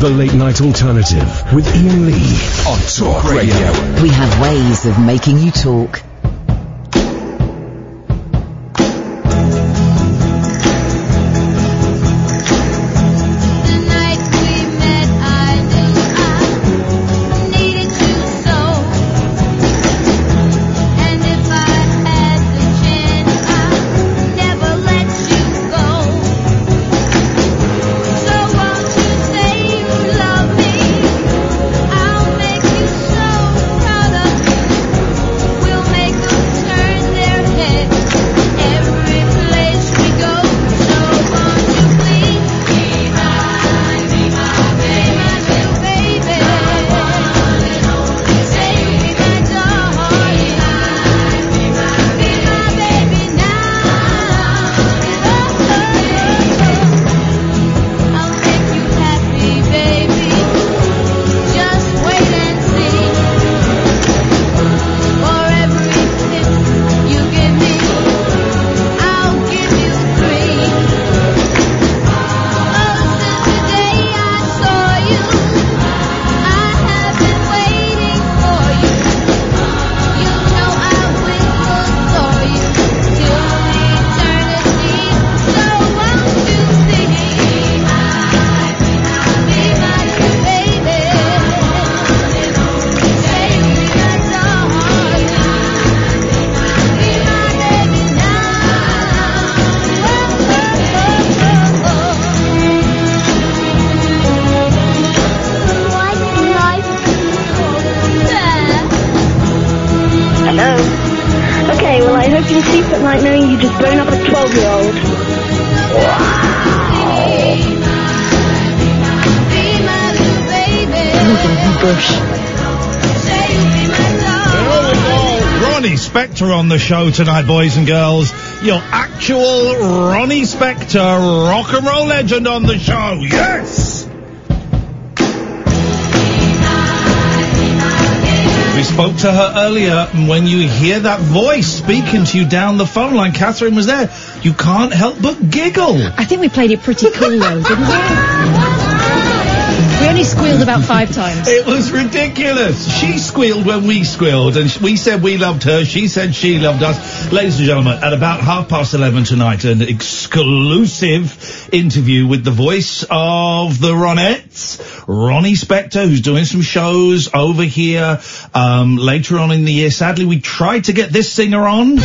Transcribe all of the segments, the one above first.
The Late Night Alternative with Ian Lee on Talk Radio. We have ways of making you talk. On the show tonight, boys and girls, your actual Ronnie Spector, rock and roll legend on the show. Yes! We spoke to her earlier, and when you hear that voice speaking to you down the phone line, Catherine was there, you can't help but giggle. I think we played it pretty cool though, didn't we? We only squealed about 5 times. It was ridiculous. She squealed when we squealed, and we said we loved her. She said she loved us. Ladies and gentlemen, at about 11:30 tonight, an exclusive interview with the voice of the Ronettes, Ronnie Spector, who's doing some shows over here later on in the year. Sadly, we tried to get this singer on.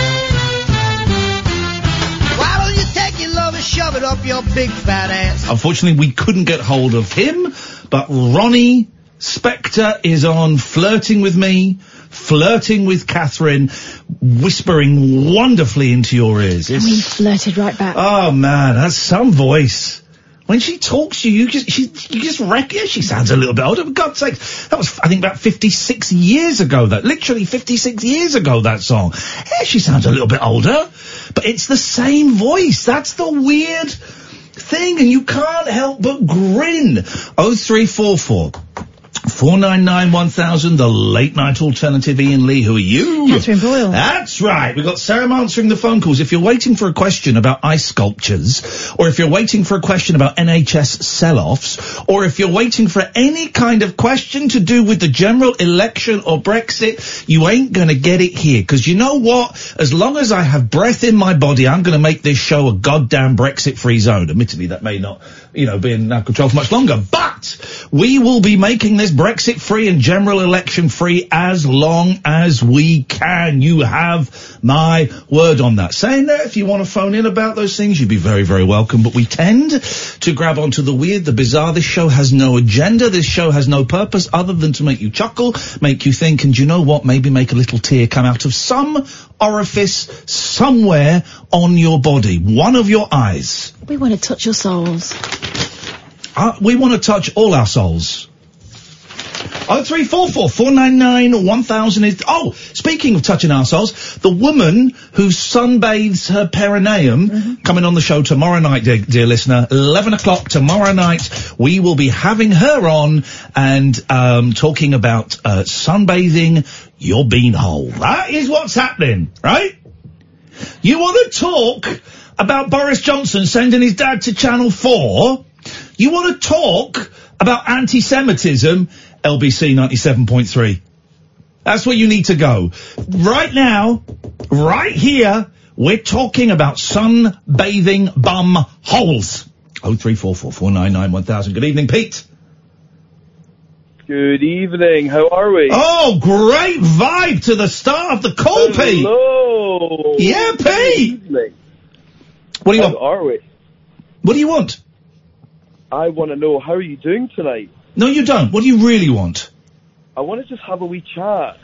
Why don't you take your love and shove it up your big fat ass? Unfortunately, we couldn't get hold of him. But Ronnie Spector is on Flirting With Me, flirting with Catherine, whispering wonderfully into your ears. And we flirted right back. Oh man, that's some voice. When she talks to you, you just wreck it. She sounds a little bit older. For God's sake, that was, I think, about 56 years ago. Literally 56 years ago, that song. Yeah, she sounds a little bit older, but it's the same voice. That's the weird thing, and you can't help but grin. 0344 499 1000, the Late Night Alternative. Ian Lee, who are you? Catherine Boyle. That's right. We've got Sam answering the phone calls. If you're waiting for a question about ice sculptures, or if you're waiting for a question about NHS sell-offs, or if you're waiting for any kind of question to do with the general election or Brexit, you ain't gonna get it here. Because you know what? As long as I have breath in my body, I'm gonna make this show a goddamn Brexit-free zone. Admittedly, that may not, be in our control for much longer, but we will be making this Brexit-free and general election-free as long as we can. You have my word on that. Saying that, if you want to phone in about those things, you'd be very, very welcome. But we tend to grab onto the weird, the bizarre. This show has no agenda. This show has no purpose other than to make you chuckle, make you think, and you know what? Maybe make a little tear come out of some orifice somewhere on your body. One of your eyes. We want to touch your souls. We want to touch all our souls. 0344 499 1000 is... Oh, speaking of touching our souls, the woman who sunbathes her perineum, coming on the show tomorrow night, dear listener, 11 o'clock tomorrow night, we will be having her on and talking about sunbathing your beanhole. That is what's happening, right? You want to talk about Boris Johnson sending his dad to Channel 4? You want to talk about anti-Semitism, LBC 97.3. That's where you need to go. Right now, right here, we're talking about sunbathing bum holes. 0344 499 1000. Good evening, Pete. Good evening. How are we? Oh, great vibe to the start of the call, Pete. Hello. Yeah, Pete. What do you want? How are we? What do you want? I want to know, how are you doing tonight? No, you don't. What do you really want? I want to just have a wee chat.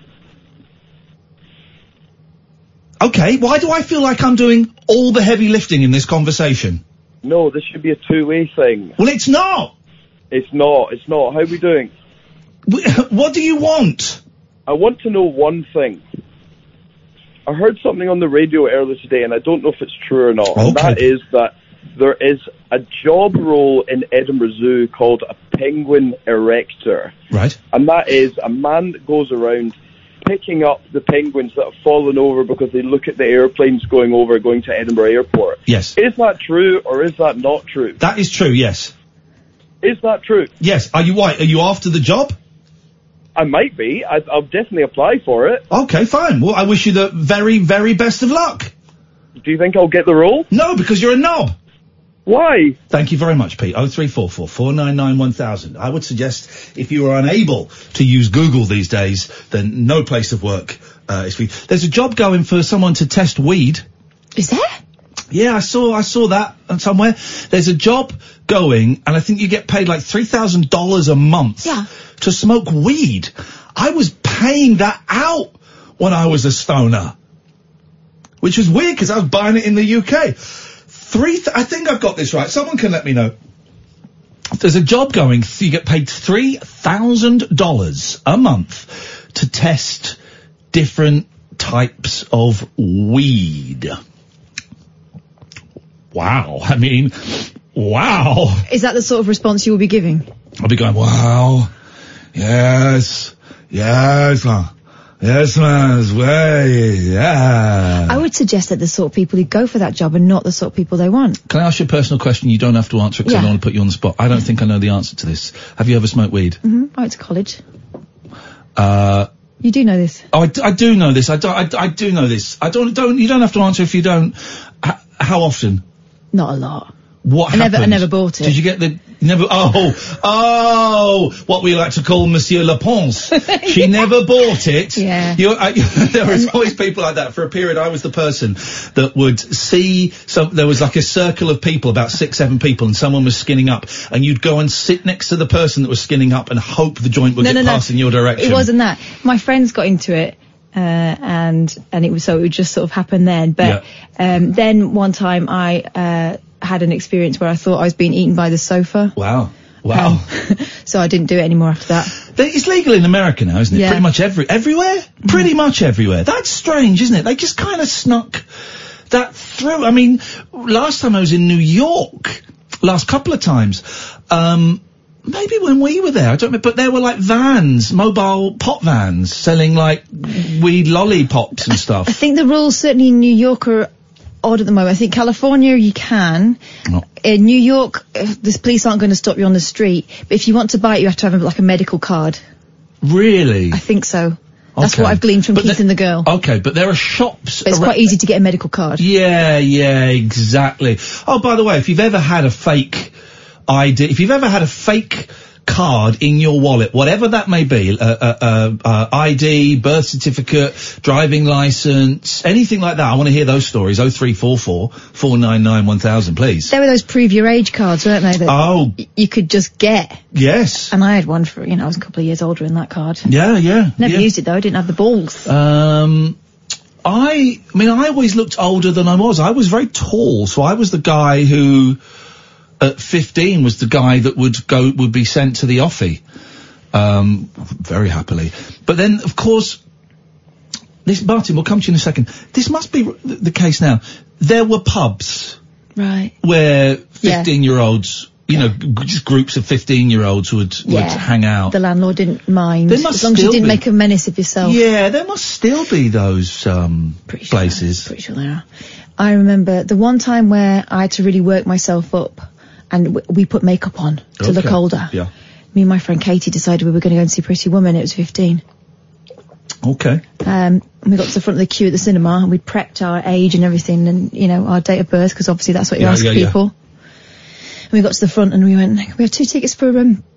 Okay, why do I feel like I'm doing all the heavy lifting in this conversation? No, this should be a two-way thing. Well, it's not. It's not. How are we doing? What do you want? I want to know one thing. I heard something on the radio earlier today, and I don't know if it's true or not. Okay. And that is that there is a job role in Edinburgh Zoo called a penguin erector. Right. And that is a man that goes around picking up the penguins that have fallen over because they look at the airplanes going to Edinburgh Airport. Yes. Is that true or is that not true? That is true, yes. Is that true? Yes. Are you white? Are you after the job? I might be. I'll definitely apply for it. Okay, fine. Well, I wish you the very, very best of luck. Do you think I'll get the role? No, because you're a knob. Why? Thank you very much, Pete. 0344 499 1000. I would suggest if you are unable to use Google these days, then no place of work is for you. There's a job going for someone to test weed. Is there? Yeah, I saw that somewhere. There's a job going, and I think you get paid like $3,000 a month to smoke weed. I was paying that out when I was a stoner, which was weird because I was buying it in the UK. I think I've got this right. Someone can let me know. There's a job going, you get paid $3,000 a month to test different types of weed. Wow. I mean, wow. Is that the sort of response you will be giving? I'll be going, wow. Yes, man, yeah. I would suggest that the sort of people who go for that job are not the sort of people they want. Can I ask you a personal question? You don't have to answer it because I don't want to put you on the spot. I don't think I know the answer to this. Have you ever smoked weed? Mm-hmm. I went to college. You do know this. Oh, I do know this. I do know this. You don't have to answer if you don't. How often? Not a lot. What happened? I never bought it. Did you get the... what we like to call Monsieur Leponce. She never bought it. Yeah. There was always people like that. For a period, I was the person that would see... So there was like a circle of people, about 6, 7 people, and someone was skinning up, and you'd go and sit next to the person that was skinning up and hope the joint would get passed in your direction. It wasn't that. My friends got into it. And it would just sort of happen then. But then one time I had an experience where I thought I was being eaten by the sofa. Wow. So I didn't do it anymore after that. It's legal in America now, isn't it? Yeah. Pretty much everywhere? Pretty much everywhere. That's strange, isn't it? They just kind of snuck that through. I mean, last time I was in New York, last couple of times, maybe when we were there, I don't know, but there were like vans, mobile pot vans, selling like weed lollipops and stuff. I think the rules certainly in New York are odd at the moment. I think California you can. No. In New York, the police aren't going to stop you on the street. But if you want to buy it, you have to have like a medical card. Really? I think so. That's Okay. what I've gleaned from Keith and the Girl. Okay, but there are shops... But it's quite easy to get a medical card. Yeah, exactly. Oh, by the way, if you've ever had a fake ID, if you've ever had a fake card in your wallet, whatever that may be, ID, birth certificate, driving license, anything like that, I want to hear those stories. 0344 499 1000, please. There were those prove your age cards, weren't they? That you could just get. Yes. And I had one for, I was a couple of years older than that card. Yeah. Never used it though, I didn't have the balls. I always looked older than I was. I was very tall, so I was the guy who, at 15, was the guy that would be sent to the offie, very happily. But then, of course, Martin, we'll come to you in a second. This must be the case now. There were pubs. Right. Where 15-year-olds, just groups of 15-year-olds would hang out. The landlord didn't mind. There must as long as you didn't make a menace of yourself. Yeah, there must still be those, places. Pretty sure there are. I remember the one time where I had to really work myself up. and we put makeup on to look older. Yeah. Me and my friend Katie decided we were going to go and see Pretty Woman. It was 15. Okay. And we got to the front of the queue at the cinema, and we'd prepped our age and everything, and, you know, our date of birth, because obviously that's what you ask people. And we got to the front, and we went, we have 2 tickets for,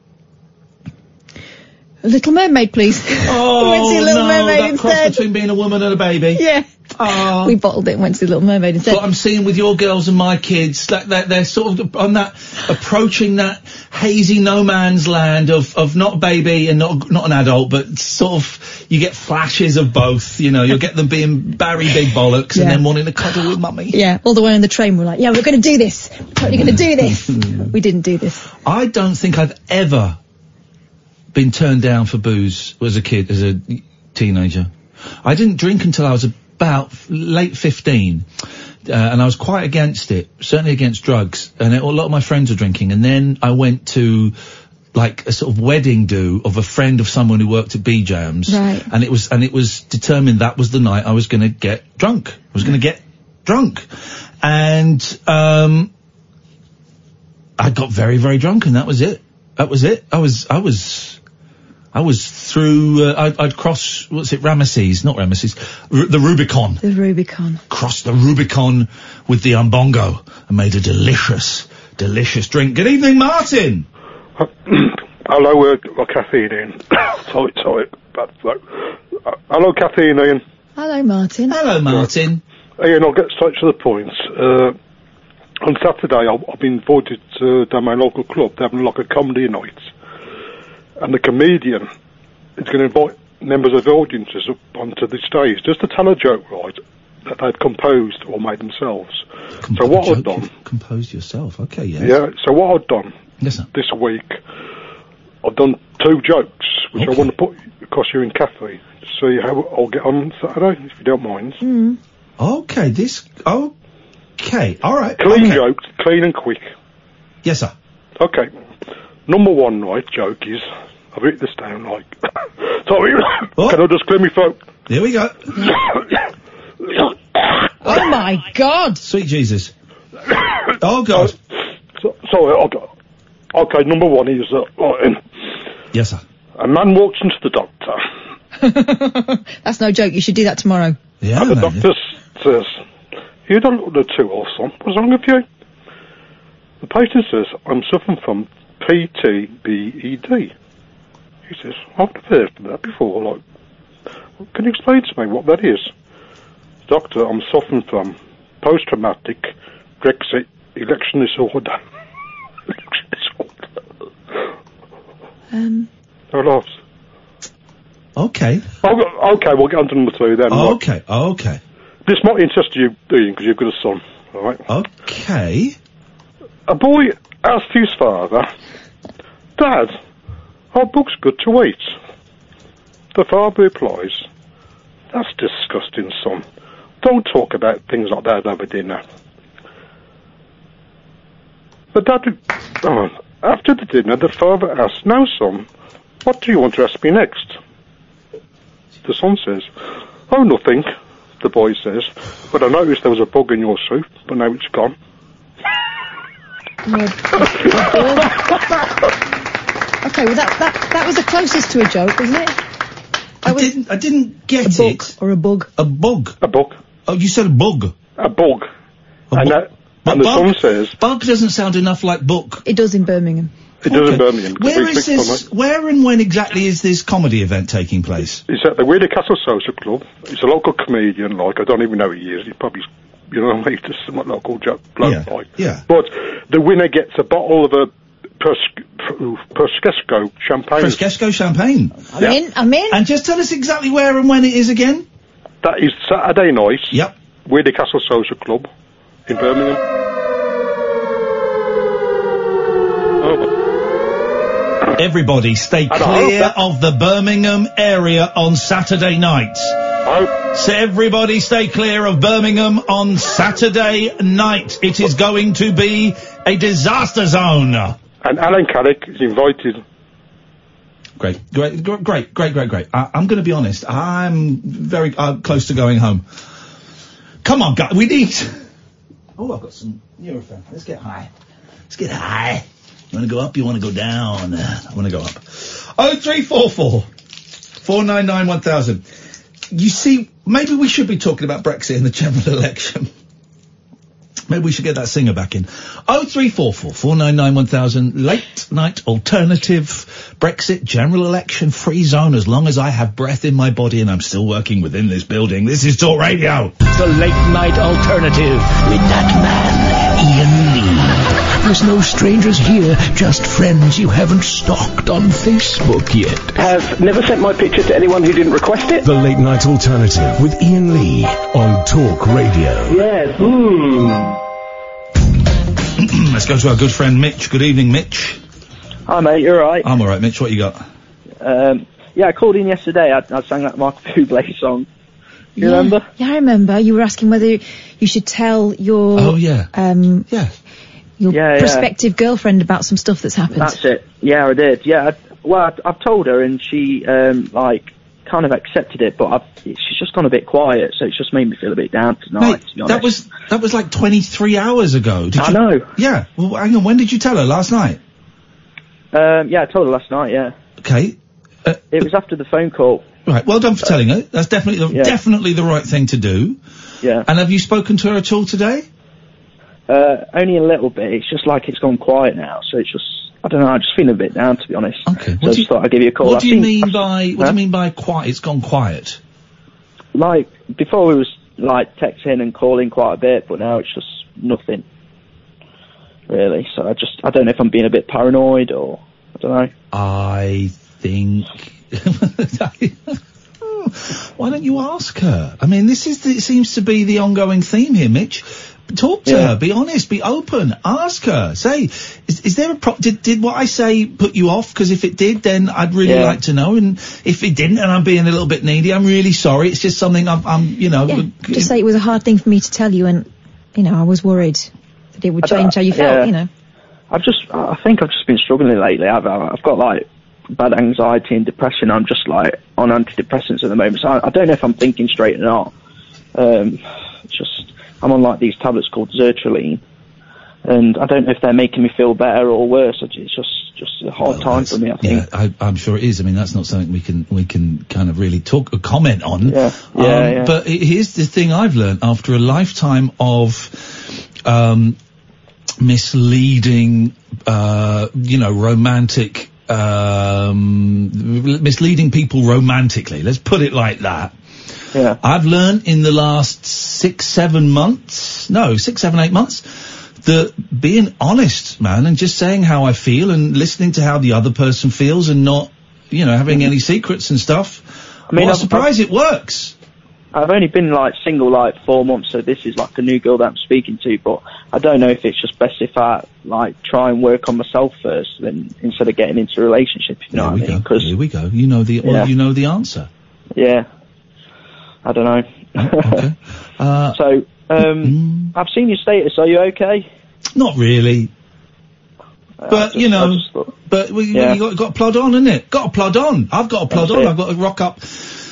Little Mermaid, please. Oh, we went to see Little Mermaid that instead. cross between being a woman and a baby. Yeah. Oh. We bottled it and went to see Little Mermaid instead. What I'm seeing with your girls and my kids, they're sort of on that, approaching that hazy no man's land of not a baby and not an adult, but sort of, you get flashes of both, you know, you'll get them being Barry Big Bollocks and then wanting to cuddle with mummy. Yeah, all the way on the train we're like, yeah, we're going to do this. We're totally going to do this. We didn't do this. I don't think I've ever been turned down for booze as a kid, as a teenager. I didn't drink until I was about late 15, and I was quite against it, certainly against drugs, and a lot of my friends were drinking, and then I went to like a sort of wedding do of a friend of someone who worked at B-Jams, right. and it was determined that was the night I was going to get drunk. I was going to get drunk, and I got very, very drunk, and that was it. That was it. I was through, I'd cross, Ramesses, not Ramesses, the Rubicon. The Rubicon. Crossed the Rubicon with the Umbongo and made a delicious, delicious drink. Good evening, Martin. Hello, caffeine in. Sorry. Hello, caffeine in. Hello, Martin. Hello, Martin. Ian, I'll get straight to the point. On Saturday, I've been invited to my local club. They're having like a comedy night. And the comedian is going to invite members of the audiences up onto the stage just to tell a joke, right, that they've composed or made themselves. So what I've done... Composed yourself, okay, yes. Yeah, so what I've done this week, I've done 2 jokes, which I want to put across you in cafe to see how I'll get on Saturday, if you don't mind. Mm. Okay, okay, alright. Clean jokes, clean and quick. Yes, sir. Okay. Number 1, right, joke is... I've written this down, like... Sorry, can I just clear my throat? Here we go. Oh, my God! Sweet Jesus. Oh, God. Sorry, okay, number 1 is... yes, sir. A man walks into the doctor. That's no joke, you should do that tomorrow. Yeah, and the doctor says, you don't look too awesome. What's wrong with you? The patient says, I'm suffering from PTBED. He says, I've never heard of that before. Like, can you explain to me what that is? Doctor, I'm suffering from post-traumatic Brexit election disorder. No laughs. Okay. Okay, we'll get on to number 2 then. Okay. This might interest you, Ian, because you've got a son, alright? Okay. A boy asked his father, Dad, are books good to eat? The father replies, that's disgusting, son. Don't talk about things like that over dinner. But after the dinner, the father asked, now, son, what do you want to ask me next? The son says, oh, nothing, the boy says, but I noticed there was a bug in your soup, but now it's gone. Okay, well that was the closest to a joke, wasn't it? I didn't get it. A book or a bug? A bug. A bug. Oh, you said a bug. A bug. And the son says... Bug doesn't sound enough like book. It does in Birmingham. It does in Birmingham. Where and when exactly is this comedy event taking place? It's at the Weirder Castle Social Club. It's a local comedian, like, I don't even know who he is. He probably, you know, he's just some local joke bloke, like. Yeah. But the winner gets a bottle of a Prosecco champagne. Prosecco champagne. I'm in. And just tell us exactly where and when it is again. That is Saturday night. Yep. Weirder Castle Social Club in Birmingham. Everybody stay clear of the Birmingham area on Saturday night. So everybody stay clear of Birmingham on Saturday night. It is going to be a disaster zone. And Alan Caddick is invited. Great. I'm going to be honest. I'm very close to going home. Come on, guys. We need... Oh, I've got some Nurofen. Let's get high. Let's get high. You want to go up? You want to go down? I want to go up. 0344 499 1000. You see, maybe we should be talking about Brexit in the general election. Maybe we should get that singer back in. 0344 499 1000. Late night alternative. Brexit general election free zone as long as I have breath in my body and I'm still working within this building. This is Talk Radio. The late night alternative with that man, Ian Lee. There's no strangers here, just friends you haven't stalked on Facebook yet. Have never sent my picture to anyone who didn't request it. The late night alternative with Ian Lee on Talk Radio. Yes. Let's go to our good friend Mitch. Good evening, Mitch. Hi, mate. You're right. I'm all right, Mitch. What you got? Yeah, I called in yesterday. I sang that Michael Bublé song. You remember? Yeah, I remember. You were asking whether you should tell your prospective girlfriend about some stuff that's happened. That's it. Yeah, I did. Yeah, I've told her, and she kind of accepted it, but she's just gone a bit quiet, so it's just made me feel a bit down tonight. Mate, to be honest. that was like 23 hours ago. I know. Yeah. Well, hang on. When did you tell her? Last night? Yeah, I told her last night. Yeah. Okay. It was after the phone call. Right. Well done for telling her. That's definitely the right thing to do. Yeah. And have you spoken to her at all today? Only a little bit. It's just like it's gone quiet now, so it's just, I don't know, I'm just feeling a bit down, to be honest. Okay. So I just thought I'd give you a call. What do you mean by quiet? It's gone quiet? Like, before we was, like, texting and calling quite a bit, but now it's just nothing, really. So I don't know if I'm being a bit paranoid or, I don't know. I think... Why don't you ask her? I mean, it seems to be the ongoing theme here, Mitch. Talk to her, be honest, be open, ask her, say, is there did what I say put you off? Because if it did, then I'd really like to know, and if it didn't, and I'm being a little bit needy, I'm really sorry, it's just something just say it was a hard thing for me to tell you, and, I was worried that it would change how you felt, I think I've just been struggling lately. I've got, like, bad anxiety and depression. I'm just, like, on antidepressants at the moment, so I don't know if I'm thinking straight or not. I'm on, like, these tablets called Sertraline, and I don't know if they're making me feel better or worse. It's just a hard time for me, I think. Yeah, I'm sure it is. I mean, that's not something we can kind of really comment on. But here's the thing I've learned after a lifetime of misleading, romantic, misleading people romantically. Let's put it like that. Yeah. I've learned in the last 6, 7 months, that being honest, man, and just saying how I feel and listening to how the other person feels and not, having any secrets and stuff. I mean, what a surprise, it works. I've only been, like, single, 4 months, so this is, like, a new girl that I'm speaking to, but I don't know if it's just best if I, like, try and work on myself first instead of getting into a relationship, you know what I mean? Here we go. You know the answer. Yeah. I don't know. Okay. I've seen your status. Are you okay? Not really. But, you got to plod on, innit? Got to plod on. I've got to plod on. I've got to rock up,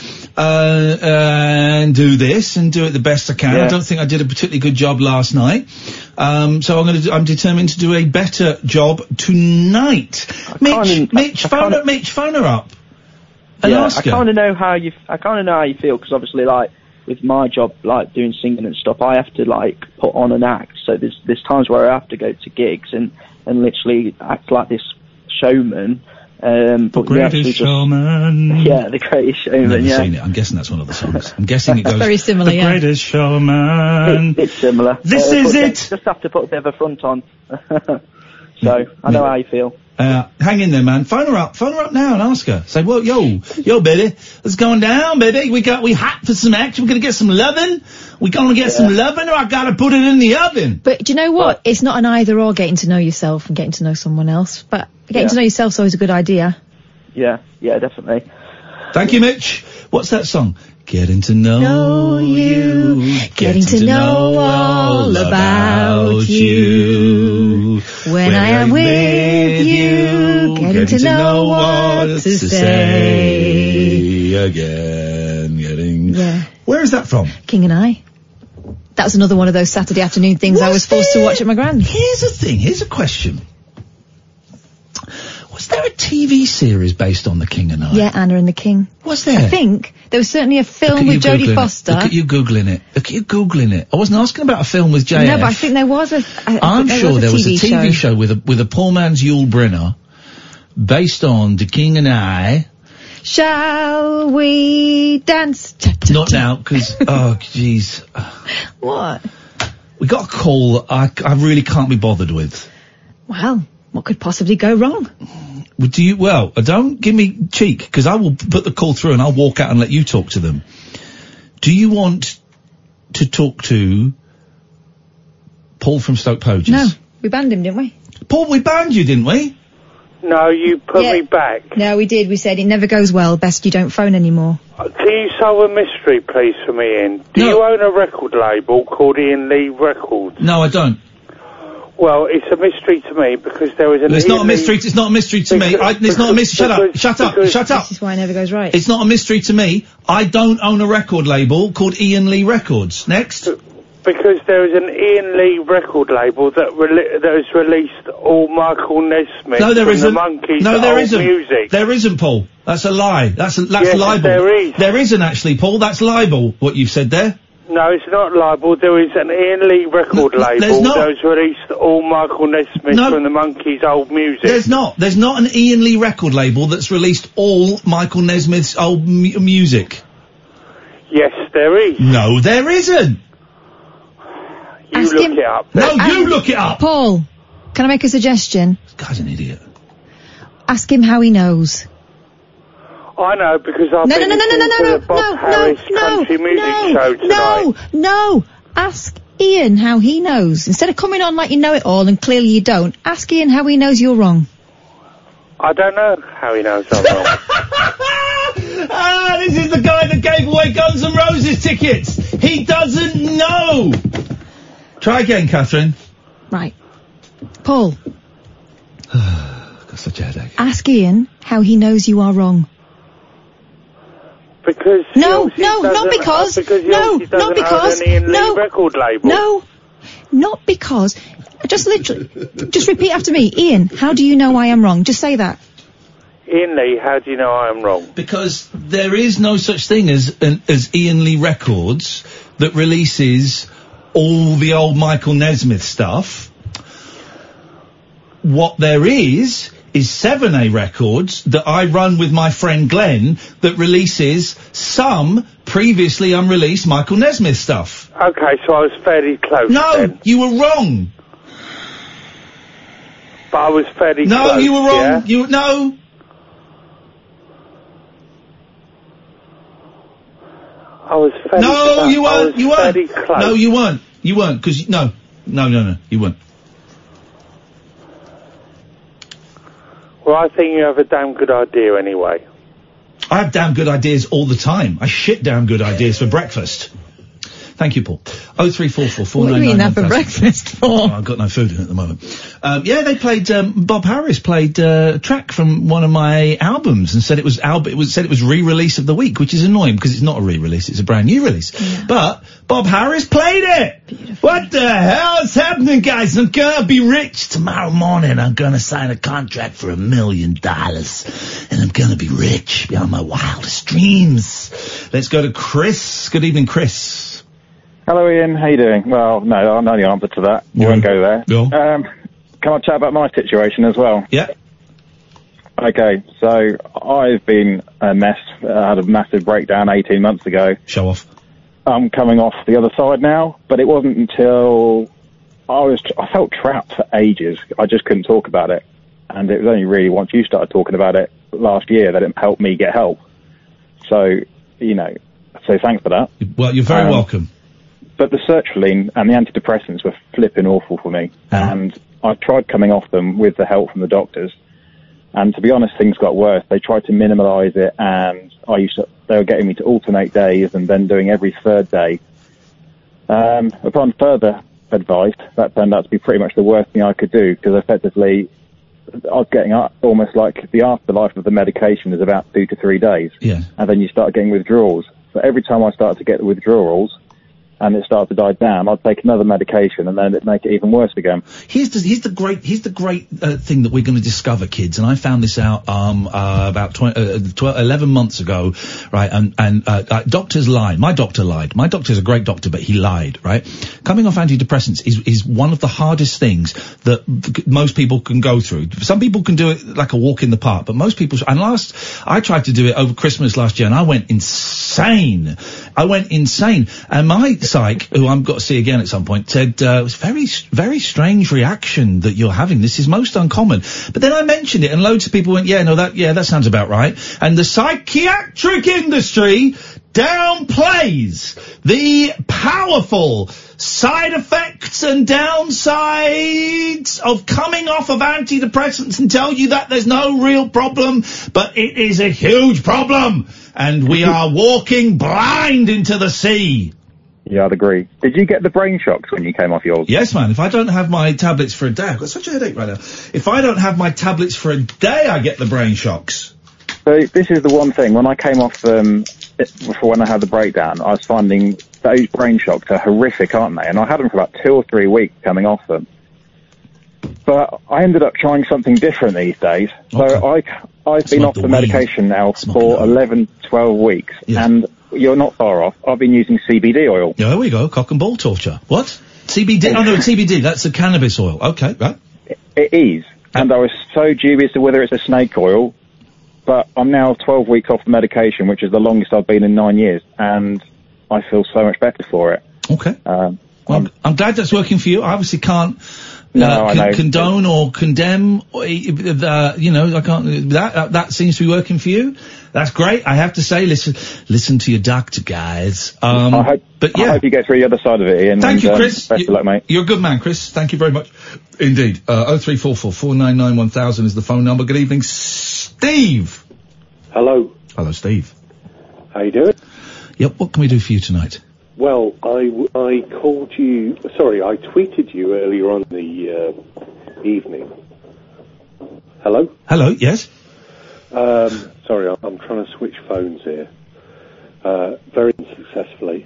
and do this and do it the best I can. I don't think I did a particularly good job last night. So I'm determined to do a better job tonight. Mitch, phone her up. And ask her. I kind of know how you feel, because obviously, like, with my job, like, doing singing and stuff, I have to, like, put on an act. So there's times where I have to go to gigs and literally act like this showman. The Greatest Showman. Yeah, The Greatest Showman. Never seen it. I'm guessing that's one of the songs. I'm guessing it goes very similar. The Greatest Showman. It's similar. This is it. Just have to put a bit of a front on. So I know how you feel. Hang in there, man. Phone her up now and ask her. Say, well, yo, baby, what's going down, baby? We hot for some action. We're gonna get some lovin'. We gonna get some lovin', or I gotta put it in the oven. But do you know what? It's not an either or, getting to know yourself and getting to know someone else. But getting to know yourself is always a good idea. Yeah, definitely. Thank you, Mitch. What's that song? Getting to know you, getting to know all about you. When I am with you, getting to know what to say. Again, Where is that from? King and I. That was another one of those Saturday afternoon things I was forced to watch at my grand's. Here's the thing. Here's a question. Was there a TV series based on The King and I? Yeah, Anna and the King. Was there? I think. There was certainly a film with Jodie Foster. Look at you Googling it. Look at you Googling it. I wasn't asking about a film with JF. No, but I think there was a... I'm sure there was a TV show with a poor man's Yul Brynner based on The King and I. Shall we dance? Not now, because, oh, jeez. What? We got a call I really can't be bothered with. Well, what could possibly go wrong? Don't give me cheek, because I will put the call through and I'll walk out and let you talk to them. Do you want to talk to Paul from Stoke Poges? No, we banned him, didn't we? Paul, we banned you, didn't we? No, you put me back. No, we did. We said it never goes well. Best you don't phone anymore. Can you solve a mystery, please, for me, Ian? Do you own a record label called Ian Lee Records? No, I don't. Well, it's a mystery to me because there was an. It's not a mystery. It's not a mystery to me. It's not a mystery. Shut up. Shut up. This is why it never goes right. It's not a mystery to me. I don't own a record label called Ian Lee Records. Next. Because there is an Ian Lee record label that has released all Michael Nesmith from the Monkees. No, there isn't. Music. There isn't, Paul. That's a lie. That's yes, libel. There is. There isn't actually, Paul. That's libel. What you've said there. No, it's not libel. There is an Ian Lee record label that has released all Michael Nesmith from the Monkees' old music. There's not. There's not an Ian Lee record label that's released all Michael Nesmith's old music. Yes, there is. No, there isn't. You look it up. No, you look it up. Paul, can I make a suggestion? This guy's an idiot. Ask him how he knows. I know because I've been listening to the Bob Harris country music show tonight. No. Ask Ian how he knows. Instead of coming on like you know it all and clearly you don't, ask Ian how he knows you're wrong. I don't know how he knows I'm wrong. This is the guy that gave away Guns N' Roses tickets. He doesn't know. Try again, Catherine. Right. Paul. Got such a headache. Ask Ian how he knows you are wrong. Because not because just repeat after me. Ian, how do you know I am wrong? Just say that. Ian Lee, how do you know I am wrong? Because there is no such thing as Ian Lee Records that releases all the old Michael Nesmith stuff. What there is 7A Records that I run with my friend Glenn that releases some previously unreleased Michael Nesmith stuff. Okay, so I was fairly close. No, then. you were wrong. But I was fairly close. No, you were wrong. Yeah? No. I was fairly close. No, you weren't. You weren't. Close. No, you weren't. You weren't, because no, you weren't. Well, I think you have a damn good idea anyway. I have damn good ideas all the time. I shit damn good ideas for breakfast. Thank you, Paul. 0344 499 What do you mean that for breakfast for? Oh, I've got no food in at the moment. Yeah, they played, Bob Harris played a track from one of my albums and said it was re-release of the week, which is annoying because it's not a re-release, it's a brand new release. Yeah. But Bob Harris played it! Beautiful. What the hell is happening, guys? I'm gonna be rich tomorrow morning. I'm gonna sign a contract for $1 million. And I'm gonna be rich beyond my wildest dreams. Let's go to Chris. Good evening, Chris. Hello, Ian. How you doing? Well, no, I know the answer to that. We won't go there. No. Can I chat about my situation as well? Yeah. Okay, so I've been a mess. I had a massive breakdown 18 months ago. Show off. I'm coming off the other side now, but it wasn't until I felt trapped for ages. I just couldn't talk about it. And it was only really once you started talking about it last year that it helped me get help. So, so thanks for that. Well, you're very welcome. But the sertraline and the antidepressants were flipping awful for me. And I tried coming off them with the help from the doctors. And to be honest, things got worse. They tried to minimalise it, and they were getting me to alternate days and then doing every third day. Upon further advice, that turned out to be pretty much the worst thing I could do, because effectively I was getting almost like the afterlife of the medication is about 2 to 3 days. Yeah. And then you start getting withdrawals. So every time I started to get the withdrawals, and it started to die down, I'd take another medication and then it'd make it even worse again. Here's the great thing that we're going to discover, kids, and I found this out about 11 months ago, right? And doctors lie. My doctor lied. My doctor's a great doctor, but he lied, right? Coming off antidepressants is one of the hardest things that most people can go through. Some people can do it like a walk in the park, but most people. And I tried to do it over Christmas last year, and I went insane. And my psych, who I've got to see again at some point, said it was very, very strange reaction that you're having. This is most uncommon. But then I mentioned it, and loads of people went, that sounds about right. And the psychiatric industry downplays the powerful side effects and downsides of coming off of antidepressants and tell you that there's no real problem, but it is a huge problem, and we are walking blind into the sea. Yeah, I'd agree. Did you get the brain shocks when you came off yours? Yes, man. If I don't have my tablets for a day, I've got such a headache right now. If I don't have my tablets for a day, I get the brain shocks. So this is the one thing. When I came off before when I had the breakdown, I was finding those brain shocks are horrific, aren't they? And I had them for about 2 or 3 weeks coming off them. But I ended up trying something different these days. Okay. So I've been off the medication now for 11, 12 weeks. Yes. And you're not far off. I've been using CBD oil. Yeah, there we go. Cock and ball torture. What? CBD? Oh, no, CBD. That's the cannabis oil. Okay, right. It is. And I was so dubious of whether it's a snake oil. But I'm now 12 weeks off the medication, which is the longest I've been in 9 years. And I feel so much better for it. Okay. Well, I'm glad that's working for you. I obviously can't I condone or condemn, I can't, that seems to be working for you. That's great. I have to say, listen to your doctor, guys. I hope you get through the other side of it, Ian. Thank you, Chris. Best of luck, mate. You're a good man, Chris. Thank you very much indeed. 0344 499 1000 is the phone number. Good evening, Steve. Hello. Hello, Steve. How you doing? Yep, what can we do for you tonight? Well, I called you, I tweeted you earlier on in the evening. Hello? Hello, yes? Sorry, I'm trying to switch phones here. Very unsuccessfully.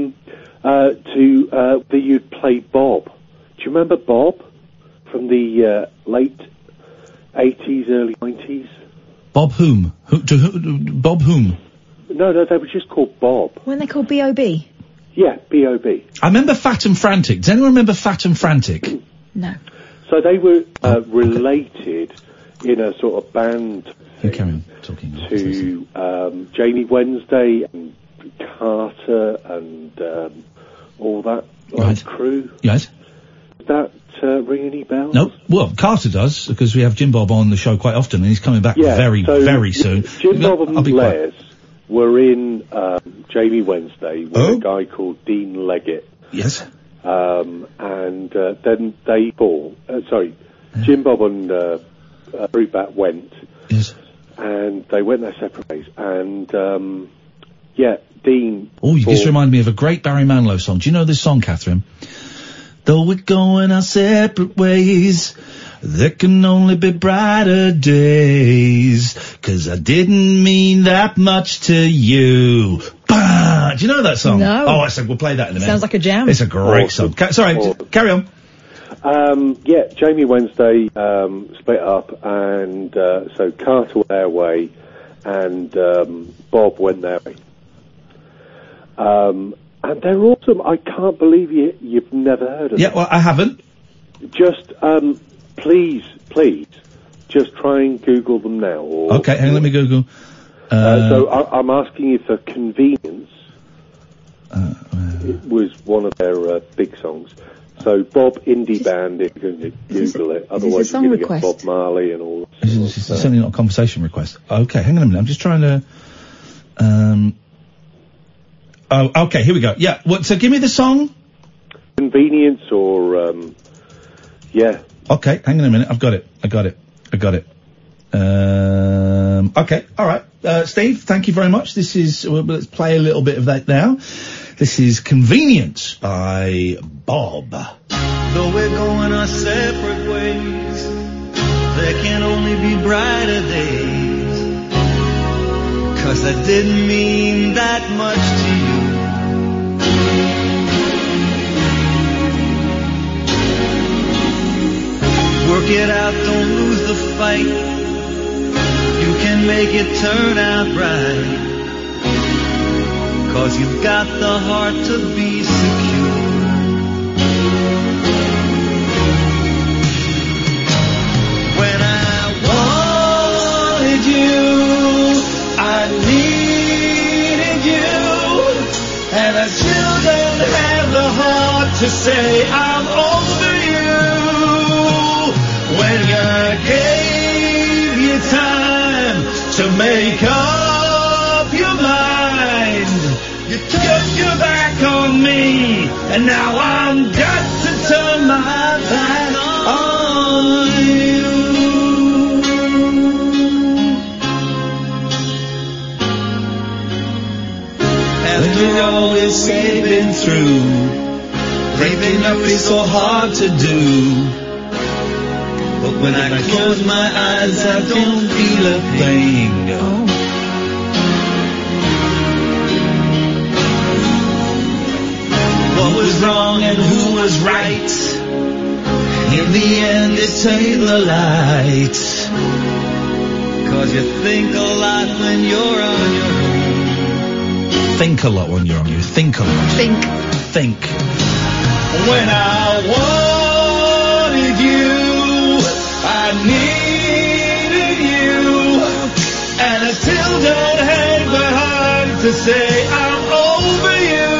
That you'd play Bob. Do you remember Bob? From the late 80s, early 90s? Bob whom? Bob whom? No, they were just called Bob. Weren't they called B.O.B.? Yeah, B.O.B. I remember Fat and Frantic. Does anyone remember Fat and Frantic? No. So they were related in a sort of band carry on talking to Jamie Wednesday and Carter and all that crew. Yes. Does that ring any bells? No. Well, Carter does, because we have Jim Bob on the show quite often, and he's coming back very soon. Jim Bob and Les were in Jamie Wednesday with a guy called Dean Leggett. Yes. And then they Jim Bob and Brubat went. Yes. And they went their separate ways. And, Dean... Oh, you just reminded me of a great Barry Manilow song. Do you know this song, Catherine? Though we're going our separate ways, there can only be brighter days, 'cause I didn't mean that much to you. Bah! Do you know that song? No. Oh, we'll play that in a minute. Sounds like a jam. It's a great song. Sorry, carry on. Jamie Wednesday split up, and so Carter went their way, and Bob went their way. And they're awesome. I can't believe you've never heard of them. Yeah, well, I haven't. Just, please, just try and Google them now. Okay, hang on, let me Google. So I'm asking you for convenience. It was one of their big songs. So Bob Indie Band, if you're going to Google it. Otherwise you're going to get Bob Marley and all that. It's certainly not a conversation request. Okay, hang on a minute. I'm just trying to... okay, here we go. Yeah, so give me the song. Convenience or, Okay, hang on a minute. I got it. Okay, alright. Steve, thank you very much. Let's play a little bit of that now. This is Convenience by Bob. Though we're going our separate ways, there can only be brighter days, 'cause I didn't mean that much to you. fight. You can make it turn out right. 'Cause you've got the heart to be secure. When I wanted you, I needed you, and I still don't have the heart to say I'm over you. When I gave you time to make up your mind, you turned your back on me, and now I'm got to turn my back on you. After all we've been through, breaking up is so hard to do. But when I close my eyes, I don't feel a thing. What was wrong and who was right? In the end, it's ain't the light. 'Cause you think a lot when you're on your own. Think a lot when you're on your own. Think a lot. Think. When I wanted you, I needed you, and I still don't have the heart to say I'm over you.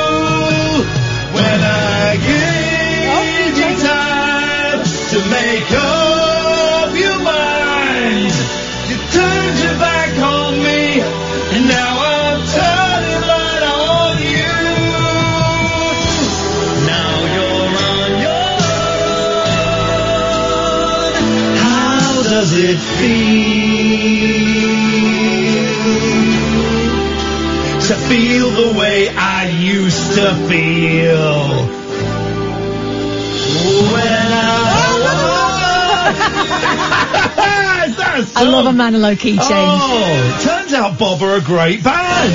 When I gave you time to make up your mind, you turned your back on me, and now I'm turning right on you. Now you're on your own. How does it feel to feel the way I used to feel? When I love a Manilow key change. Oh, turns out Bob are a great band.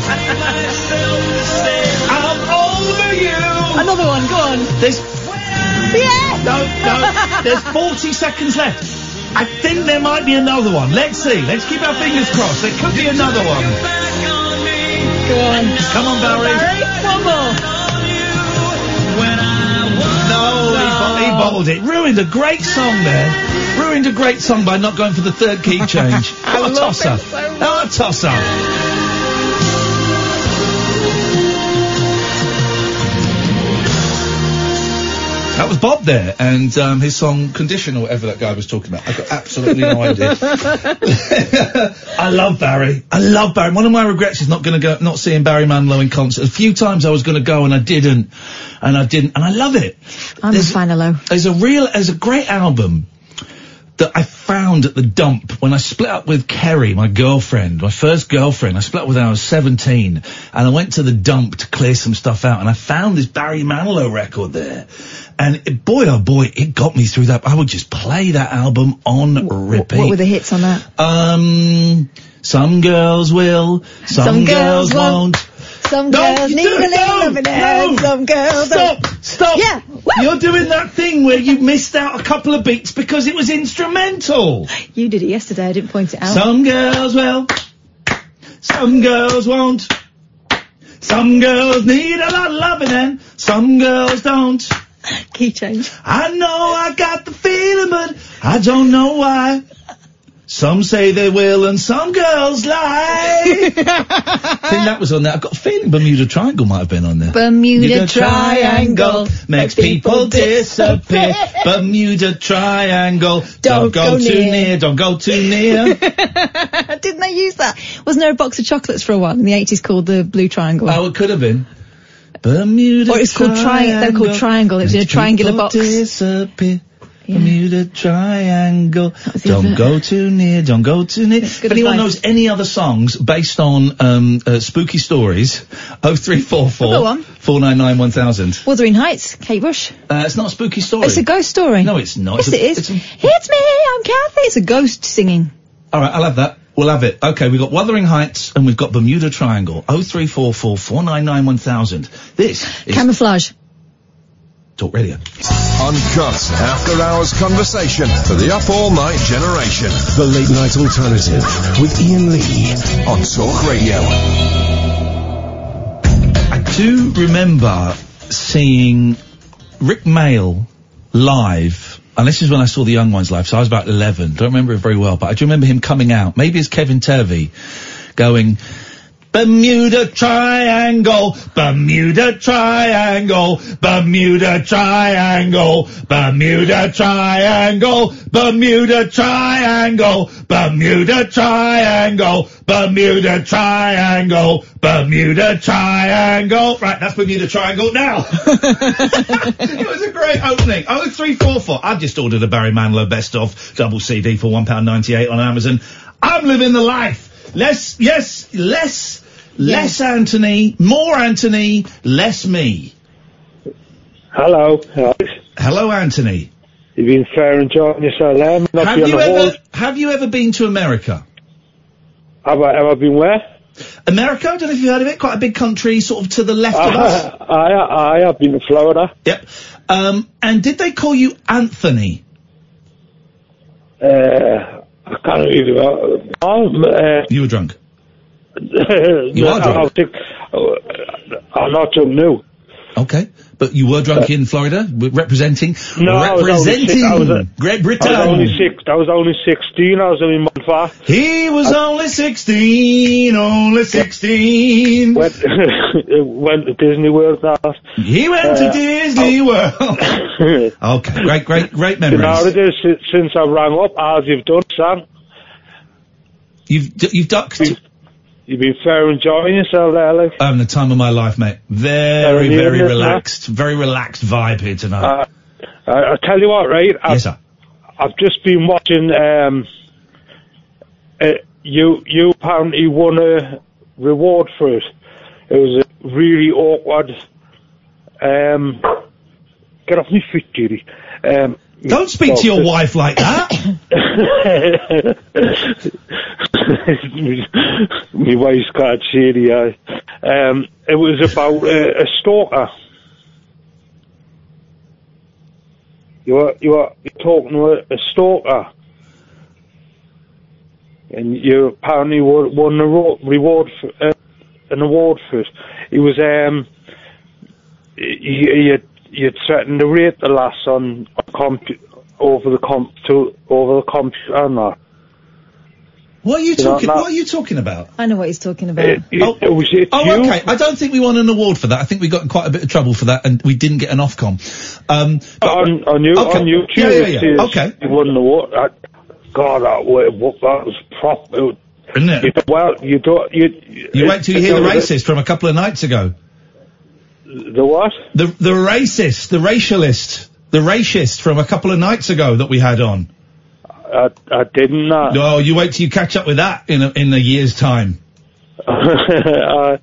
I'm over you. Another one, go on. There's Yeah. no. There's 40 seconds left. I think there might be another one. Let's see. Let's keep our fingers crossed. There could be another one. Go on. Come on, Barry. One more. No, he bottled it. Ruined a great song there. Ruined a great song by not going for the third key change. What a tosser. What a tosser. That was Bob there, and his song "Condition" or whatever that guy was talking about. I've got absolutely no idea. I love Barry. One of my regrets is not seeing Barry Manilow in concert. A few times I was going to go and I didn't, and I love it. I'm a fan of Low. There's a great album that I found at the dump when I split up with Kerry, my girlfriend, my first girlfriend. I split up with her when I was 17, and I went to the dump to clear some stuff out, and I found this Barry Manilow record there. And boy, oh boy, it got me through that. I would just play that album on repeat. What were the hits on that? Some girls will, some girls won't. Some girls need a little loving hand, some girls don't. Stop! Yeah. You're doing that thing where you missed out a couple of beats because it was instrumental. You did it yesterday, I didn't point it out. Some girls will, some girls won't. Some girls need a lot of loving and some girls don't. Key change. I know I got the feeling, but I don't know why. Some say they will and some girls lie. I think that was on there. I've got a feeling Bermuda Triangle might have been on there. Bermuda Triangle makes people disappear. Bermuda Triangle, don't go too near, don't go too near. Didn't they use that? Wasn't there a box of chocolates for a while in the 80s called the Blue Triangle? Oh, it could have been. Bermuda or it's called Triangle. They're called Triangle. It was in a triangular box. Disappear. Yeah. Bermuda Triangle. Don't go too near, don't go too near. If anyone knows any other songs based on spooky stories, 0344 Go on. 499 1000. Wuthering Heights, Kate Bush. It's not a spooky story. It's a ghost story. No, it's not. Yes, it is. It's me, I'm Kathy. It's a ghost singing. All right, I'll have that. We'll have it. Okay, we've got Wuthering Heights and we've got Bermuda Triangle. 0344 499 1000. This is... Camouflage. Talk Radio. Uncut after-hours conversation for the up all-night generation. The Late Night Alternative with Ian Lee on Talk Radio. I do remember seeing Rick Mail live, and this is when I saw the Young Ones live, so I was about 11. Don't remember it very well, but I do remember him coming out, maybe as Kevin Turvey, going, Bermuda Triangle, Bermuda Triangle, Bermuda Triangle, Bermuda Triangle, Bermuda Triangle, Bermuda Triangle, Bermuda Triangle, Bermuda Triangle. Right, that's Bermuda Triangle now. It was a great opening. 0344. I've just ordered a Barry Manilow Best Of double CD for £1.98 on Amazon. I'm living the life. Less Anthony, more Anthony, less me. Hello. Hello, Anthony. You've been fair enjoying yourself there. Have you ever been to America? Have I been where? America? I don't know if you've heard of it. Quite a big country, sort of to the left of us. I have been to Florida. Yep. And did they call you Anthony? I can't really. You were drunk. You are drunk. I'm not drunk now. Okay, but you were drunk in Florida, representing Great Britain. I was only 16. I was only Montfort. He was only 16. Went to Disney World last. He went to Disney World. Okay, great memories. Now it is since I rang up, as you've done, Sam. You've ducked. You've been fair enjoying yourself there, Luke. I'm the time of my life, mate. Very relaxed. Very relaxed vibe here tonight. I'll tell you what, right? Yes, sir. I've just been watching, you apparently won a reward for it. It was a really awkward, get off me feet, Judy. Don't speak to your wife like that. My wife's quite shady. It was about a stalker. You were talking to a stalker, and you apparently won a reward for an award for it. It was you threatened to rape the lass on over the computer and that. What are you talking about? I know what he's talking about. Okay. I don't think we won an award for that. I think we got in quite a bit of trouble for that, and we didn't get an Ofcom. On YouTube, yeah. Okay. You won an award. God, that was proper. Isn't it? You wait till you hear the racist from a couple of nights ago. The what? The racist, the racialist, the racist from a couple of nights ago that we had on. I didn't know. No, you wait till you catch up with that in a year's time. Was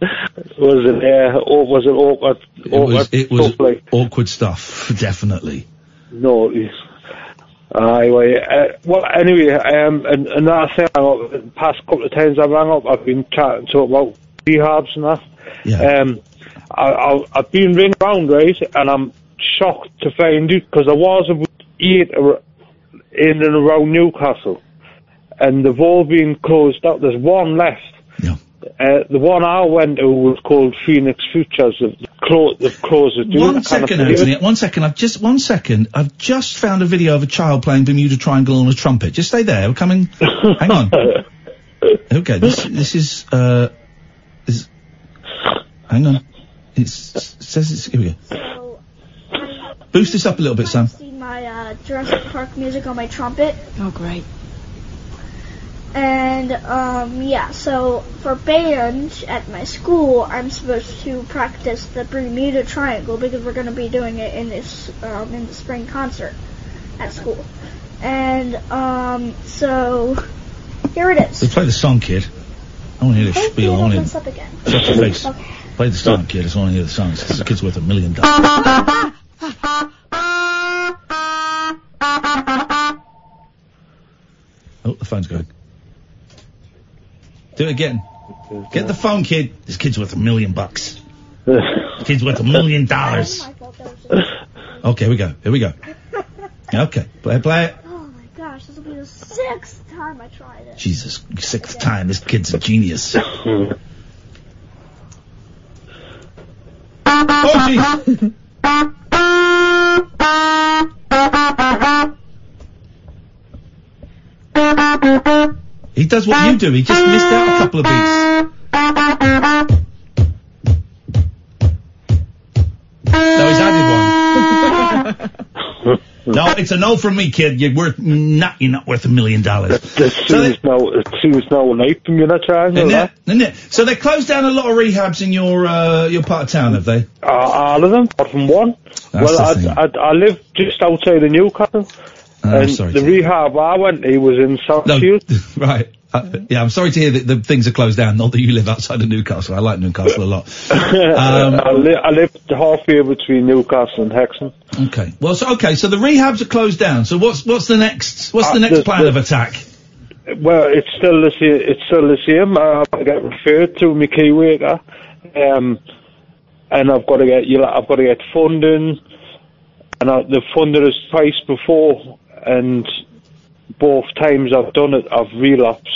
it awkward? It was awkward stuff, definitely. No. Anyway, and another thing, the past couple of times I rang up, I've been chatting about rehabs and that. Yeah. I've been ringing around, right, and I'm shocked to find out, because there was about 8 in and around Newcastle, and they've all been closed up. There's one left. Yeah. The one I went to was called Phoenix Futures. They've closed it down. 1 second, Anthony. 1 second. I've just found a video of a child playing Bermuda Triangle on a trumpet. Just stay there. We're coming. Hang on. Okay. This is. Hang on. It says it's. Here we go. So, boost this up a little bit, Sam. My Jurassic Park music on my trumpet. Oh, great. And, so for band at my school, I'm supposed to practice the Bermuda Triangle because we're going to be doing it in this, in the spring concert at school. And, so, here it is. So play the song, kid. I want to hear the spiel. I want to hear. Up again. Shut your face. Okay. Play the song, kid. I just want to hear the song. The kid's worth $1 million. Oh, the phone's going. Do it again. Get the phone, kid. This kid's worth $1 million. The kid's worth $1 million. Okay, here we go. Okay, play it. Oh my gosh, this will be the 6th time I tried it. Jesus, 6th time. This kid's a genius. Oh, jeez. He does what you do. He just missed out a couple of beats. No, he's added one. No, it's a no from me, kid. You're not worth $1 million. Sue's now an ape from your triangle. Isn't it? So they closed down a lot of rehabs in your part of town, have they? All of them, apart from one. I live just outside of Newcastle. And the rehab I went to was in Southfield. No, right. Yeah, I'm sorry to hear that the things are closed down. Not that you live outside of Newcastle. I like Newcastle a lot. I live halfway between Newcastle and Hexham. Okay. Well, so the rehabs are closed down. So what's the next plan of attack? Well, it's still the same. I get referred to my key worker, and I've got to get funding, and they've funded us twice before, and both times I've done it, I've relapsed.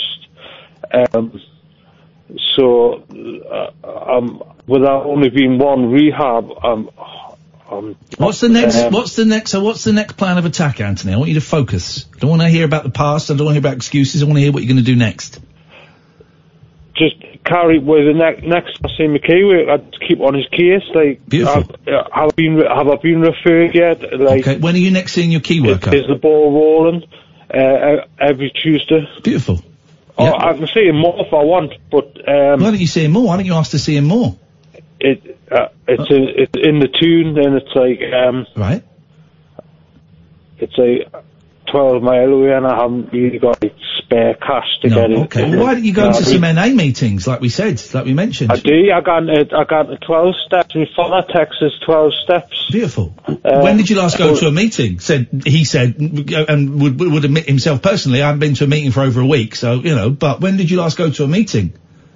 So without only being one rehab, What's the next plan of attack, Anthony? I want you to focus. I don't want to hear about the past. I don't want to hear about excuses. I want to hear what you're going to do next. Just carry with the next I see my key work. I'd keep on his case. Like, beautiful. Have I been referred yet? Like, okay. When are you next seeing your key worker? Is the ball rolling? Every Tuesday. Beautiful. Oh, yep. I can see him more if I want, but why don't you see him more? Why don't you ask to see him more? It's in the tune, and it's like right. It's like 12 mile away, and I haven't really got spare cash to get it. Okay. Well, why don't you go to some NA meetings, like we mentioned? I do. I got the 12 steps. My father texted 12 steps. Beautiful. When did you last go to a meeting? He said, and would admit himself personally, I haven't been to a meeting for over a week. So but when did you last go to a meeting?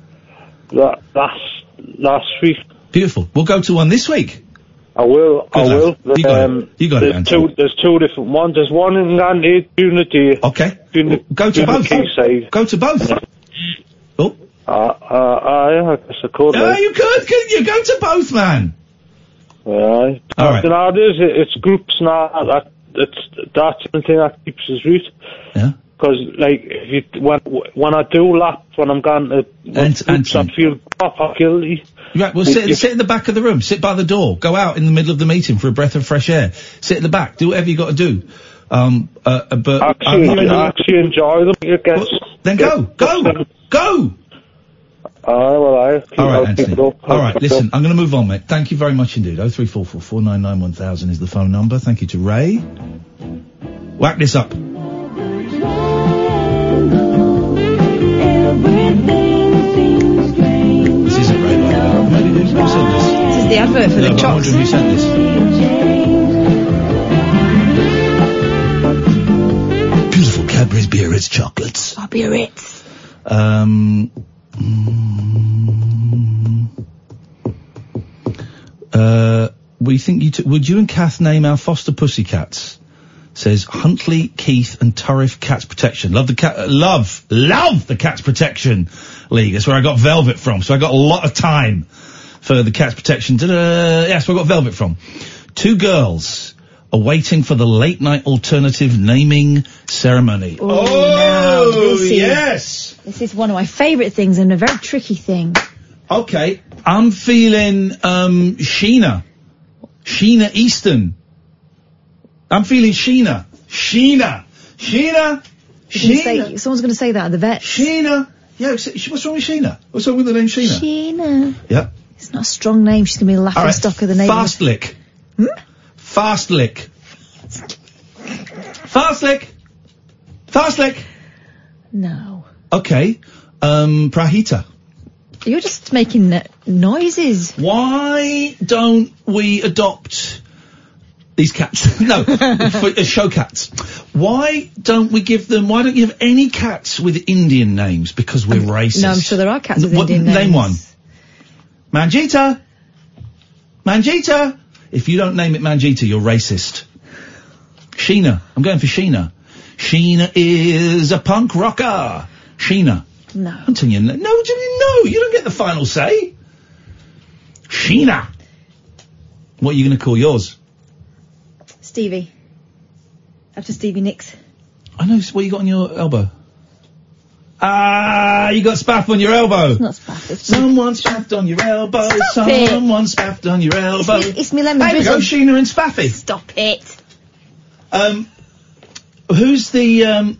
Last week. Beautiful. We'll go to one this week. I will. You got it, Anthony. There's two different ones. There's one in Gandhi during the day. Okay. Go to both. Go to both. Oh. I guess I could. Yeah, you could. You go to both, man. Right. All right. Nowadays, it's groups now. That's the thing that keeps us root. Yeah. Because, like, when I do laps, when I'm going to groups, I feel proper guilty. Right, well, sit in the back of the room. Sit by the door. Go out in the middle of the meeting for a breath of fresh air. Sit in the back. Do whatever you got to do. But I actually enjoy them. Then go. All right, Anthony. All right, listen, I'm going to move on, mate. Thank you very much indeed. 0344 499 1000 is the phone number. Thank you to Ray. Whack this up. This isn't Ray, by the way. Who sent this? This is the advert for the chocs. I wonder who sent this. Beautiful Cadbury's Biarritz chocolates. Oh, Biarritz. We think would you and Kath name our foster pussycats? Says Huntley, Keith and Turriff Cats Protection. Love the Cats Protection League. That's where I got Velvet from. So I got a lot of time for the Cats Protection. Yes, where I got Velvet from. 2 girls are waiting for the late night alternative naming ceremony. Yes! This is one of my favourite things and a very tricky thing. Okay, I'm feeling, Sheena Easton. I'm feeling Sheena. Someone's going to say that at the vet. Sheena. Yeah, what's wrong with Sheena? What's wrong with the name Sheena? Sheena. Yeah. It's not a strong name. She's going to be a laughing stock of the name. Fastlick. Fastlick. No. Okay. Prahita. You're just making noises. Why don't we adopt these cats? No, show cats. Why don't you have any cats with Indian names? Because we're racist. No, I'm sure there are cats with Indian names. Name one. Manjita. If you don't name it Mangita, you're racist. Sheena. I'm going for Sheena. Sheena is a punk rocker. Sheena. No. I'm telling you, no, you don't get the final say. Sheena. What are you going to call yours? Stevie. After Stevie Nicks. I know, what you got on your elbow? Ah, you got spaff on your elbow. It's not spaff, it's Someone spaffed on your elbow. Stop it. Someone spaffed on your elbow. It's me lemon There we drizzle. go, Sheena and Spaffy. Stop it. Who's the,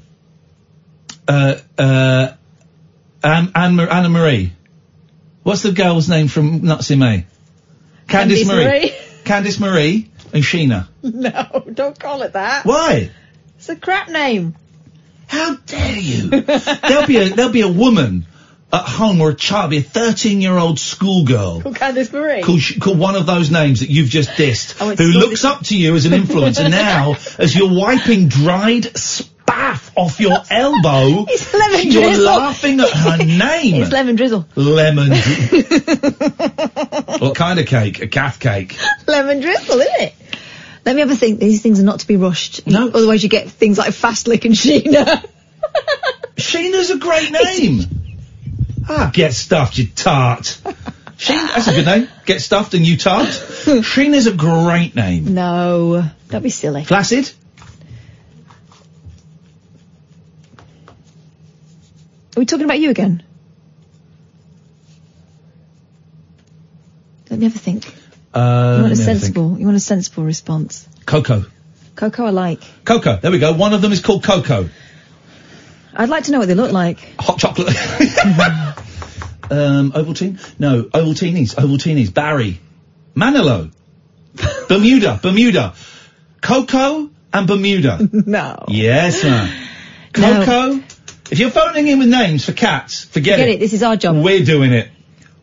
Anna Marie? What's the girl's name from Nutsy May? Candice Marie. Candice Marie and Sheena. No, don't call it that. Why? It's a crap name. How dare you? there'll be a woman at home, or a child, be a 13-year-old schoolgirl Called Candice Marie. called one of those names that you've just dissed, I went who to school looks up to you as an influencer now, as you're wiping dried spaff off your elbow, It's lemon you're drizzle. laughing at her name. It's lemon drizzle. Lemon. What kind of cake? A calf cake. Lemon drizzle, isn't it? Let me have a think. These things are not to be rushed. No. Otherwise you get things like Fast Lick and Sheena. Sheena's a great name. Get stuffed, you tart. That's a good name. Get stuffed and you tart. Sheena's a great name. No, don't be silly. Flaccid? Are we talking about you again? Let me have a think. You want a sensible response. Coco. Coco I like. Coco. There we go. One of them is called Coco. I'd like to know what they look like. Hot chocolate. Ovaltine? No, Ovaltinis. Barry. Manilow. Bermuda. Coco and Bermuda. No. Yes, man. Coco. No. If you're phoning in with names for cats, forget it. This is our job. We're doing it.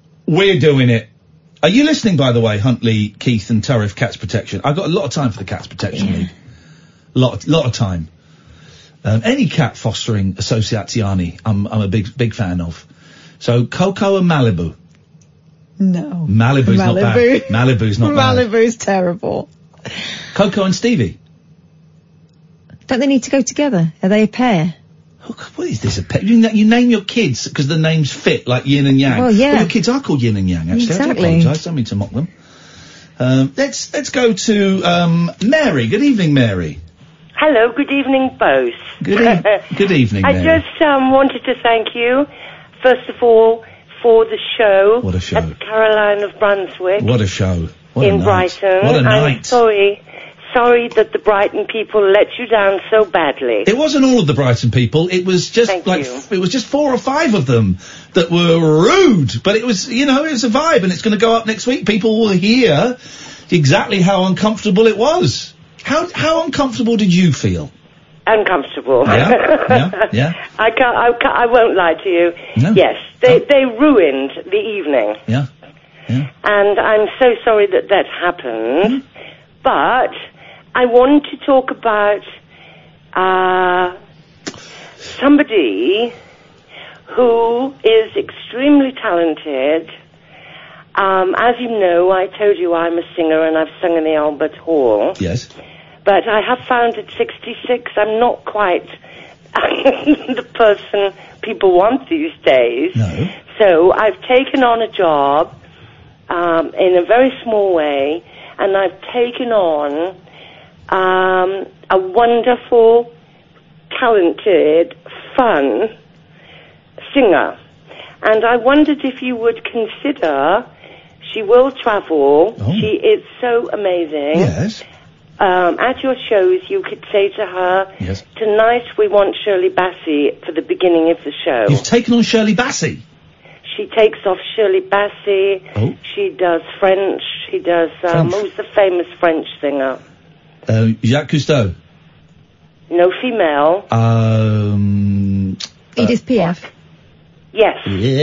Are you listening, by the way, Huntley, Keith and Turriff Cats Protection? I've got a lot of time for the Cats Protection League. Lot of time. Any cat fostering associazione, I'm a big fan of. So, Coco and Malibu. No. Malibu's not bad. Malibu's not bad. Malibu's terrible. Coco and Stevie. Don't they need to go together? Are they a pair? What is this, a pet? You name your kids because the names fit, like yin and yang. Well, yeah. Well, your kids are called yin and yang, actually. Exactly. I do apologise, don't mean to mock them. Let's go to, Mary. Good evening, Mary. Hello, good evening, both. Good evening, I Mary. just wanted to thank you, first of all, for the show. What a show. At Caroline of Brunswick. What a show. What in a night. Brighton. What a night. I'm sorry that the Brighton people let you down so badly. It wasn't all of the Brighton people. It was just it was just 4 or 5 of them that were rude. But it was, it was a vibe, and it's going to go up next week. People will hear exactly how uncomfortable it was. How uncomfortable did you feel? Uncomfortable. Yeah. I won't lie to you. No. Yes, they ruined the evening. Yeah. And I'm so sorry that happened. But I want to talk about somebody who is extremely talented. As you know, I told you I'm a singer and I've sung in the Albert Hall. Yes. But I have found at 66 I'm not quite the person people want these days. No. So I've taken on a job in a very small way, and I've taken on a wonderful, talented, fun singer. And I wondered if you would consider, she will travel, she is so amazing. Yes. At your shows, you could say to her, yes. Tonight we want Shirley Bassey for the beginning of the show. You've taken on Shirley Bassey? She takes off Shirley Bassey. Oh. She does French. She does, who's the famous French singer? Jacques Cousteau. No female. Edith Piaf. Yes.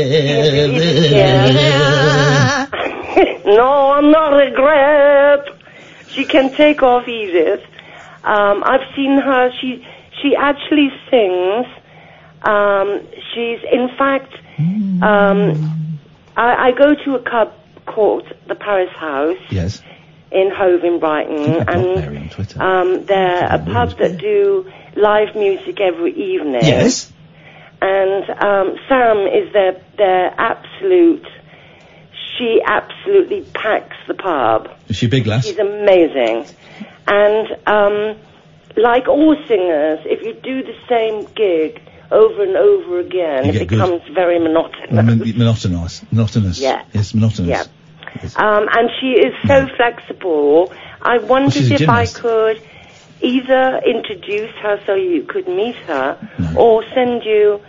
No, I'm not regret. She can take off Edith. I've seen her. She actually sings. She's, in fact, I go to a club called the Paris House. Yes. in Hove in Brighton, and they're a pub that do live music every evening. Yes. And Sam is their absolute. She absolutely packs the pub. Is she a big lass? She's amazing, and like all singers, if you do the same gig over and over again, You it get becomes very monotonous. Monotonous. Yeah. Yes, monotonous. Yeah. And she is so flexible. I wondered she's a if I gymnast. could either introduce her so you could meet her, or send you,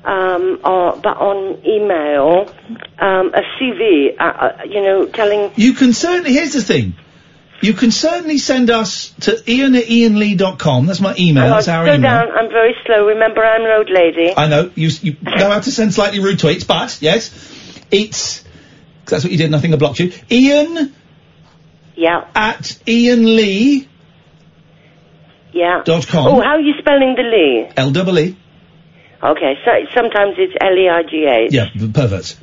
but on email, a CV, telling... You can certainly, here's the thing. You can certainly send us to ian@ianlee.com. That's my email. That's our slow email. down, I'm very slow. Remember, I'm road lady. I know, you know how to send slightly rude tweets, but, yes, it's... That's what you did, and I think I blocked you. Ian... Yeah. At ianlee.com. Yeah. Oh, how are you spelling the Lee? L-double-E. Okay, so sometimes it's L-E-I-G-H. Yeah, the perverts.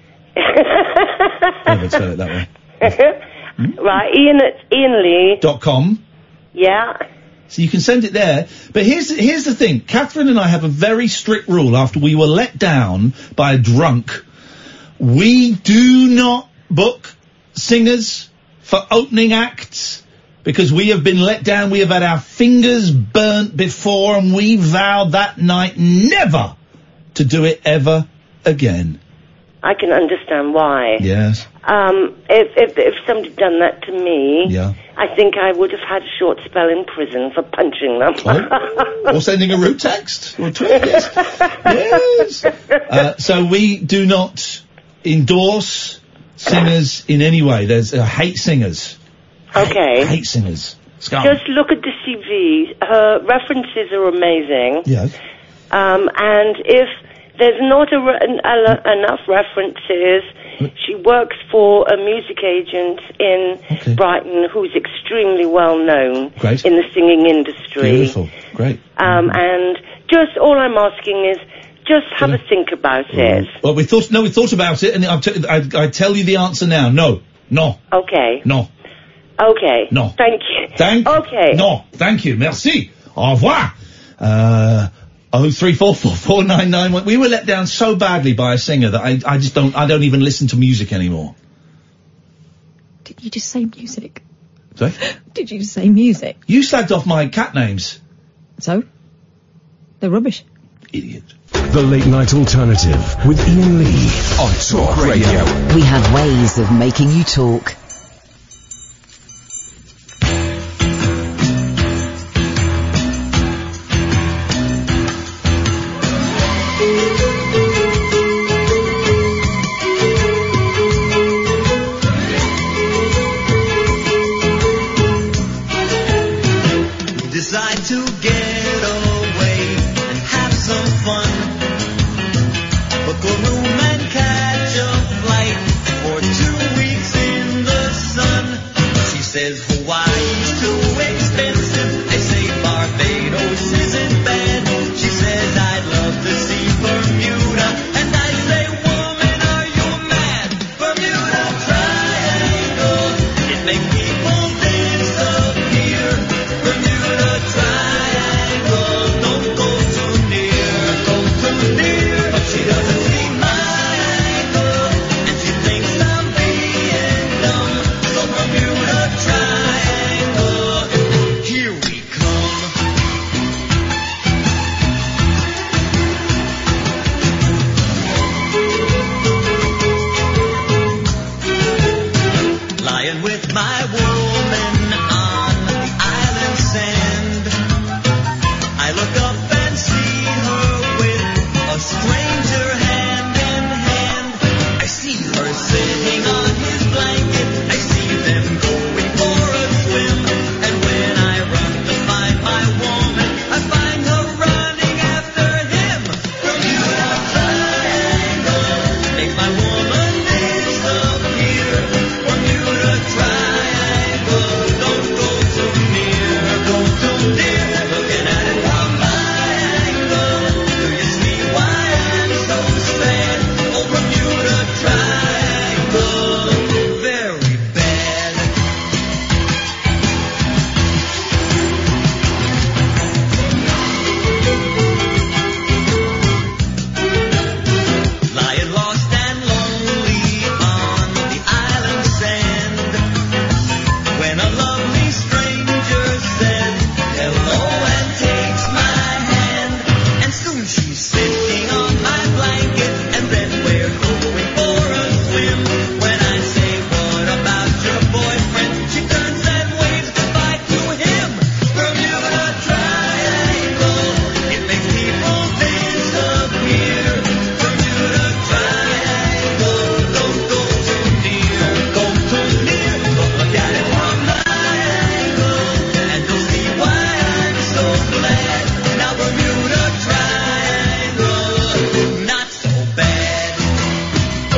Perverts spell it that way. Right, Ian@ianlee.com. Yeah. So you can send it there. But here's the thing. Catherine and I have a very strict rule after we were let down by a drunk. We do not book singers for opening acts because we have been let down. We have had our fingers burnt before, and we vowed that night never to do it ever again. I can understand why. Yes. If somebody done that to me, Yeah. I think I would have had a short spell in prison for punching them. Or sending a rude text or a tweet. Yes. Yes. So we do not endorse singers in any way. There's hate singers. Okay. Hate singers. Scum. Just look at the CV. Her references are amazing. Yes. And if there's not enough references, she works for a music agent in Brighton who's extremely well known Great. in the singing industry. Beautiful. Great. And just all I'm asking is just have a think about it. Well, we thought about it, and I tell you the answer now. No. Okay. No. Okay. No. Thank you. Okay. No. Thank you. Merci. Au revoir. 0344499. We were let down so badly by a singer that I don't even listen to music anymore. Did you just say music? Sorry? Did you just say music? You slagged off my cat names. So? They're rubbish. Idiot. The Late Night Alternative with Ian Lee on Talk Radio. We have ways of making you talk. Decide to get away and have some fun. Book a room and catch a flight for 2 weeks in the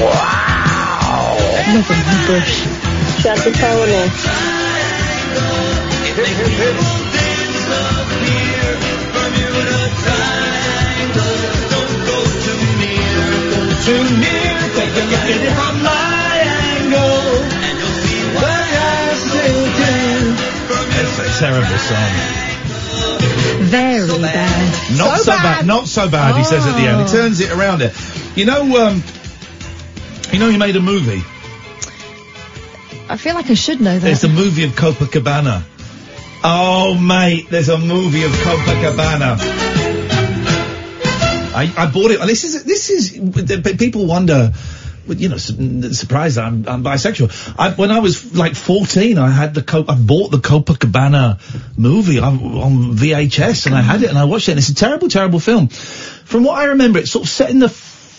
Nothing in the bush. Shut the phone Too near, take a look at it from my angle, and you'll see what I still do. It's a terrible song. Very bad. Not so bad. Not so bad. He says at the end. He turns it around there. You know, he made a movie. I feel like I should know that. There's a movie of Copacabana. Oh, mate, there's a movie of Copacabana. I bought it. This is. People wonder, you know, surprised that I'm bisexual. When I was like 14, I bought the Copacabana movie on VHS, and I had it, and I watched it. And it's a terrible, terrible film. From what I remember, it's sort of set in the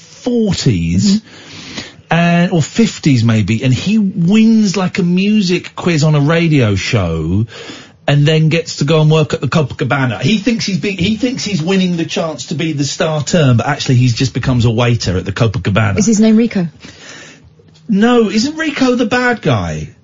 40s. Or 50s maybe, and he wins like a music quiz on a radio show, and then gets to go and work at the Copacabana. He thinks he's winning the chance to be the star turn, but actually he's just becomes a waiter at the Copacabana. Is his name Rico? No, isn't Rico the bad guy?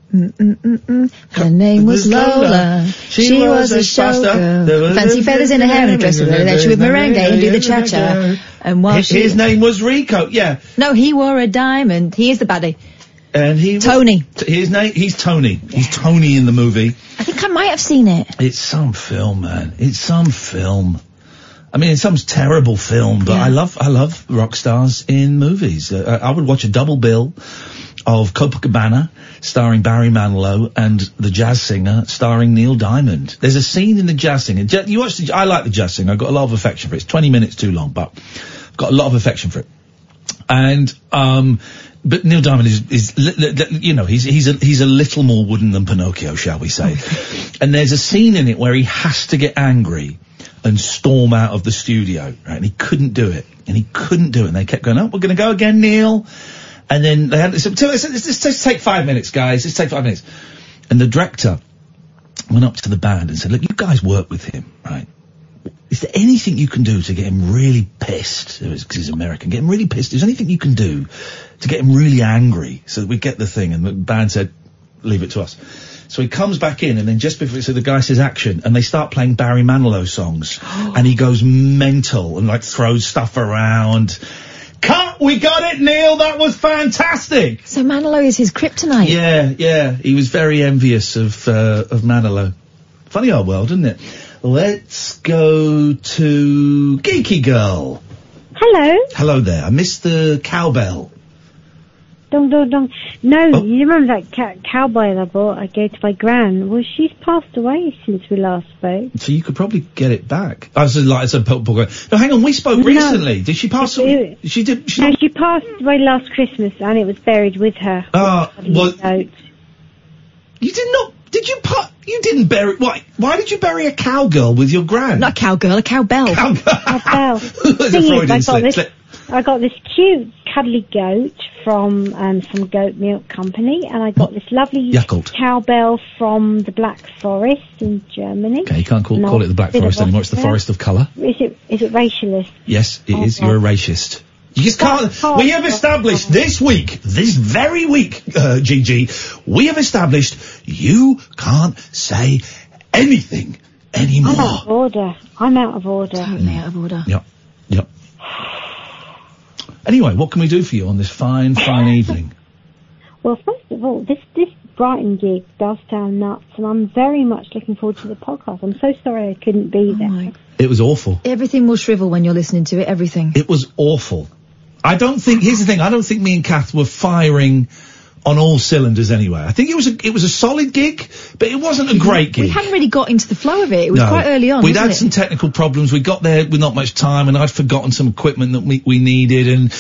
Her name was Lola. She was a showgirl. Fancy feathers in her hair and a dress with her. Then she would merengue and do the cha-cha. And while his name was Rico, yeah. No, he wore a diamond. He is the baddie. And Tony. His name, he's Tony. Yeah. He's Tony in the movie. I think I might have seen it. It's some film, man. It's some film. I mean, it's some terrible film, but I love rock stars in movies. I would watch a double bill of Copacabana, starring Barry Manilow, and The Jazz Singer, starring Neil Diamond. There's a scene in The Jazz Singer. You watch I like The Jazz Singer. I've got a lot of affection for it. It's 20 minutes too long, but I've got a lot of affection for it. And, but Neil Diamond is you know, he's a little more wooden than Pinocchio, shall we say. And there's a scene in it where he has to get angry and storm out of the studio, right? And he couldn't do it. And they kept going, oh, we're going to go again, Neil. And then they had, let's take 5 minutes, guys. Let's take 5 minutes. And the director went up to the band and said, look, you guys work with him, right? Is there anything you can do to get him really pissed? Because he's American. Get him really pissed. Is there anything you can do to get him really angry so that we get the thing? And the band said, leave it to us. So he comes back in, and then just before, so the guy says action, and they start playing Barry Manilow songs. And he goes mental and like throws stuff around. Cut! We got it, Neil! That was fantastic! So Manilow is his kryptonite? Yeah. He was very envious of Manilow. Funny old world, isn't it? Let's go to Geeky Girl. Hello. Hello there. I missed the cowbell. Dong, dong, dong. No, you remember that cowboy I gave to my gran? Well, she's passed away since we last spoke. So you could probably get it back. I said, no, hang on, we spoke recently. Did she pass away? She passed away last Christmas, and it was buried with her. You did not, you didn't bury, why did you bury a cowgirl with your gran? Not a cowgirl, a cowbell. Cowbell. I got this cute, cuddly goat from some goat milk company, and I got this lovely cowbell from the Black Forest in Germany. Okay, you can't call it the Black Forest anymore. It's the Forest of Colour. Is it racialist? Yes, it is. You're a racist. You just can't. We have established this very week, Gigi, we have established you can't say anything anymore. I'm out of order. Totally out of order. Yep. Anyway, what can we do for you on this fine evening? Well, first of all, this Brighton gig does sound nuts, and I'm very much looking forward to the podcast. I'm so sorry I couldn't be there. It was awful. Everything will shrivel when you're listening to it, everything. It was awful. Here's the thing, I don't think me and Kath were firing on all cylinders anyway. I think it was a solid gig, but it wasn't a great gig. We hadn't really got into the flow of it. It was quite early on. We'd had some technical problems. We got there with not much time, and I'd forgotten some equipment that we needed, and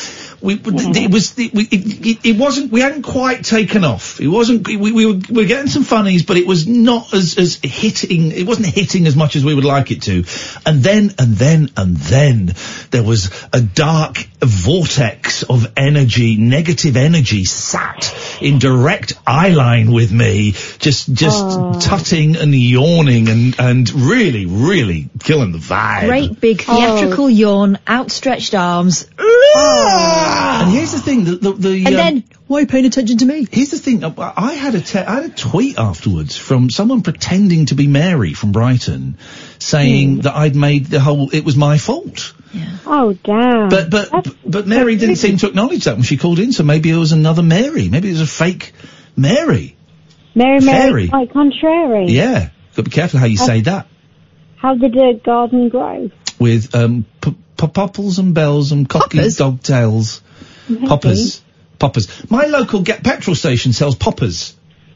it wasn't. We hadn't quite taken off. It wasn't. We were getting some funnies, but it was not as hitting. It wasn't hitting as much as we would like it to. And then there was a dark vortex of energy, negative energy, sat in direct eye line with me, just tutting and yawning and really, really killing the vibe. Great big theatrical yawn, outstretched arms. And here's the thing, and then, why are you paying attention to me? Here's the thing, I had a tweet afterwards from someone pretending to be Mary from Brighton, saying that I'd made it was my fault. Yeah. Oh, damn. But Mary didn't seem to acknowledge that when she called in, so maybe it was another Mary. Maybe it was a fake Mary. Mary, quite contrary. Yeah. Got to be careful how you say that. How did the garden grow? With, popples and bells and cocky dogtails. Maybe. Poppers. My local petrol station sells poppers.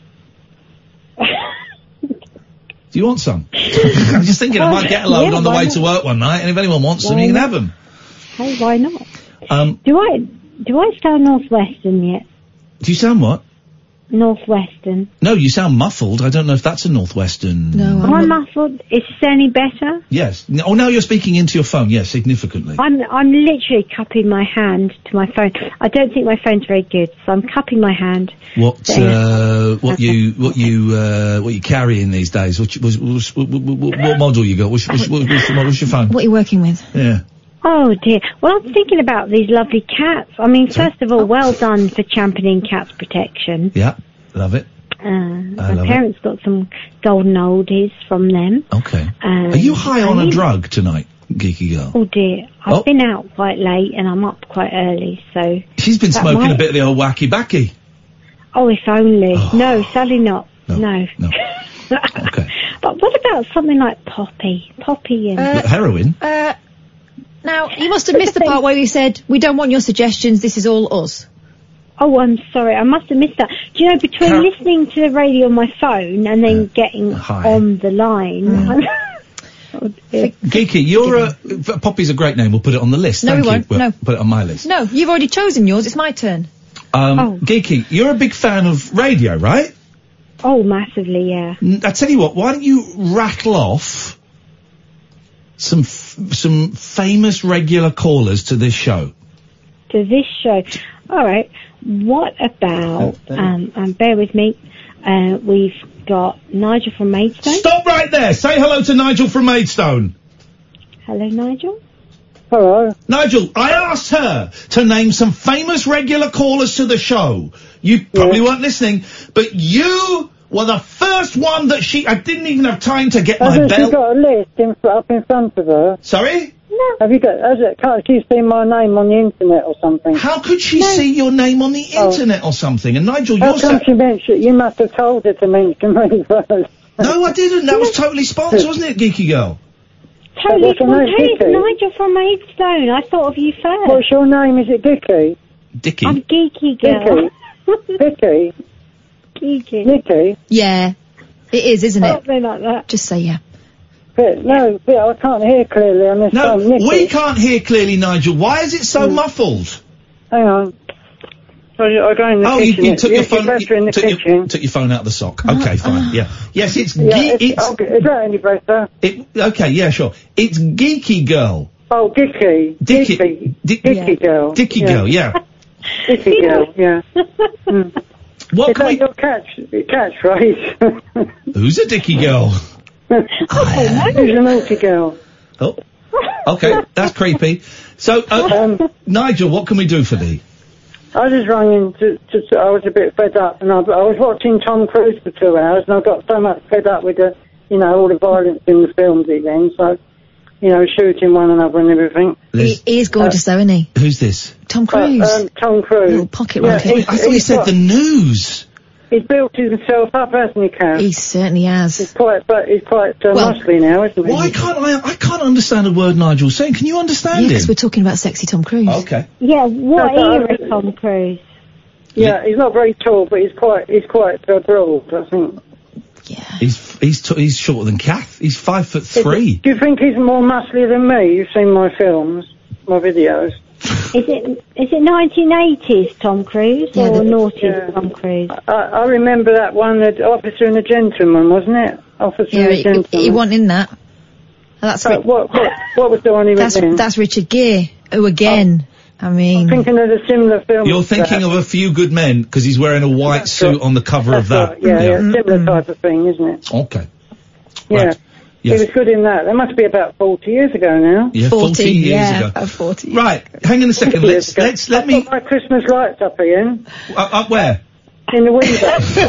Do you want some? I'm just thinking I might get a load on the way to work one night, and if anyone wants them, you can have them. Hey, why not? Do I sound Northwestern yet? Do you sound what? Northwestern. No, you sound muffled. I don't know if that's a Northwestern. No, I'm muffled. Is this any better? Yes. Oh, now you're speaking into your phone. Yes, significantly. I'm literally cupping my hand to my phone. I don't think my phone's very good, so I'm cupping my hand. What you carrying these days? What model you got? What's your phone? What are you working with? Yeah. Oh dear. Well, I'm thinking about these lovely cats. I mean, first of all, well done for championing cats protection. Yeah, love it. My parents got some golden oldies from them. Okay. Are you high on a drug tonight, Geeky Girl? Oh dear. I've been out quite late and I'm up quite early, so... She's been smoking a bit of the old wacky backy. Oh, if only. No, sadly not. No. Okay. But what about something like Poppy? Poppy and... heroin? Now, you must have missed the part where you said, we don't want your suggestions, this is all us. Oh, I'm sorry, I must have missed that. Do you know, between listening to the radio on my phone and then getting on the line... Geeky, Poppy's a great name, we'll put it on the list. No, we won't. No. Put it on my list. No, you've already chosen yours, it's my turn. Geeky, you're a big fan of radio, right? Oh, massively, yeah. I tell you what, why don't you rattle off some famous regular callers to this show? To this show? All right. What about, bear with me, we've got Nigel from Maidstone. Stop right there! Say hello to Nigel from Maidstone. Hello, Nigel. Hello. Nigel, I asked her to name some famous regular callers to the show. You probably weren't listening, but you were the first one that I didn't even have time to get my bell. Has she got a list up in front of her? Sorry? No. Can't she see my name on the internet or something? How could she see your name on the internet or something? And Nigel, how come she mentioned? You must have told her to mention me first. No, I didn't. That was totally sponsored, wasn't it, Geeky Girl? Totally spontaneous. Nigel from Maidstone. I thought of you first. What's your name? Is it Dicky? Dicky. I'm Geeky Girl. Dicky. Geeky. Nicky. Yeah, it is, isn't it? Something like that. Just say yeah. I can't hear clearly on this phone. No, we can't hear clearly, Nigel. Why is it so muffled? Hang on. So I go in the kitchen. You took your phone. In the kitchen. Took your phone out of the sock. Okay, fine. Yeah. Yes, it's is that any better? Okay, yeah, sure. It's Geeky Girl. Oh, Dicky. Dicky Girl. Dicky Girl, yeah. Dicky Girl, yeah. What is your catchphrase? Who's a Dicky Girl? Who's a naughty girl? Oh, okay, that's creepy. So, Nigel, what can we do for thee? I just rang in I was a bit fed up, and I was watching Tom Cruise for 2 hours, and I got so much fed up with all the violence in the films then, so, shooting one another and everything. He is gorgeous though, isn't he? Who's this? Tom Cruise. Tom Cruise. Little pocket rocket. I thought you said the news. He's built himself up, hasn't he, Karen? He certainly has. He's quite muscly now, isn't he? Why can't I can't understand a word Nigel's saying. Can you understand him? Because we're talking about sexy Tom Cruise. Okay. Yeah, what era Tom Cruise? Yeah, he's not very tall, but he's quite broad, I think. Yeah. He's shorter than Kath. He's 5'3". Do you think he's more muscly than me? You've seen my films, my videos. Is it 1980s Tom Cruise or noughties Tom Cruise? I remember that one, the Officer and the Gentleman, wasn't it? Officer and the Gentleman. He wasn't in that. That's what was the one he was in? That's Richard Gere, who again I mean, I'm thinking of a similar film. You're thinking of A Few Good Men because he's wearing a white suit on the cover of that. Right. Yeah, similar type of thing, isn't it? Okay. Yeah. Right. Yes. He was good in that. That must be about 40 years ago now. Yeah, 40 years ago. 40. Right, hang on a second. Let me. I've got my Christmas lights up, Ian. Up where? In the window.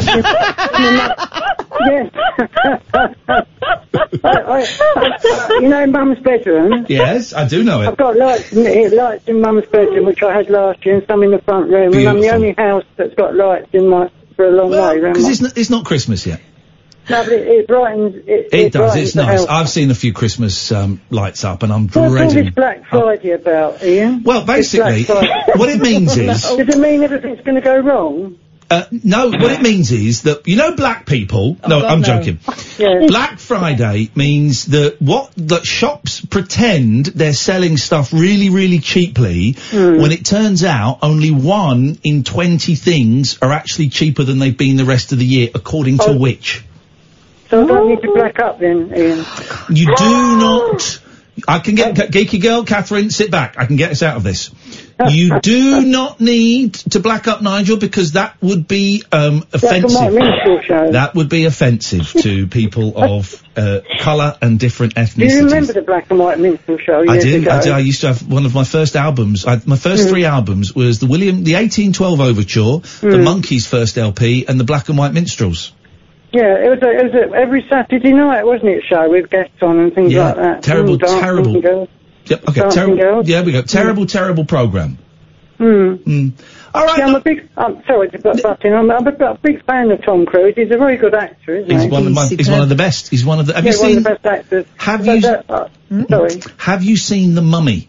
Yes. You know, in Mum's bedroom. Yes, I do know it. I've got lights in Mum's bedroom, which I had last year, and some in the front room. Beautiful. And I'm the only house that's got lights in for a long way. Because it's not Christmas yet. No, but it brightens. It does. brightens It's the nice. house. I've seen a few Christmas lights up, and I'm What's all dreading. this Black Friday about, Ian? Well, basically, This Black Friday. what it means is. Does it mean everything's going to go wrong? No, what it means is that, black people. I'm joking. Yeah. Black Friday means that shops pretend they're selling stuff really, really cheaply when it turns out only 1 in 20 things are actually cheaper than they've been the rest of the year, according to which. So I don't need to black up then, Ian. You do not. I can get geeky girl, Catherine. Sit back. I can get us out of this. You do not need to black up, Nigel, because that would be offensive. That would be offensive to people of colour and different ethnicities. Do you remember the Black and White Minstrel Show years ago? I do. I used to have one of my first albums. My first 3 albums was the 1812 Overture, the Monkees' first LP, and the Black and White Minstrels. Yeah, it was every Saturday night, wasn't it, show with guests on and things like that. Terrible. Yep, okay, terrible. Girls. Yeah, we go. Terrible programme. All right. Yeah, I'm sorry to butt in. I'm a big fan of Tom Cruise. He's a very good actor, isn't he? He's one of the best. He's one of the. Have you seen? One of the best actors. Sorry. Have you seen The Mummy?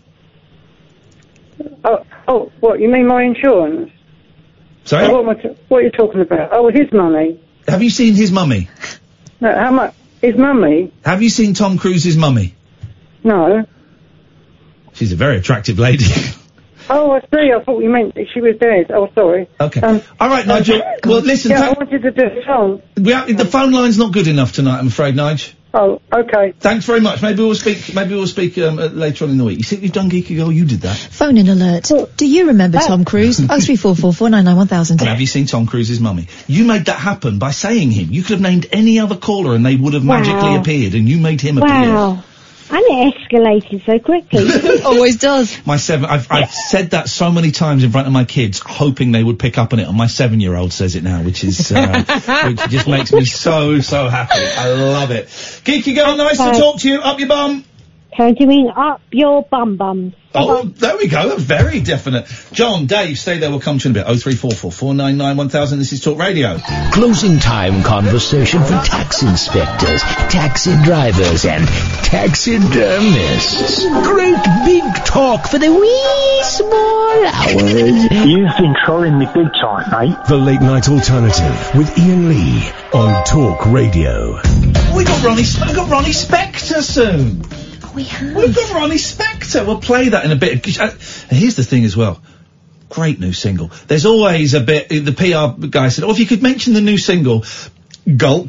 Oh, what? You mean my insurance? Sorry. What are you talking about? Oh, his Mummy. Have you seen his Mummy? No, how much? His Mummy? Have you seen Tom Cruise's Mummy? No. She's a very attractive lady. Oh, I see. I thought you meant she was dead. Oh, sorry. Okay. All right, Nigel. Well, listen. Yeah, I wanted to do a song. The phone line's not good enough tonight, I'm afraid, Nigel. Oh, okay. Thanks very much. Maybe we'll speak later on in the week. You see, you've done Geeky Girl. You did that. Phone-in alert. Do you remember Tom Cruise? 03444991000. And have you seen Tom Cruise's Mummy? You made that happen by saying him. You could have named any other caller and they would have magically appeared, and you made him appear. Wow. And it escalated so quickly. Always does. I've said that so many times in front of my kids, hoping they would pick up on it, and my 7-year-old says it now, which is, which just makes me so happy. I love it. Geeky Girl, nice to talk to you. Up your bum. How do you mean up your bum? Oh, there we go. Very definite. John, Dave, stay there. We'll come to you in a bit. 03444991000. This is Talk Radio. Closing time conversation for tax inspectors, taxi drivers, and taxidermists. Great big talk for the wee small hours. You've been trolling me big time, mate. The Late Night Alternative with Ian Lee on Talk Radio. We got Ronnie Spector soon. We've got Ronnie Spector. We'll play that in a bit. Here's the thing as well. Great new single. There's always a bit, the PR guy said, if you could mention the new single, gulp,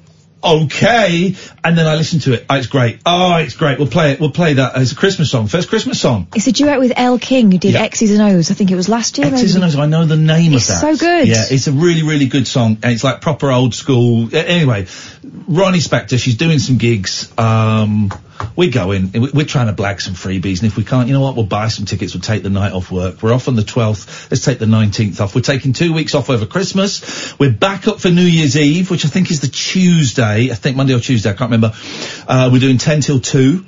okay, and then I listened to it. Oh, it's great. We'll play it. We'll play that as a Christmas song. First Christmas song. It's a duet with Elle King, who did X's and O's. I think it was last year. X's and O's. I know the name of that. It's so good. Yeah, it's a really, really good song, and it's like proper old school. Anyway, Ronnie Spector, she's doing some gigs. We go in, we're trying to blag some freebies, and if we can't, you know what, we'll buy some tickets, we'll take the night off work. We're off on the 12th, let's take the 19th off. We're taking 2 weeks off over Christmas. We're back up for New Year's Eve, which I think is the Tuesday, I think Monday or Tuesday, I can't remember. We're doing 10 till 2.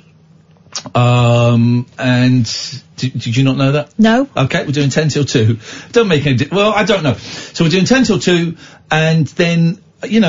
And did you not know that? No. Okay, we're doing 10 till 2. Don't make any, well, I don't know. So we're doing 10 till 2, and then,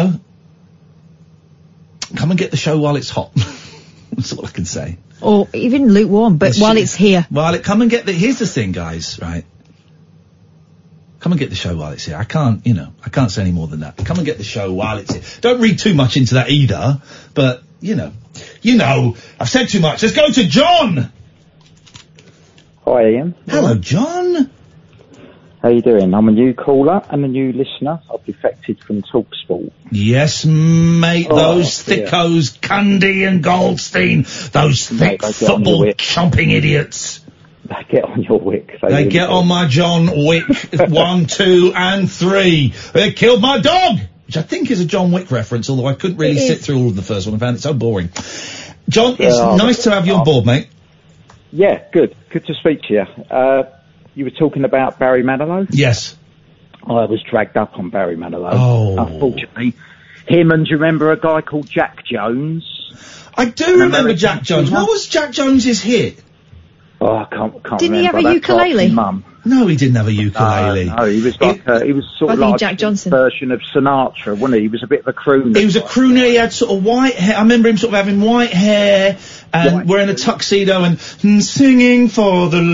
come and get the show while it's hot. That's all I can say. Or even lukewarm, but while it's here. Come and get here's the thing, guys, right? Come and get the show while it's here. I can't say any more than that. Come and get the show while it's here. Don't read too much into that either, but, I've said too much. Let's go to John! Hi, Ian. Hello, John. How you doing? I'm a new caller and a new listener. I've defected from TalkSport. Yes, mate, those thickos, Cundy and Goldstein, those thick football chomping idiots. They get on your Wick. They really get do. on my John Wick 1, 2, and 3. They killed my dog! Which I think is a John Wick reference, although I couldn't really sit through all of the first one. I found it so boring. John, it's nice to have you on board, mate. Yeah, good. Good to speak to you. You were talking about Barry Manilow? Yes. I was dragged up on Barry Manilow. Oh. Unfortunately. Him and do you remember a guy called Jack Jones? I do remember Jack Jones. What was Jack Jones's hit? Oh, I can't Didn't he remember. have a That ukulele? drives me mum. No, he didn't have a ukulele. No, he was like he was sort I of think like Jack Johnson. a version of Sinatra, wasn't he? He was a bit of a crooner. He was a crooner. He had sort of white hair. I remember him sort of having white hair and wearing a tuxedo and singing for the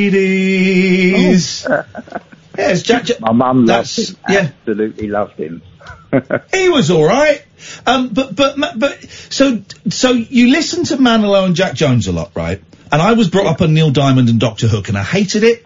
ladies. Yes, Jack. My mum loved him. Absolutely loved him. He was all right. But so you listen to Manilow and Jack Jones a lot, right? And I was brought up on Neil Diamond and Dr. Hook, and I hated it.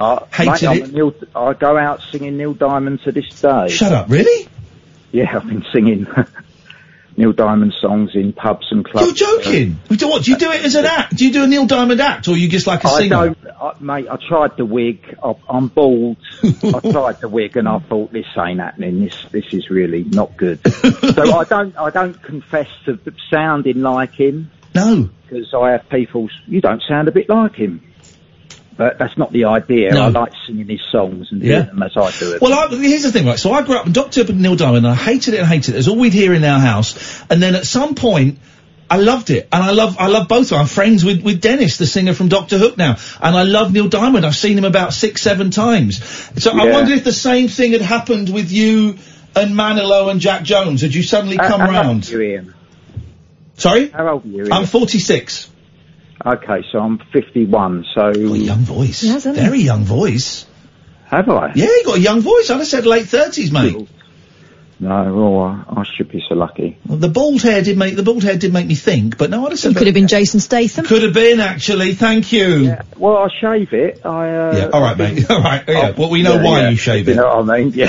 I go out singing Neil Diamond to this day. Shut up, really? Yeah, I've been singing Neil Diamond songs in pubs and clubs. You're joking? Do what? Do you do it as an act? Do you do a Neil Diamond act, or are you just like a singer? Mate, I tried the wig. I'm bald. I tried the wig, and I thought this ain't happening. This is really not good. So I don't confess to sounding like him. No. Because I have people, you don't sound a bit like him. But that's not the idea. No. I like singing his songs and doing them as I do it. Well, here's the thing, right? So I grew up in Dr. Hook and Neil Diamond, and I hated it. It was all we'd hear in our house. And then at some point, I loved it. And I love both of them. I'm friends with Dennis, the singer from Dr. Hook now. And I love Neil Diamond. I've seen him about 6-7 times. So I wondered if the same thing had happened with you and Manilow and Jack Jones. Had you suddenly come round? How old are you, Ian? Sorry? How old are you, Ian? I'm 46. Okay, so I'm 51, so... Got a young voice. Very young voice. Have I? Yeah, you got a young voice. I'd have said late 30s, mate. No, well, I should be so lucky. Well, the bald hair did make me think, but no, I'd have said... You could have been Jason Statham. Could have been, actually. Thank you. Yeah, well, I shave it. Yeah, all right, mate. All right, yeah. Well, we know why you shave it. You know what I mean?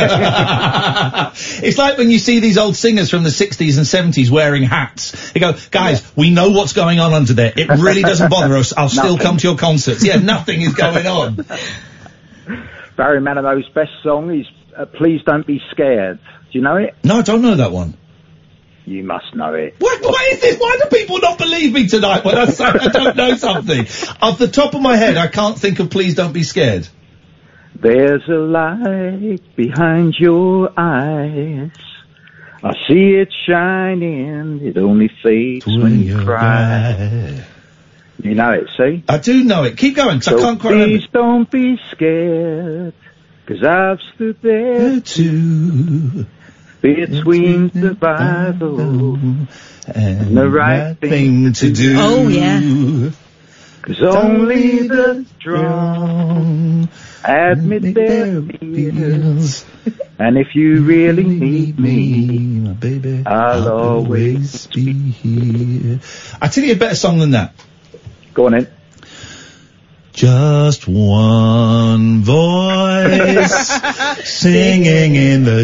Yeah. It's like when you see these old singers from the 60s and 70s wearing hats. They go, guys, we know what's going on under there. It really doesn't bother us. I'll still come to your concerts. Yeah, nothing is going on. Barry Manilow's best song is Please Don't Be Scared. Do you know it? No, I don't know that one. You must know it. What is this? Why do people not believe me tonight when I say I don't know something? Off the top of my head, I can't think of Please Don't Be Scared. There's a light behind your eyes. I see it shining. It only fades when you cry. You know it, see? I do know it. Keep going, 'cause I can't quite remember. Please don't be scared, 'cause I've stood there too. Between survival and the right thing to do. Oh, yeah. 'Cause only the strong admit their fears. And if you really need me, baby, I'll always be here. I tell you a better song than that. Go on in. Just one voice singing in the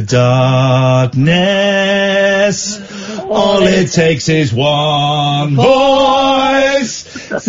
darkness. All it takes is one voice.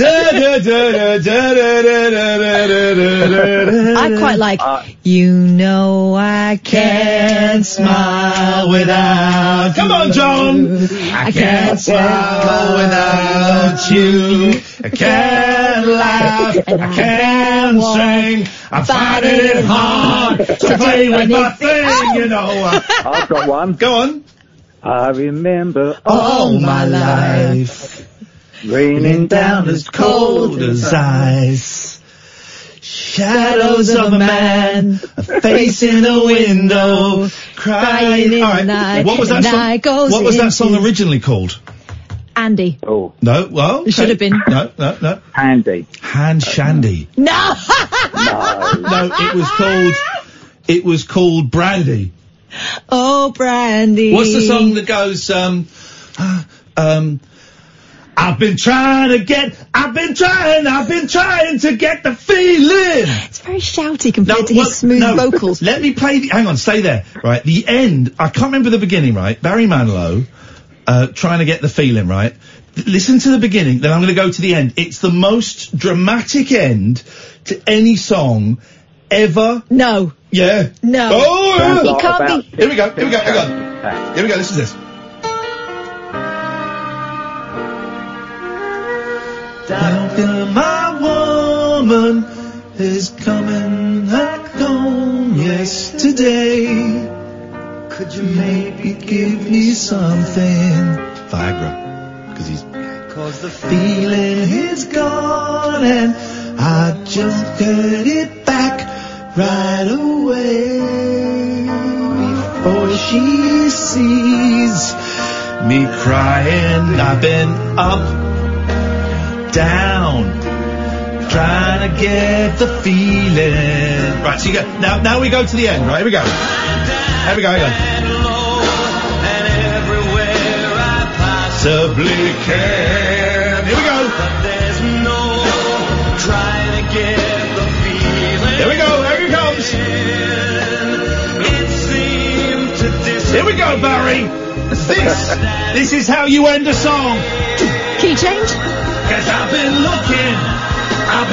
I quite like, you know I can't smile without Come on, John. I can't smile without you. I can't laugh. I can't sing. I'm finding it hard to play with my thing, you know. I've got one. Go on. I remember all my life raining down as cold as ice. Shadows of a man, a face in a window, crying in the night. What was that song? What was that song originally called? Andy. Oh. No, well, It should have been. No. Handy. Hand Shandy. No! No, it was called Brandy. Oh, Brandy. What's the song that goes, I've been trying to get the feeling. It's very shouty compared to his smooth vocals. Let me play hang on, stay there. Right, the end, I can't remember the beginning, right? Barry Manilow, trying to get the feeling, right? Listen to the beginning, then I'm going to go to the end. It's the most dramatic end to any song ever? No. Yeah. No. Oh, yeah. It can't be. Here we go. Hang on. Here we go. Listen to this. Down here, my woman is coming back home yesterday. Could you maybe give me something? Viagra. Cause the feeling is gone and I just get it back right away. Before she sees me crying, I've been up, down, trying to get the feeling. Right, so you go, now we go to the end, right? Here we go. Here we go. Possibly can. Here we go. But there's no trying to get the feeling. Here we go. Here it comes. It seemed to Here we go, Barry. This is how you end a song. Key change? Cause I've been looking up,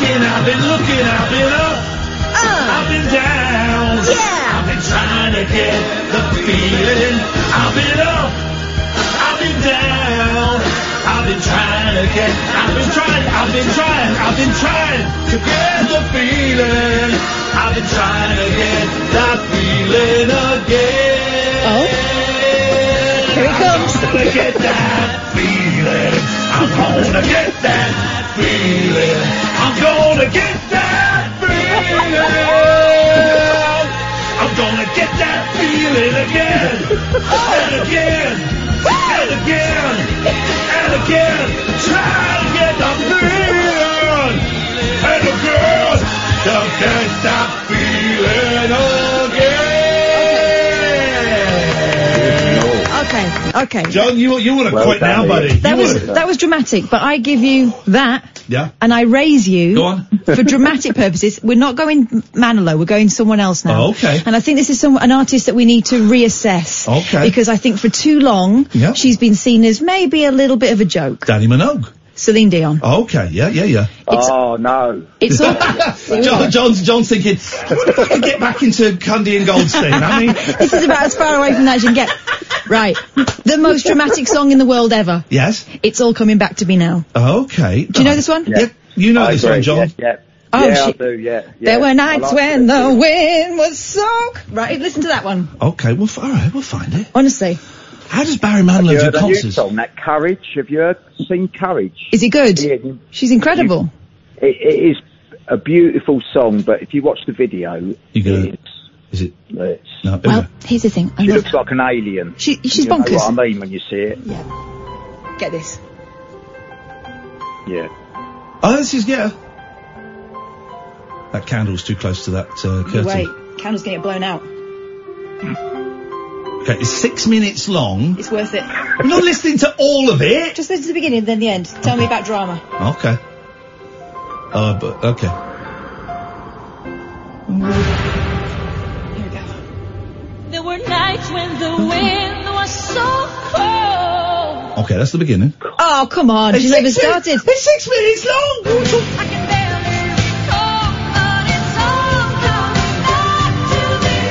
I've been down. Yeah. I've been trying to get the feeling. I've been up, I've been down. I've been trying to get, I've been trying to get the feeling. I've been trying to get that feeling again. Oh. Here it comes. I'm gonna get that feeling. I'm gonna get that feeling. I'm gonna get that feeling. I'm gonna get that feeling again. And again. And again. And again. Try to get the feeling. And again. To get that feeling again. Okay. John, you want to quit now, buddy. That was dramatic, but I give you that. Yeah. And I raise you. Go on. For dramatic purposes. We're not going Manilow, we're going someone else now. Oh, okay. And I think this is an artist that we need to reassess. Okay. Because I think for too long, she's been seen as maybe a little bit of a joke. Danny Minogue. Celine Dion. Okay, yeah. Oh, no. It's all... John's thinking, I wonder if I can get back into Cundy and Goldstein. I mean... This is about as far away from that as you can get. Right. The most dramatic song in the world ever. Yes? It's All Coming Back to Me Now. Okay. Do you know this one? Yeah. You know this one, John? Yeah. Oh, I do, yeah. There were nights when the wind was so... Right, listen to that one. Okay, well, all right, we'll find it. Honestly. How does Barry Manilow do New concerts? song, that Courage. Have you seen Courage? Is it good? Yeah. She's incredible. It is a beautiful song, but if you watch the video, Is it? No. Well, here's the thing. She looks like an alien. She's you bonkers. Know what I mean when you see it? Yeah. Get this. Yeah. Oh, this is, yeah. That candle's too close to that curtain. Wait, candle's gonna get blown out. Okay, it's 6 minutes long. It's worth it. I'm not listening to all of it. Just listen to the beginning, then the end. Tell me about drama. Okay. Okay. Here we go. There were nights when the wind was so cold. Okay, that's the beginning. Oh, come on. She's never started. It's 6 minutes long. I can barely recall, but it's all coming back to me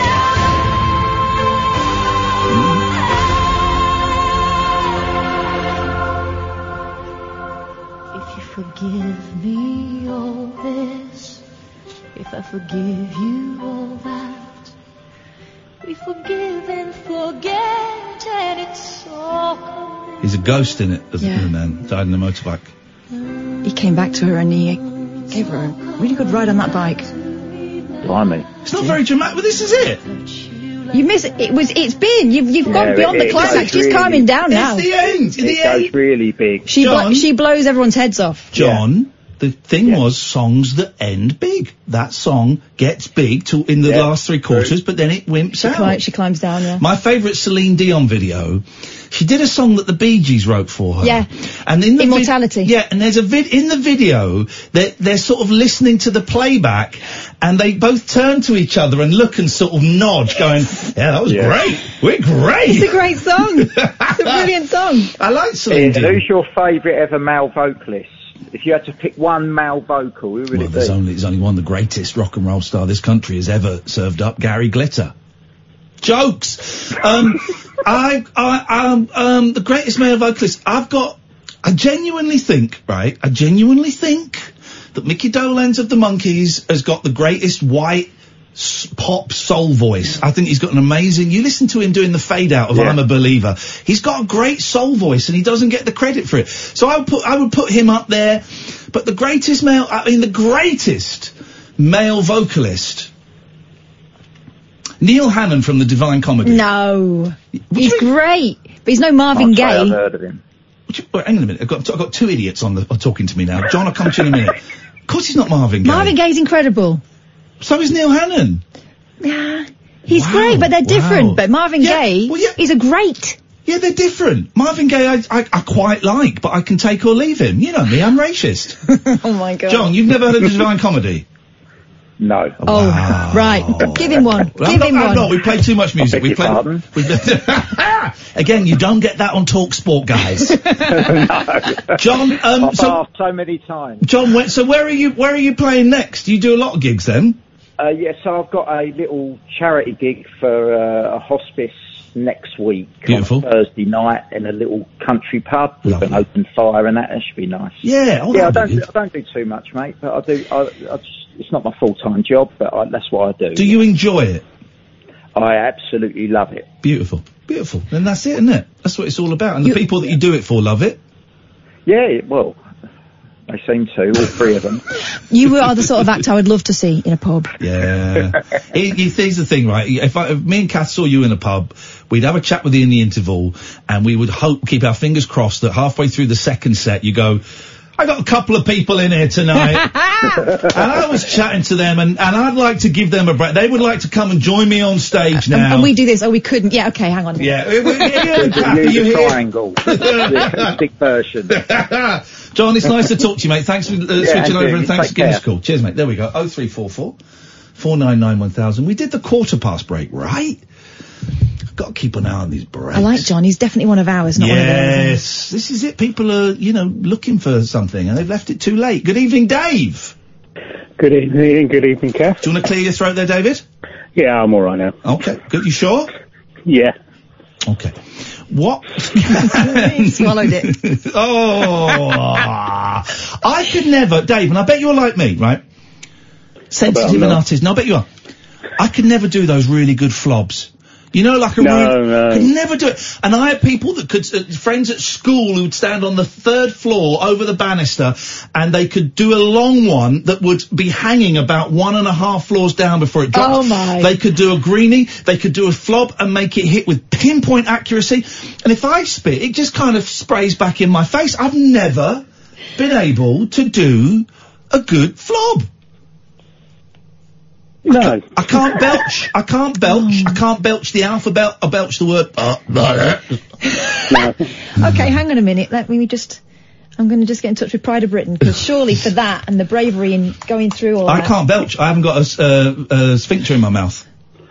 now. If you forgive me all this, if I forgive you all that, we forgive and forget, and it's all coming. He's a ghost in it, the man. Died in a motorbike. He came back to her and he gave her a really good ride on that bike. Blimey. It's not very dramatic, but this is it. You miss it. It's been. You've gone beyond the climax. She's calming down now. It's the end. It goes really big. She blows everyone's heads off. John, the thing was songs that end big. That song gets big in the last three quarters, but then it wimps out. She climbs down, yeah. My favourite Celine Dion video, she did a song that the Bee Gees wrote for her. Yeah. And in the Immortality. and there's in the video, they're sort of listening to the playback, and they both turn to each other and look and sort of nod, going, yeah, that was great. We're great. It's a great song. It's a brilliant song. I like Celine Dion. Who's your favourite ever male vocalist? if you had to pick one male vocal, who would it be? There's only one, the greatest rock and roll star this country has ever served up, Gary Glitter. Jokes! The greatest male vocalist, I genuinely think that Mickey Dolenz of the Monkees has got the greatest white pop soul voice. I think he's got an amazing, you listen to him doing the fade out of I'm a Believer. He's got a great soul voice and he doesn't get the credit for it. So I would put him up there. But the greatest male vocalist, Neil Hannon from the Divine Comedy. No. He's great. But he's no Marvin Gaye. I've heard of him. Wait, hang on a minute. I've got two idiots are talking to me now. John, I'll come to you in a minute. Of course he's not Marvin Gaye. Marvin Gaye's incredible. So is Neil Hannon. Yeah. He's great, but they're different. But Marvin Gaye, he's a great. Yeah, they're different. Marvin Gaye I quite like, but I can take or leave him. You know me, I'm racist. Oh my God. John, you've never heard of the Divine Comedy? No. Oh, right. Give him one. Give him one. No, we play too much music. Again, you don't get that on Talk Sport, guys. John, I've laughed so many times. John, so where are you playing next? Do you do a lot of gigs then? So I've got a little charity gig for a hospice next week. Beautiful. On Thursday night in a little country pub with an open fire and that should be nice. Yeah. I don't do too much, mate, but I do. It's not my full-time job, but that's what I do. Do you enjoy it? I absolutely love it. Beautiful. Then that's it, isn't it? That's what it's all about. And the people that you do it for love it. Yeah, well, they seem to, all three of them. You are the sort of act I would love to see in a pub. Yeah. Here's the thing, right? If me and Kath saw you in a pub, we'd have a chat with you in the interval, and we would keep our fingers crossed that halfway through the second set, you go, I got a couple of people in here tonight. And I was chatting to them, and I'd like to give them a break. They would like to come and join me on stage now. And we do this. Oh, we couldn't. Yeah, okay, hang on a minute. Yeah. Use the triangle. The big version. John, it's nice to talk to you, mate. Thanks for switching over and thanks for giving us a call. Cheers, mate. There we go. 0344 499 1000. We did the quarter past break, right? Got to keep an eye on these breaks. I like John. He's definitely one of ours, not one of theirs. Yes, this is it. People are, looking for something, and they've left it too late. Good evening, Dave. Good evening. Good evening, Kev. Do you want to clear your throat there, David? Yeah, I'm all right now. Okay, good. You sure? Yeah. Okay. What? He swallowed it. I could never, Dave, and I bet you're like me, right? Sensitive and artistic. No, I bet you are. I could never do those really good flobs. Like could never do it. And I had people that could, friends at school who would stand on the third floor over the banister, and they could do a long one that would be hanging about 1.5 floors down before it dropped. Oh my. They could do a greenie, they could do a flob and make it hit with pinpoint accuracy. And if I spit, it just kind of sprays back in my face. I've never been able to do a good flob. No. I can't belch. I can't belch the alphabet. I belch the word. Okay, hang on a minute. I'm going to just get in touch with Pride of Britain, because surely for that and the bravery in going through all that. I can't belch. I haven't got a sphincter in my mouth.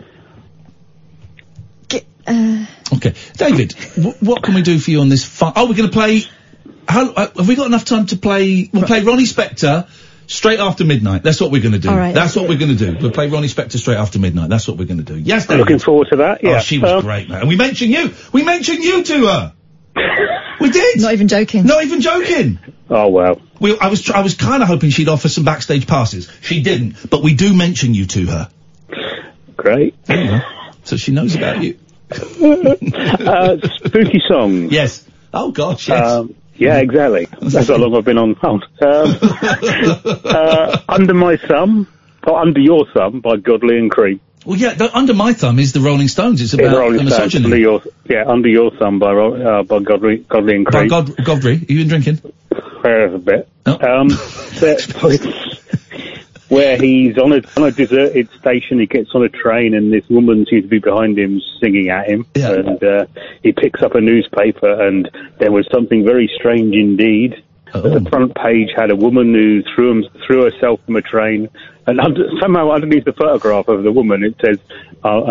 Okay, David, what can we do for you on this we're going to play. Have we got enough time to play? We'll play Ronnie Spector. Straight after midnight. That's what we're going to do. All right, that's what we're going to do. We'll play Ronnie Spector straight after midnight. That's what we're going to do. Yes, David. Looking forward to that. Yeah. Oh, she was great, man. And we mentioned you. We mentioned you to her. We did. Not even joking. Oh well. I was kind of hoping she'd offer some backstage passes. She didn't, but we do mention you to her. Great. So she knows about you. Spooky songs. Yes. Oh gosh. Yes. Yeah, exactly. That's how long I've been on hold. Under My Thumb, or Under Your Thumb by Godley and Cree. Well, yeah, Under My Thumb is the Rolling Stones. It's about misogyny. Under Your Thumb by Godley and Cree. Godfrey, have you been drinking? A bit. Oh. Where he's on a deserted station, he gets on a train, and this woman seems to be behind him singing at him. Yeah. And he picks up a newspaper, and there was something very strange indeed. The front page had a woman who threw herself from a train, and somehow underneath the photograph of the woman it says, I'll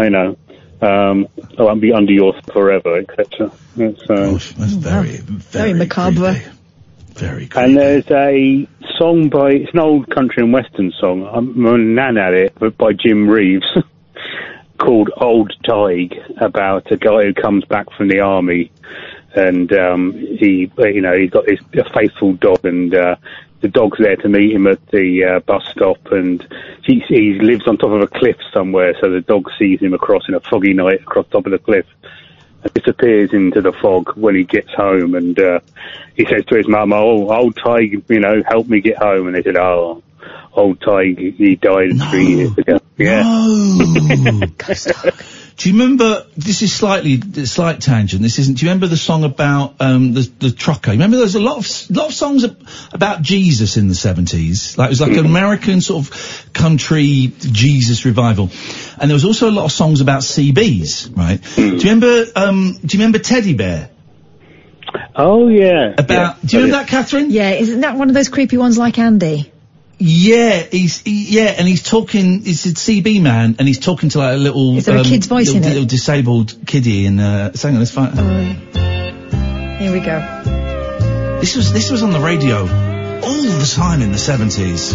be under yours forever, etc. That's very, very macabre. Creepy. Very good. And there's a song it's an old country and western song. My nan had it, but by Jim Reeves, called Old Tige, about a guy who comes back from the army, and he's got a faithful dog, and the dog's there to meet him at the bus stop, and he lives on top of a cliff somewhere, so the dog sees him across in a foggy night across top of the cliff, and disappears into the fog when he gets home, and he says to his mum, Old Tige, help me get home, and they said, Old Tige, he died 3 years ago. Yeah. No. Do you remember, this is slight tangent, this isn't, do you remember the song about, the trucker? Remember there's a lot of songs about Jesus in the 70s? Like, it was like an American sort of country Jesus revival. And there was also a lot of songs about CBs, right? Do you remember Teddy Bear? Oh, yeah. Do you remember that, Catherine? Yeah, isn't that one of those creepy ones like Andy? Yeah, and he's talking, he's a CB man, and he's talking to like a little... Is there a kid's voice in it? Little disabled kiddie, and, hang on, let's find... Here we go. This was on the radio all the time in the 70s.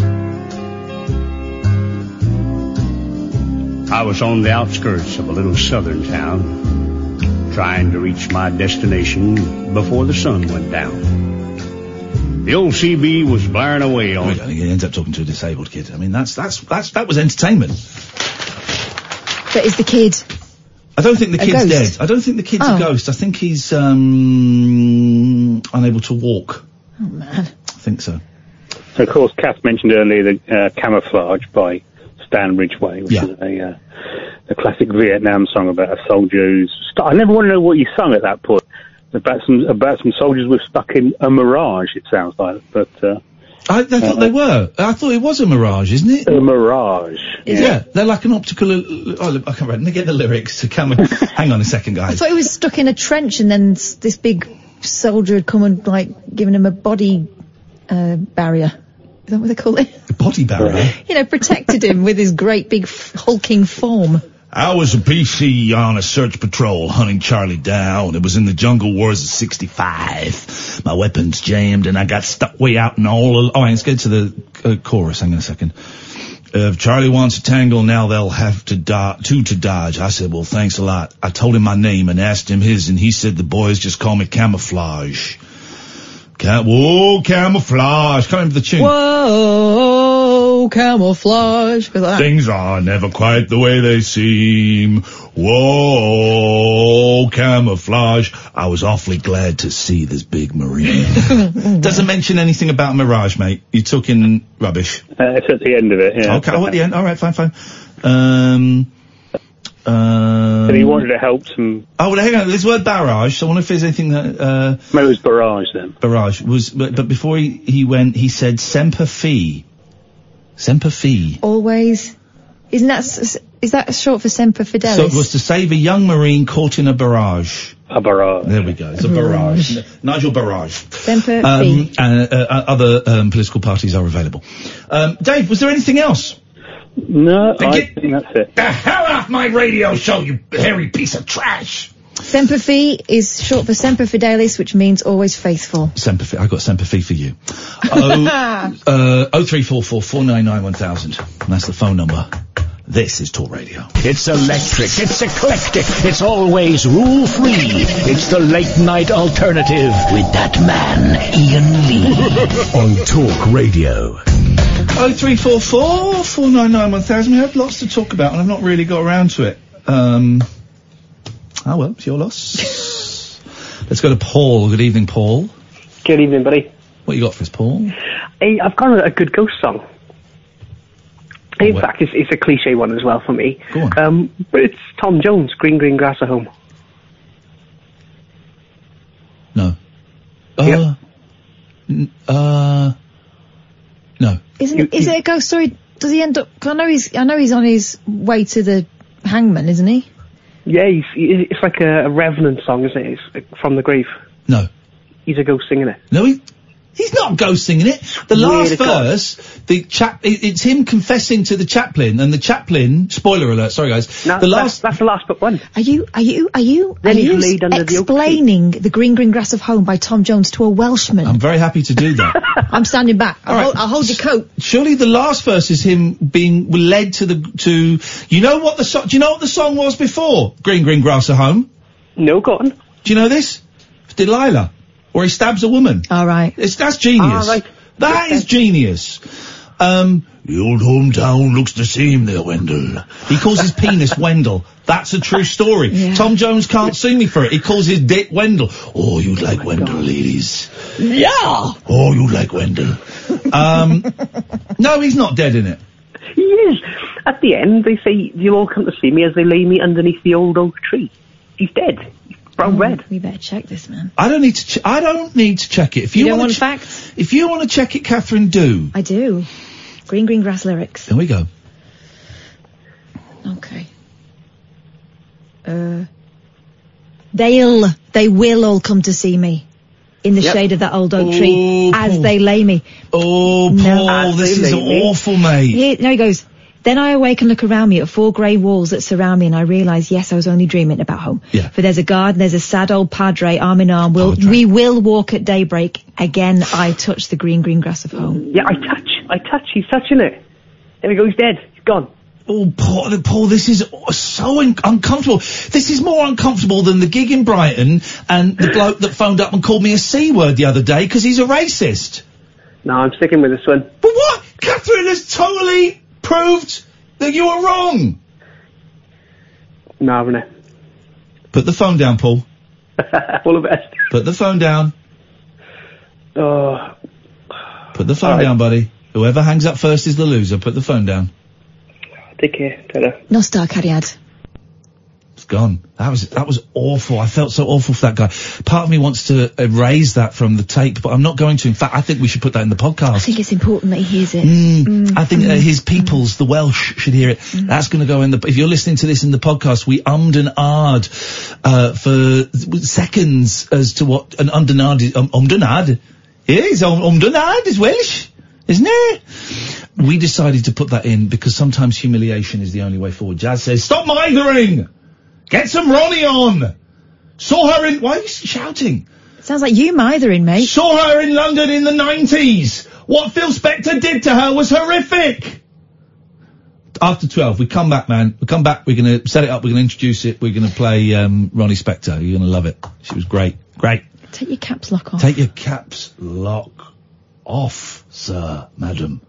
I was on the outskirts of a little southern town, trying to reach my destination before the sun went down. The old CB was blaring away on... He ends up talking to a disabled kid. I mean, that was entertainment. But is the kid... I don't think the kid's ghost? dead. I don't think the kid's a ghost. I think he's, unable to walk. Oh, man. I think so. So, of course, Kath mentioned earlier the Camouflage by Stan Ridgway, which is a classic Vietnam song about a soldier who's... I never want to know what you sung at that point. About some soldiers were stuck in a mirage, it sounds like, but... I thought they were. I thought it was a mirage, isn't it? A mirage. Yeah, they're like an optical... I can't remember. Let me get the lyrics to come... Hang on a second, guys. I thought he was stuck in a trench and then this big soldier had come and, like, given him a body barrier. Is that what they call it? A body barrier? Protected him with his great big hulking form. I was a PC on a search patrol hunting Charlie down. It was in the jungle wars of 65. My weapons jammed and I got stuck way out in all... let's get to the chorus. Hang on a second. If Charlie wants a tangle, now they'll have to dodge. I said, well, thanks a lot. I told him my name and asked him his, and he said the boys just call me Camouflage. Whoa, Camouflage. Come into the tune. Whoa, Camouflage. Things are never quite the way they seem. Whoa, Camouflage. I was awfully glad to see this big Marine. Doesn't mention anything about Mirage, mate. You're talking rubbish. It's at the end of it, yeah. Okay, at the end. All right, fine. And he wanted to help some... Oh, well, hang on. There's the word barrage, so I wonder if there's anything that... Maybe it was barrage, then. Barrage. But before he went, he said Semper Fi. Semper Fi. Always. Is that short for Semper Fidelis? So it was to save a young Marine caught in a barrage. A barrage. There we go. It's a barrage. Nigel Barrage. Semper Fi. And other political parties are available. Dave, was there anything else? No, I think that's it. The hell off my radio show, you hairy piece of trash! Semper Fi is short for Semper Fidelis, which means always faithful. Semper Fi. I got Semper Fi for you. 0344 499 1000. That's the phone number. This is Talk Radio. It's electric, it's eclectic, it's always rule-free. It's the late-night alternative with that man, Ian Lee. On Talk Radio. 0344 499 1000. We have lots to talk about, and I've not really got around to it. Well, it's your loss. Let's go to Paul. Good evening, Paul. Good evening, buddy. What you got for us, Paul? Hey, I've got a good ghost song. In fact, it's a cliche one as well for me. Go on. But it's Tom Jones, Green Green Grass at Home. No. No. Is it a ghost story? Does he end up? I know he's on his way to the hangman, isn't he? Yeah, it's like a revenant song, isn't it? It's from the grave. No. He's a ghost singing it. No, He's not ghost singing it. The last verse, it's him confessing to the chaplain, and the chaplain, spoiler alert, sorry guys, that's the last but one. Are you Then he's laid under the oak tree. explaining The Green Green Grass of Home by Tom Jones to a Welshman? I'm very happy to do that. I'm standing back. I'll hold your coat. Surely the last verse is him being led to, you know what the song was before Green Green Grass of Home? No, go on. Do you know this? It's Delilah. Or he stabs a woman. All right. That's genius. Right. That is genius. The old hometown looks the same there, Wendell. He calls his penis Wendell. That's a true story. Yeah. Tom Jones can't sue me for it. He calls his dick Wendell. Oh, you'd like Wendell, ladies. Yeah. Oh, you'd like Wendell. No, he's not dead in it. He is. At the end, they say, you'll all come to see me as they lay me underneath the old oak tree. He's dead. Brown red. We better check this, man. I don't need to check it. If you don't wanna want facts? If you want to check it, Catherine, do. I do. Green Green Grass lyrics. There we go. Okay. They will all come to see me in the shade of that old oak tree as Paul. they lay me. Oh, Paul, this is awful, mate. No, he goes, then I awake and look around me at 4 grey walls that surround me, and I realise, yes, I was only dreaming about home. Yeah. For there's a garden, there's a sad old padre, arm in arm. We will walk at daybreak. Again, I touch the green, green grass of home. Yeah, I touch. He's touching it. There we go, he's dead. He's gone. Oh, Paul, this is so uncomfortable. This is more uncomfortable than the gig in Brighton and the bloke that phoned up and called me a C-word the other day because he's a racist. No, I'm sticking with this one. But what? Catherine has totally proved that you were wrong. No, haven't I? Put the phone down, Paul. All the best. Put the phone down. Oh. Put the phone down, buddy. Whoever hangs up first is the loser. Put the phone down. Take care, Taylor. No star cariad. It's gone. That was awful. I felt so awful for that guy. Part of me wants to erase that from the tape, but I'm not going to. In fact, I think we should put that in the podcast. I think it's important that he hears it. I think his peoples, the Welsh, should hear it. That's going to go in the... If you're listening to this in the podcast, we ummed and ahed for seconds as to what an ummed and ahed is. Ummed and ahed? Yeah, ummed and ahed is Welsh, isn't it? We decided to put that in because sometimes humiliation is the only way forward. Jazz says, stop mithering! Get some Ronnie on! Saw her in... Why are you shouting? Sounds like you mithering, mate. Saw her in London in the 90s! What Phil Spector did to her was horrific! After 12, we come back, man. We come back, we're going to set it up, we're going to introduce it, we're going to play Ronnie Spector. You're going to love it. She was great. Great. Take your caps lock off. Take your caps lock off, sir, madam.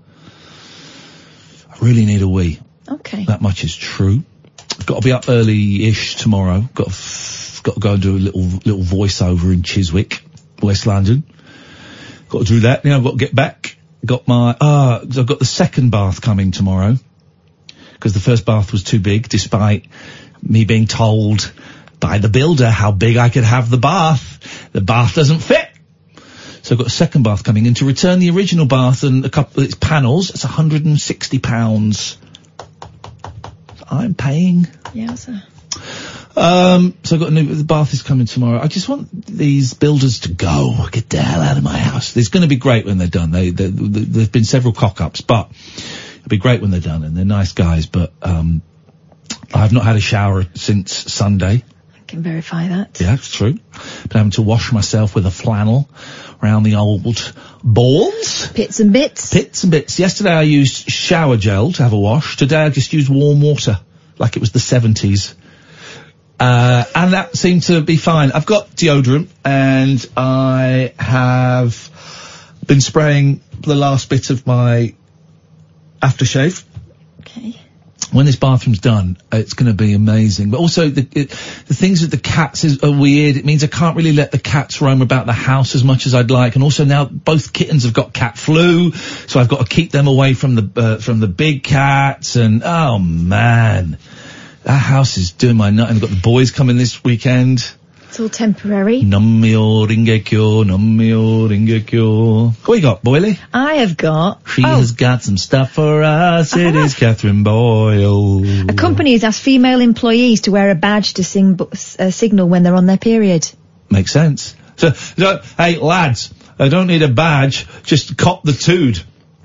I really need a wee. Okay. That much is true. I've got to be up early-ish tomorrow. Got to go and do a little voiceover in Chiswick, West London. Got to do that. I've got to get back. Got my I've got the second bath coming tomorrow because the first bath was too big, despite me being told by the builder how big I could have the bath. The bath doesn't fit. So I've got a second bath coming in to return the original bath and a couple of its panels. It's £160. I'm paying. Yeah, sir. So I've got the bath is coming tomorrow. I just want these builders to go. Get the hell out of my house. It's going to be great when they're done. There've been several cock-ups, but it'll be great when they're done, and they're nice guys, but, I've not had a shower since Sunday. I can verify that. Yeah, it's true. Been having to wash myself with a flannel around the old balls. Pits and bits. Pits and bits. Yesterday I used shower gel to have a wash. Today I just used warm water, like it was the 70s. And that seemed to be fine. I've got deodorant and I have been spraying the last bit of my aftershave. Okay. When this bathroom's done, it's going to be amazing. But also, the things with the cats are weird. It means I can't really let the cats roam about the house as much as I'd like. And also now, both kittens have got cat flu, so I've got to keep them away from the big cats. And, oh man, that house is doing my nut. And I've got the boys coming this weekend. It's all temporary. Nammyo Ringekyo, Nammyo Ringekyo. What you got, Boyley? I have got... She has got some stuff for us. It is Catherine Boyle. A company has asked female employees to wear a badge to signal when they're on their period. Makes sense. So, hey, lads, I don't need a badge. Just cop the tood.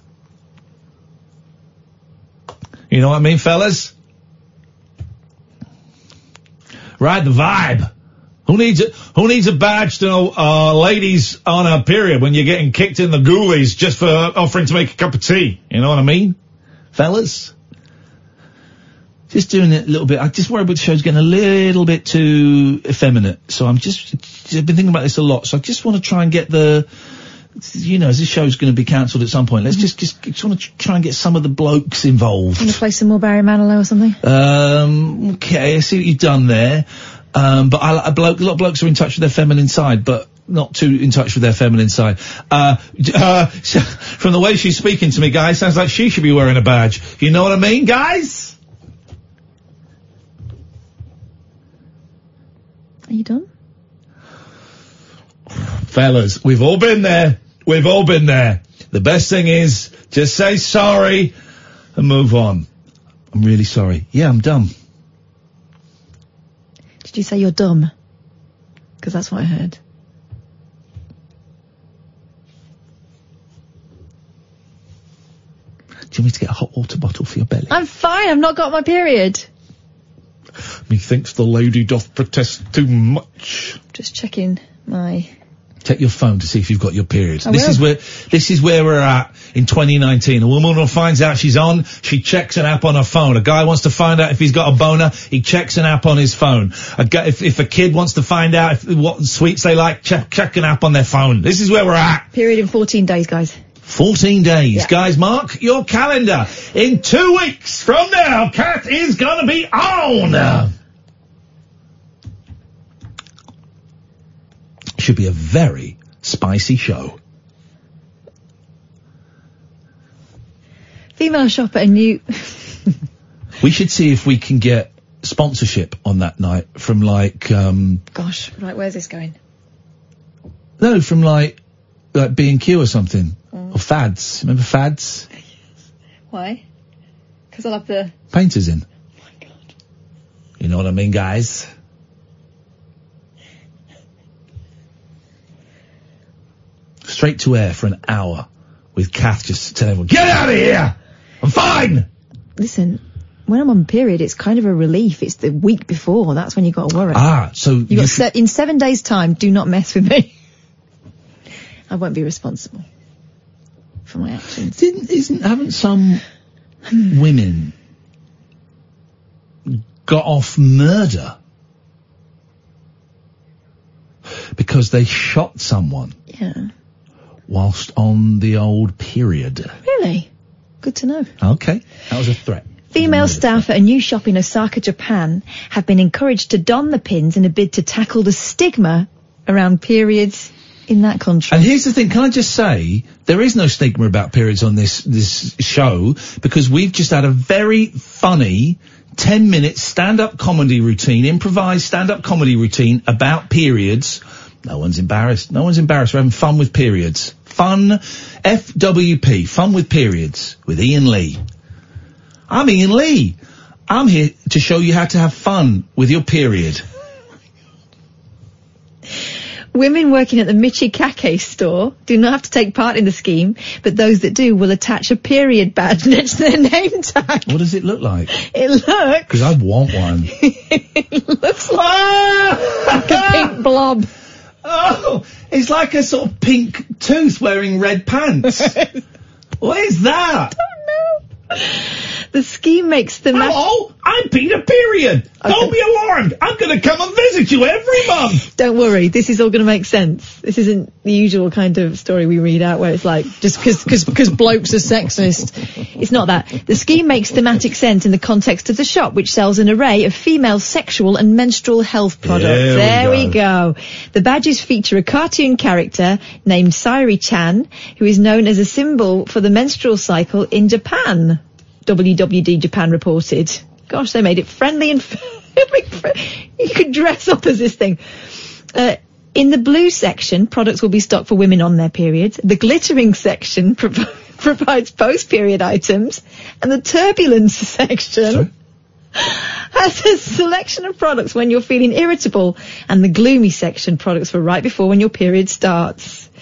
You know what I mean, fellas? Ride the vibe. Who needs a badge to know ladies on a period when you're getting kicked in the ghoulies just for offering to make a cup of tea? You know what I mean? Fellas? Just doing it a little bit. I just worry about the show's getting a little bit too effeminate. So I've been thinking about this a lot. So I just want to try and get as this show's going to be cancelled at some point, let's just want to try and get some of the blokes involved. Want to play some more Barry Manilow or something? Okay, I see what you've done there. But a lot of blokes are in touch with their feminine side, but not too in touch with their feminine side. From the way she's speaking to me, guys, sounds like she should be wearing a badge. You know what I mean, guys? Are you done? Fellas, we've all been there. We've all been there. The best thing is just say sorry and move on. I'm really sorry. Yeah, I'm dumb. Did you say you're dumb? Because that's what I heard. Do you want me to get a hot water bottle for your belly? I'm fine. I've not got my period. Methinks the lady doth protest too much. Just checking my... Check your phone to see if you've got your period. This is where we're at in 2019. A woman who finds out she's on, she checks an app on her phone. A guy wants to find out if he's got a boner, he checks an app on his phone. If a kid wants to find out what sweets they like, check an app on their phone. This is where we're at. Period in 14 days, guys. 14 days. Yeah. Guys, mark your calendar. In 2 weeks from now, Kat is gonna be on. Should be a very spicy show. Female shop at a new... We should see if we can get sponsorship on that night from Gosh, right, where's this going? No, from like B&Q or something. Or Fads. Remember Fads? Why? Because I'll have the... painters in. Oh my God. You know what I mean, guys? Straight to air for an hour with Kath just telling everyone, get out of here! I'm fine! Listen, when I'm on period, it's kind of a relief. It's the week before. That's when you got to worry. So in 7 days' time, do not mess with me. I won't be responsible for my actions. Haven't some women got off murder because they shot someone? Yeah. Whilst on the old period. Really? Good to know. Okay. That was a threat. Female staff at a new shop in Osaka, Japan have been encouraged to don the pins in a bid to tackle the stigma around periods in that country. And here's the thing, can I just say, there is no stigma about periods on this show, because we've just had a very funny 10-minute stand-up comedy routine, improvised stand-up comedy routine about periods. No one's embarrassed. No one's embarrassed. We're having fun with periods. Fun, FWP, fun with periods, with Ian Lee. I'm Ian Lee. I'm here to show you how to have fun with your period. Women working at the Michikake store do not have to take part in the scheme, but those that do will attach a period badge next to their name tag. What does it look like? It looks... Because I want one. It looks like a pink blob. Oh, it's like a sort of pink tooth wearing red pants. What is that? I don't know. The scheme makes the... Hello, I'm Peter Period. Okay. Don't be alarmed. I'm going to come and visit you every month. Don't worry. This is all going to make sense. This isn't the usual kind of story we read out where it's like, just because blokes are sexist. It's not that. The scheme makes thematic sense in the context of the shop, which sells an array of female sexual and menstrual health products. There we go. The badges feature a cartoon character named Sairi-chan, who is known as a symbol for the menstrual cycle in Japan. WWD Japan reported. Gosh, they made it friendly and you could dress up as this thing. In the blue section, products will be stocked for women on their periods. The glittering section provides post-period items, and the turbulence section has a selection of products when you're feeling irritable, and the gloomy section, products for right before when your period starts.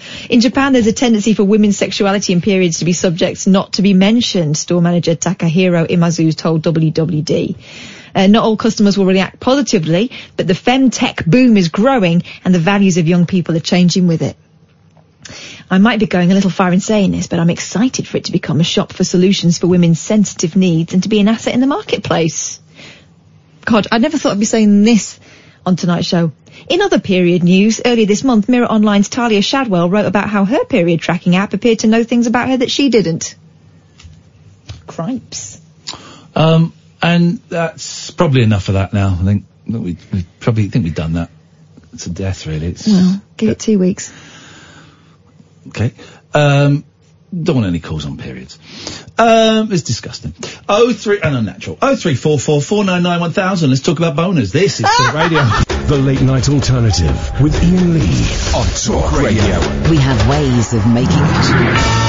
In Japan, there's a tendency for women's sexuality and periods to be subjects not to be mentioned, store manager Takahiro Imazu told WWD. Not all customers will react positively, but the femtech boom is growing and the values of young people are changing with it. I might be going a little far in saying this, but I'm excited for it to become a shop for solutions for women's sensitive needs and to be an asset in the marketplace. God, I never thought I'd be saying this on tonight's show. In other period news, earlier this month, Mirror Online's Talia Shadwell wrote about how her period tracking app appeared to know things about her that she didn't. Cripes. And that's probably enough of that now. I think that we probably think we've done that to death, really. Well, give it 2 weeks. Okay. Don't want any calls on periods. It's disgusting. And unnatural. 0344 499 1000. Let's talk about boners. This is Talk Radio. The Late Night Alternative with Ian Lee on Talk Radio. We have ways of making you talk.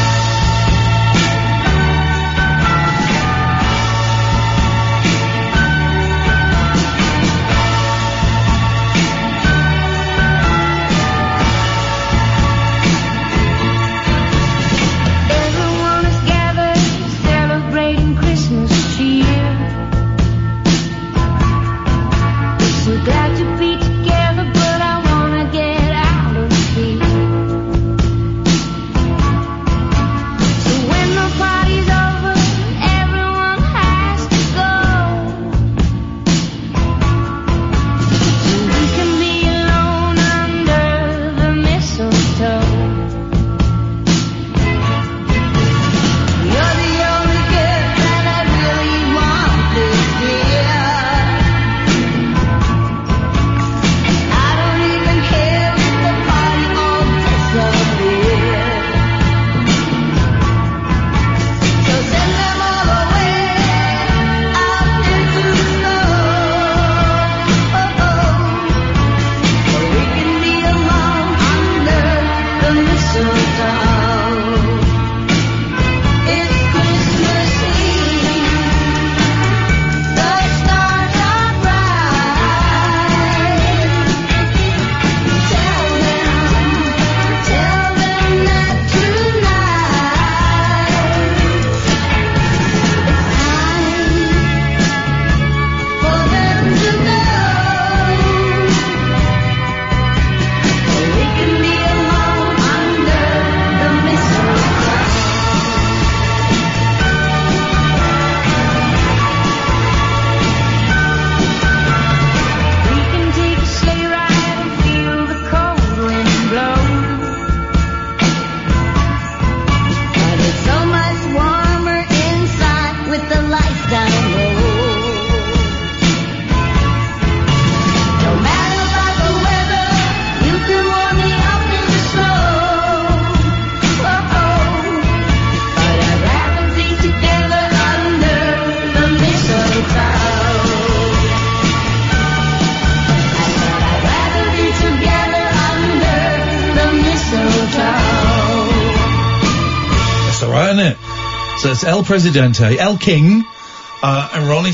So it's El Presidente, El King, and Ronnie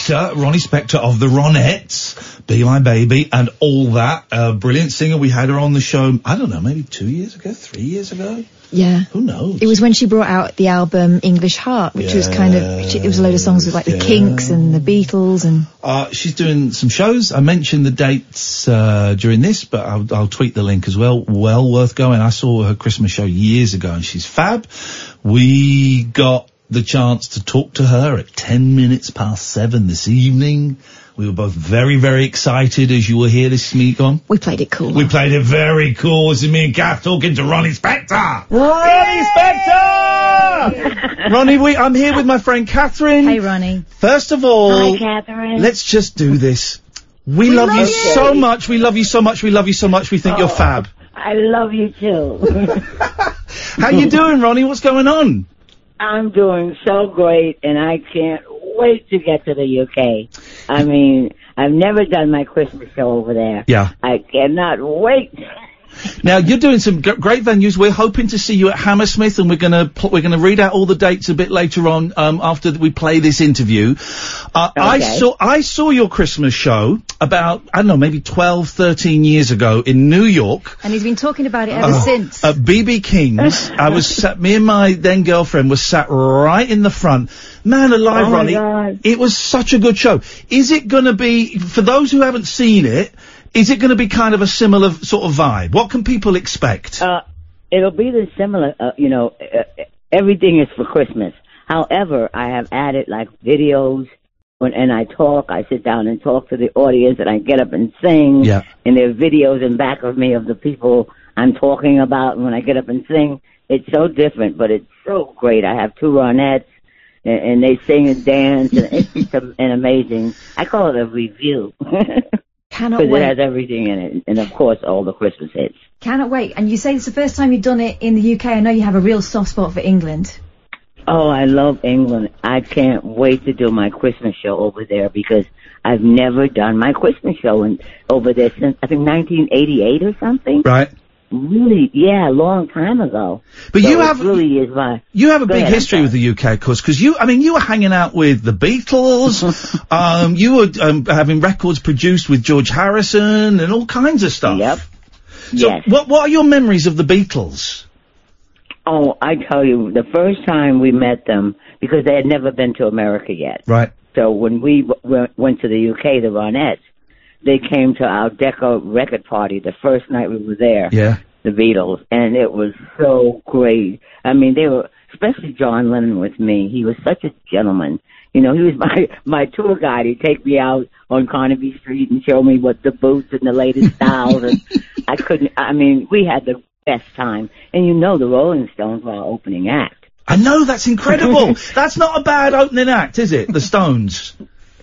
Spector of the Ronettes, Be My Baby, and all that. Brilliant singer. We had her on the show, I don't know, maybe 2 years ago, 3 years ago? Yeah. Who knows? It was when she brought out the album English Heart, which was kind of, it was a load of songs with like the Kinks and the Beatles and... she's doing some shows. I mentioned the dates during this, but I'll tweet the link as well. Well worth going. I saw her Christmas show years ago and she's fab. We got the chance to talk to her at 7:10 this evening. We were both very, very excited, as you will hear this week on. We played it cool. We played it very cool. This is me and Kath talking to Ronnie Spector. Ronnie Spector! Ronnie, I'm here with my friend Catherine. Hey, Ronnie. First of all, hi, Catherine. Let's just do this. We love you so much. We love you so much. We love you so much. We think you're fab. I love you too. How you doing, Ronnie? What's going on? I'm doing so great, and I can't wait to get to the UK. I mean, I've never done my Christmas show over there. Yeah. I cannot wait. Now you're doing some great venues. We're hoping to see you at Hammersmith, and we're gonna read out all the dates a bit later on after we play this interview. Okay. I saw your Christmas show about, I don't know, maybe 12, 13 years ago in New York. And he's been talking about it ever since. At BB King's. Me and my then girlfriend was sat right in the front. Man alive, Oh my Ronnie. God. It was such a good show. Is it gonna be, for those who haven't seen it, is it gonna be kind of a similar sort of vibe? What can people expect? It'll be the similar, everything is for Christmas. However, I have added like videos and I talk, I sit down and talk to the audience and I get up and sing. Yeah. And there are videos in back of me of the people I'm talking about when I get up and sing. It's so different, but it's so great. I have 2 Ronettes and they sing and dance and it's just an amazing, I call it a review. Cannot Because wait. it has everything in it. And of course, all the Christmas hits. Cannot wait. And you say it's the first time you've done it in the UK. I know you have a real soft spot for England. Oh, I love England. I can't wait to do my Christmas show over there because I've never done my Christmas show over there since, I think, 1988 or something. Right. Really, yeah, a long time ago. But So you it have really is my. You have a Go big ahead, I'm history with the UK, of course, because you were hanging out with the Beatles, you were having records produced with George Harrison and all kinds of stuff. Yep. So Yes. what are your memories of the Beatles? Oh, I tell you, the first time we met them, because they had never been to America yet. Right. So when we went to the UK, the Ronettes, they came to our Decca record party the first night we were there. Yeah. The Beatles, and it was so great. I mean, they were, especially John Lennon with me. He was such a gentleman. You know, he was my tour guide. He'd take me out on Carnaby Street and show me what the boots and the latest styles. And we had the best time. And you know, the Rolling Stones were our opening act. I know, that's incredible. That's not a bad opening act, is it? The Stones.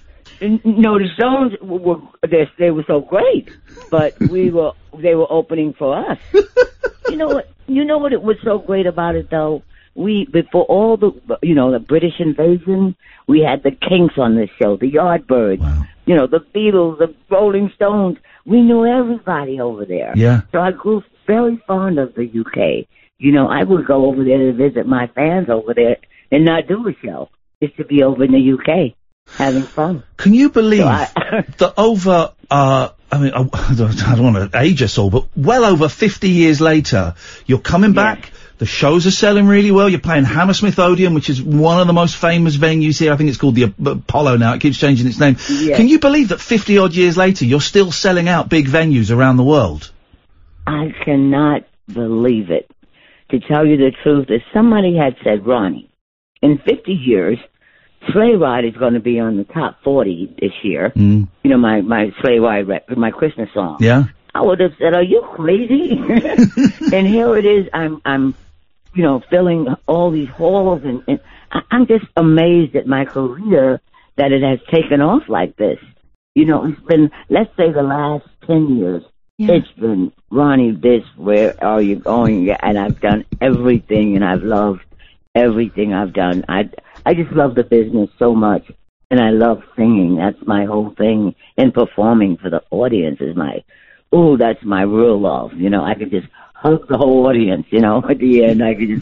No, the Stones they were so great, but they were opening for us. You know what it was so great about it though? Before all the British invasion, we had the Kinks on this show, the Yardbirds, the Beatles, the Rolling Stones. We knew everybody over there. Yeah. So I grew very fond of the UK. You know, I would go over there to visit my fans over there and not do a show, just to be over in the UK. Having fun. Can you believe that over, I don't want to age us all, but well over 50 years later, you're coming back, the shows are selling really well, you're playing Hammersmith Odeon, which is one of the most famous venues here. I think it's called the Apollo now, it keeps changing its name. Yes. Can you believe that 50 odd years later, you're still selling out big venues around the world? I cannot believe it. To tell you the truth, if somebody had said, Ronnie, in 50 years, Sleigh Ride is going to be on the top 40 this year. You know, my Sleigh Ride, my Christmas song. Yeah. I would have said, are you crazy? And here it is. I'm filling all these halls and I'm just amazed at my career that it has taken off like this. You know, it's been, let's say the last 10 years. Yeah. It's been, Ronnie, where are you going? And I've done everything and I've loved everything I've done. I just love the business so much, and I love singing. That's my whole thing. And performing for the audience is that's my real love. You know, I could just hug the whole audience, you know, at the end. I could just,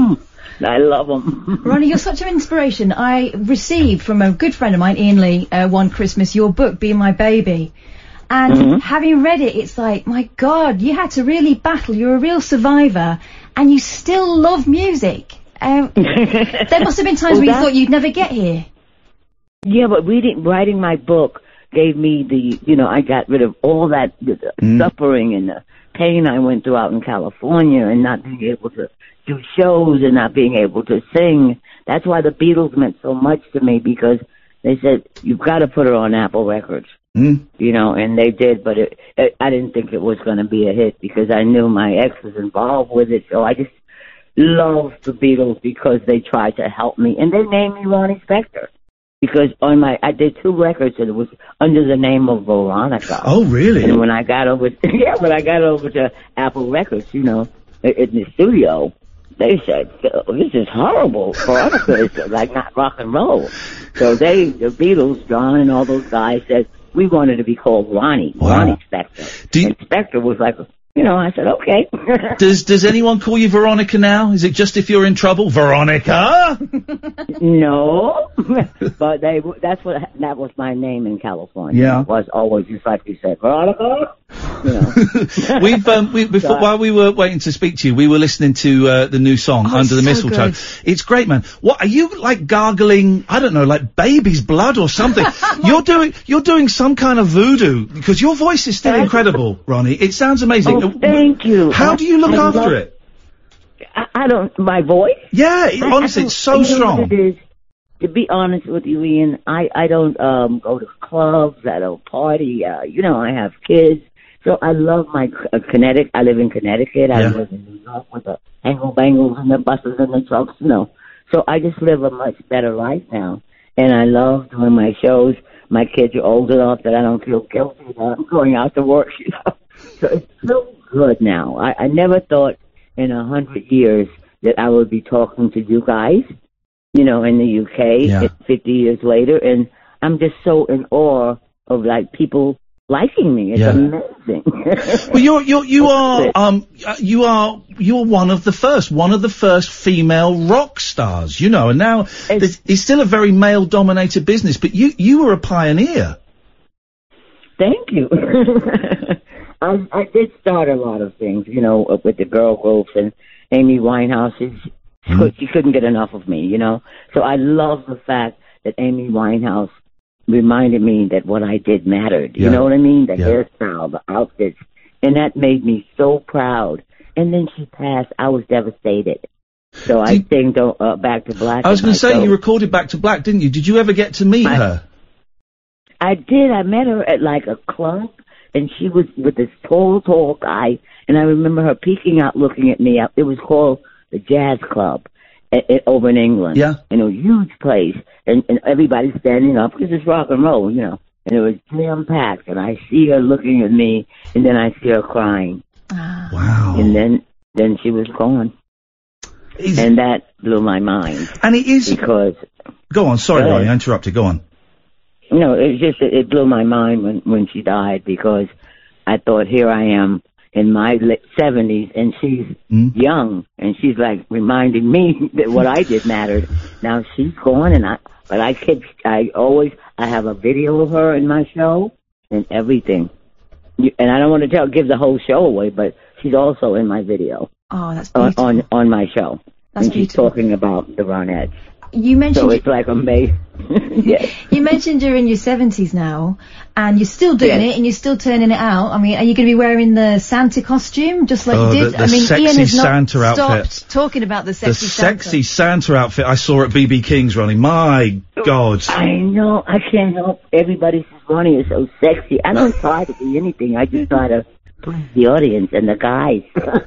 I love them. Ronnie, you're such an inspiration. I received from a good friend of mine, Ian Lee, one Christmas, your book, Be My Baby. And having read it, it's like, my God, you had to really battle. You're a real survivor, and you still love music. There must have been times when you thought you'd never get here. Yeah, but writing my book gave me I got rid of all that suffering and the pain I went through out in California and not being able to do shows and not being able to sing. That's why the Beatles meant so much to me, because they said, you've got to put her on Apple Records. You know, and they did, but I didn't think it was going to be a hit because I knew my ex was involved with it, so I just love the Beatles because they tried to help me, and they named me Ronnie Spector because I did 2 records and it was under the name of Veronica. Oh, really? And when I got over to Apple Records, you know, in the studio, they said, this is horrible. Veronica is like not rock and roll. So the Beatles, John and all those guys said, we wanted to be called Ronnie, Ronnie Spector. And Spector was like you know, I said, okay. Does anyone call you Veronica now? Is it just if you're in trouble? Veronica? No. But that was my name in California. Yeah. It was always just like you said, Veronica. You know. While we were waiting to speak to you, we were listening to the new song, Under the Mistletoe. good. It's great, man. What, are you like gargling, I don't know, like baby's blood or something? You're doing some kind of voodoo, because your voice is still incredible, Ronnie. It sounds amazing. Oh, thank you. How do you look after it? I don't, my voice? Yeah, honestly, it's so strong. What it is, to be honest with you, Ian, I don't go to clubs, I don't party, you know, I have kids, so I love my Connecticut. I live in Connecticut, I live in New York with the angle-bangles and the buses and the trucks, you know, so I just live a much better life now, and I love doing my shows. My kids are old enough that I don't feel guilty that I'm going out to work, you know, so it's so good now. I never thought in 100 years that I would be talking to you guys, you know, in the UK 50 years later, and I'm just so in awe of like people liking me. It's amazing. Well, you're one of the first female rock stars, you know, and now it's still a very male dominated business, but you were a pioneer. Thank you. I did start a lot of things, you know, with the girl groups and Amy Winehouse. She couldn't get enough of me, you know. So I love the fact that Amy Winehouse reminded me that what I did mattered. You know what I mean? The hairstyle, the outfits. And that made me so proud. And then she passed. I was devastated. So I sang Back to Black. I was going to say, you recorded Back to Black, didn't you? Did you ever get to meet her? I did. I met her at like a club. And she was with this tall guy, and I remember her peeking out, looking at me. It was called the Jazz Club over in England. Yeah. In a huge place, and everybody's standing up because it's rock and roll, you know. And it was jam-packed, and I see her looking at me, and then I see her crying. Wow. And then she was gone. And that blew my mind. And it is... Because... Go on, sorry, Ronnie, I interrupted. Go on. No, it blew my mind when she died, because I thought, here I am in my 70s and she's young, and she's like reminding me that what I did mattered. Now she's gone, and I have a video of her in my show and everything. And I don't want to give the whole show away, but she's also in my video. Oh, that's beautiful. On my show. That's and she's talking about the Ronettes. You mentioned... So it's like amazing. Yes. You mentioned you're in your 70s now, and you're still doing it, and you're still turning it out. I mean, are you going to be wearing the Santa costume, just like you did? The sexy Ian has Santa not outfit. stopped talking about the sexy Santa. The sexy Santa outfit I saw at BB King's, Ronnie. My God. I know. I can't help. Everybody says Ronnie is so sexy. I don't try to be anything. I just try to please the audience and the guys.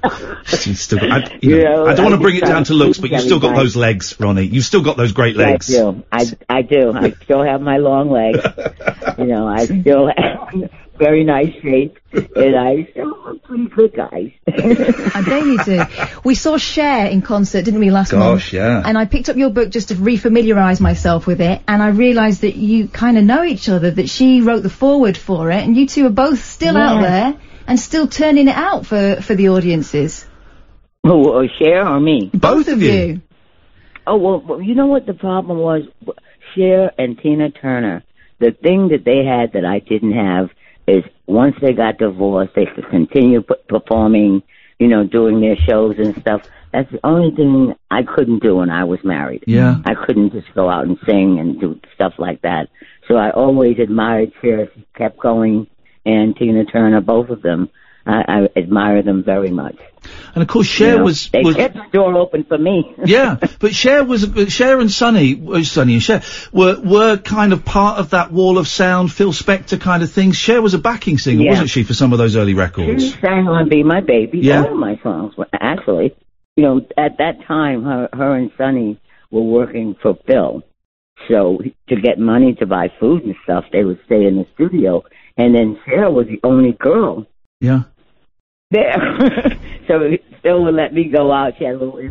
I don't want to bring it down to looks, but you've still got those legs, Ronnie. You've still got those great legs. I do. I still have my long legs. You know, I still have very nice shape, and I still look pretty good, guys. I bet you do. We saw Cher in concert, didn't we, last month? Gosh, yeah. And I picked up your book just to refamiliarise myself with it, and I realised that you kind of know each other, that she wrote the foreword for it, and you two are both still out there and still turning it out for the audiences. Who, Cher or me? Both of you. Oh, well, you know what the problem was? Cher and Tina Turner, the thing that they had that I didn't have is once they got divorced, they could continue performing, you know, doing their shows and stuff. That's the only thing I couldn't do when I was married. Yeah. I couldn't just go out and sing and do stuff like that. So I always admired Cher. She kept going, and Tina Turner, both of them. I admire them very much. And of course, Cher they kept the door open for me. Yeah, but Cher and Sonny and Cher were kind of part of that wall of sound, Phil Spector kind of thing. Cher was a backing singer, wasn't she, for some of those early records? She sang on Be My Baby, all of my songs. Actually, you know, at that time, her and Sonny were working for Phil. So to get money to buy food and stuff, they would stay in the studio. And then Cher was the only girl. Yeah. There. So Phil would let me go out. She had a little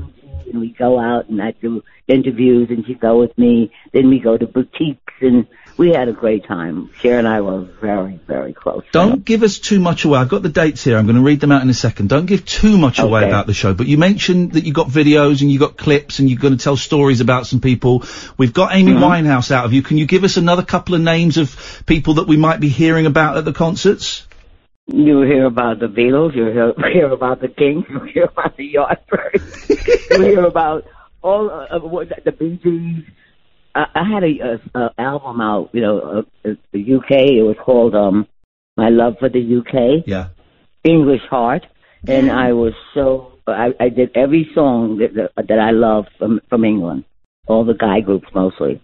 and we go out, and I do interviews, and she'd go with me. Then we go to boutiques, and we had a great time. Cher and I were very, very close. Don't give us too much away. I've got the dates here. I'm going to read them out in a second. Don't give too much away about the show. But you mentioned that you got videos and you got clips and you're going to tell stories about some people. We've got Amy Winehouse out of you. Can you give us another couple of names of people that we might be hearing about at the concerts? You hear about the Beatles. You hear about the Kings. You hear about the Yardbirds. You hear about all the Bee Gees. I had a album out, the UK. It was called My Love for the UK. Yeah. English Heart, and I was I did every song that I love from England, all the guy groups mostly,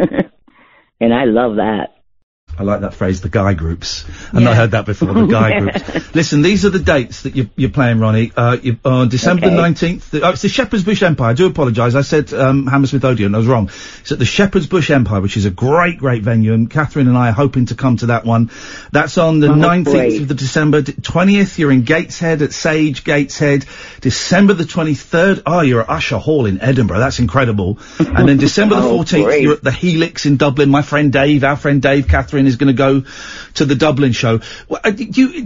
and I love that. I like that phrase, the guy groups. I've not heard that before, the guy groups. Listen, these are the dates that you're playing, Ronnie. On December the 19th, it's the Shepherd's Bush Empire. I do apologise. I said Hammersmith Odeon. I was wrong. It's at the Shepherd's Bush Empire, which is a great, great venue, and Catherine and I are hoping to come to that one. That's on the 19th of the December. 20th, you're in Gateshead at Sage, Gateshead. December the 23rd, you're at Usher Hall in Edinburgh. That's incredible. And then December the 14th, you're at the Helix in Dublin. My friend Dave, our friend Dave, Catherine, is going to go to the Dublin show. Are you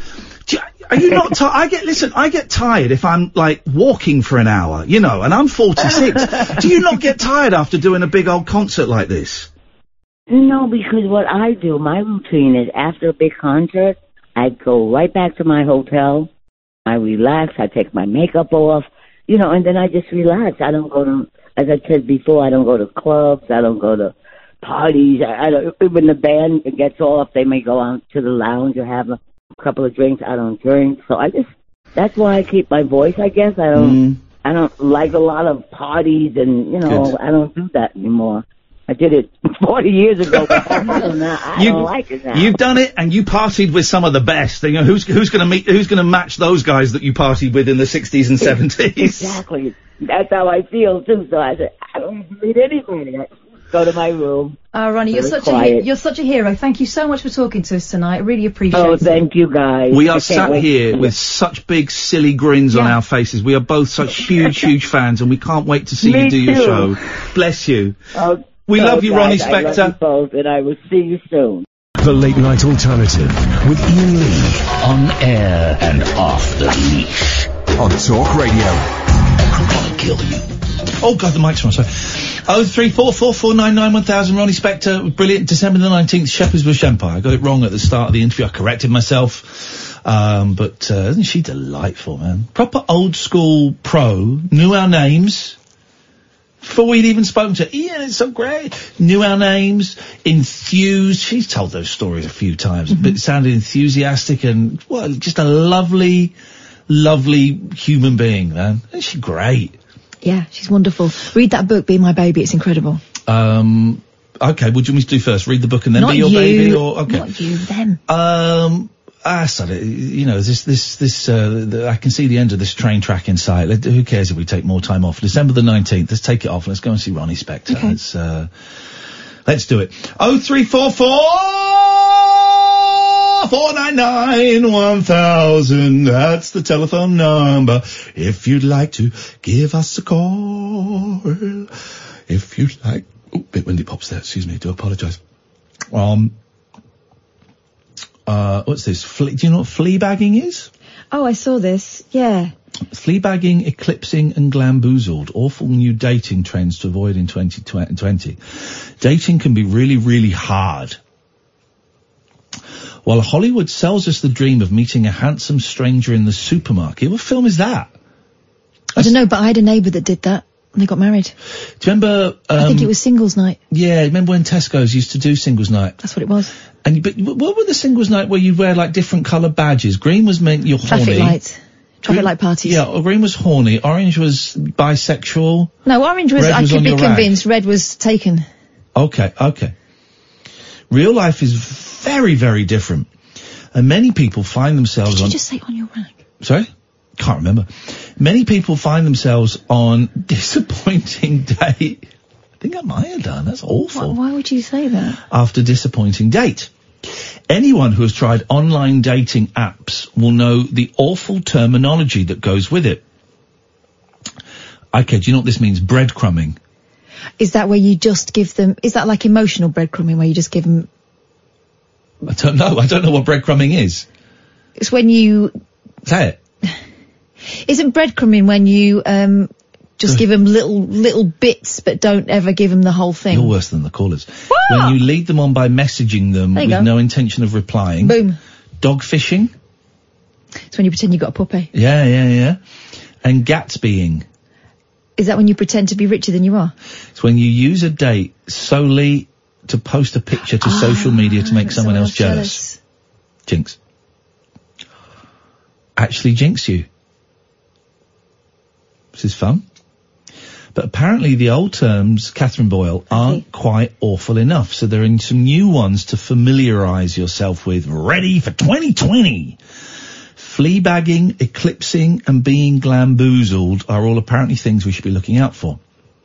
not tired? I get tired if I'm like walking for an hour, and I'm 46. Do you not get tired after doing a big old concert like this? No, because what I do, my routine is after a big concert, I go right back to my hotel, I relax, I take my makeup off, and then I just relax. I don't go to, as I said before, I don't go to clubs, I don't go to parties. I don't, when the band gets off, they may go out to the lounge or have a couple of drinks. I don't drink, so that's why I keep my voice, I guess. I don't like a lot of parties, and I don't do that anymore. I did it 40 years ago, but I don't like it now. You've done it, and you partied with some of the best. Who's going to match those guys that you partied with in the 60s and 70s? Exactly. That's how I feel too. So I said, I don't need anybody. Go to my room. Ronnie, you're such a hero. Thank you so much for talking to us tonight. I really appreciate it. Oh, thank you, guys. We are sat here with such big, silly grins on our faces. We are both such huge, huge fans, and we can't wait to see you do your show. Bless you. We love you, Ronnie Spector. I love you both, and I will see you soon. The Late Night Alternative with Ian Lee. On air and off the leash. On Talk Radio. I'm gonna kill you. Oh, God, the mic's on, sorry. 03444991000, Ronnie Spector, brilliant. December the 19th, Shepherd's Bush Empire. I got it wrong at the start of the interview. I corrected myself. But isn't she delightful, man? Proper old school pro. Knew our names before we'd even spoken to her. Ian, it's so great. Knew our names. Enthused. She's told those stories a few times, but it sounded enthusiastic and, well, just a lovely, lovely human being, man. Isn't she great? Yeah, she's wonderful. Read that book, Be My Baby. It's incredible. Okay, what do you want me to do first? Read the book and then Not be your you. baby, or okay? Not you, them. Sorry, I can see the end of this train track in sight. Who cares if we take more time off? December the 19th. Let's take it off. Let's go and see Ronnie Spector. Okay. Let's do it. 03444991000. That's the telephone number. If you'd like to give us a call. If you'd like. Oh, bit windy pops there. Excuse me. I do apologise. What's this? Do you know what fleabagging is? Oh, I saw this. Yeah. Fleabagging, eclipsing and glamboozled. Awful new dating trends to avoid in 2020. Dating can be really, really hard. While Hollywood sells us the dream of meeting a handsome stranger in the supermarket. What film is that? I don't know, but I had a neighbour that did that. And they got married. Do you remember... I think it was singles night. Yeah, remember when Tesco's used to do singles night? That's what it was. But what were the singles night where you'd wear, like, different colour badges? Green was meant you're horny. Traffic lights. Traffic light parties. Yeah, green was horny. Orange was bisexual. No, orange was, I could be convinced. Red was taken. Okay. Real life is very, very different. And many people find themselves Did you just say on your rack? Sorry? Can't remember. Many people find themselves on disappointing date. I think I might have done. That's awful. Why would you say that? After disappointing date. Anyone who has tried online dating apps will know the awful terminology that goes with it. Okay, do you know what this means? Breadcrumbing. Is that where you just give them, is that like emotional breadcrumbing where you just give them? I don't know. I don't know what breadcrumbing is. It's when you... Say it. Isn't breadcrumbing when you, just give them little bits but don't ever give them the whole thing? You're worse than the callers. What? When you lead them on by messaging them with no intention of replying. Boom. Dog fishing. It's when you pretend you got a puppy. Yeah. And Gatsbying. Is that when you pretend to be richer than you are? It's when you use a date solely to post a picture to social media to make someone else jealous. Jinx. Actually jinx you. This is fun. But apparently the old terms, Catherine Boyle, aren't quite awful enough. So there are some new ones to familiarise yourself with. Ready for 2020. Fleabagging, eclipsing and being glamboozled are all apparently things we should be looking out for.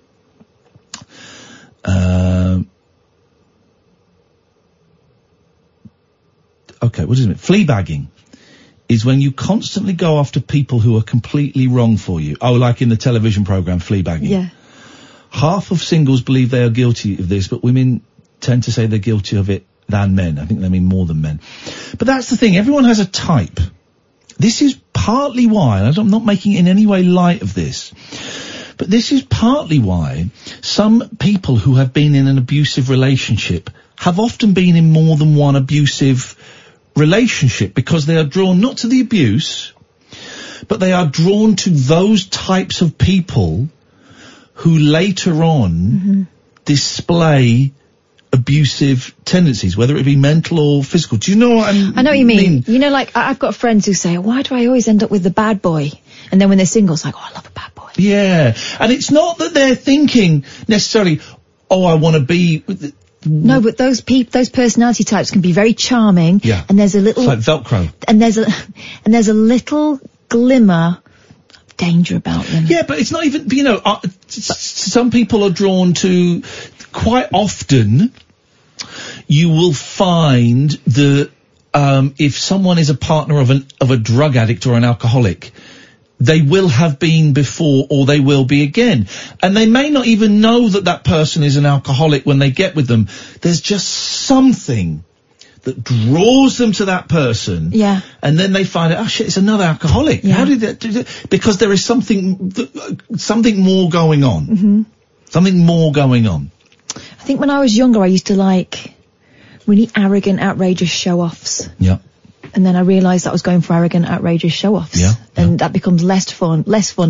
Okay, what does it mean? Fleabagging is when you constantly go after people who are completely wrong for you. Oh, like in the television programme Fleabagging. Yeah. Half of singles believe they are guilty of this, but women tend to say they're guilty of it than men. I think they mean more than men. But that's the thing, everyone has a type. This is partly why, and I'm not making in any way light of this, but this is partly why some people who have been in an abusive relationship have often been in more than one abusive relationship, because they are drawn not to the abuse, but they are drawn to those types of people who later on display abusive tendencies, whether it be mental or physical. Do you know what I know what you mean. You know, like, I've got friends who say, why do I always end up with the bad boy? And then when they're single, it's like, oh, I love a bad boy. Yeah. And it's not that they're thinking necessarily, oh, I want to be... No, but those personality types can be very charming. Yeah. And there's a little... It's like Velcro. And there's a little glimmer of danger about them. Yeah, but it's not even, you know, some people are drawn to, quite often, you will find that, if someone is a partner of a drug addict or an alcoholic, they will have been before or they will be again. And they may not even know that that person is an alcoholic when they get with them. There's just something that draws them to that person. Yeah. And then they find out, oh shit, it's another alcoholic. Yeah. How did that do that? Because there is something more going on. Mm-hmm. Something more going on. I think when I was younger, I used to like really arrogant, outrageous show-offs. Yeah. And then I realised that I was going for arrogant, outrageous show-offs. Yeah. And that becomes less fun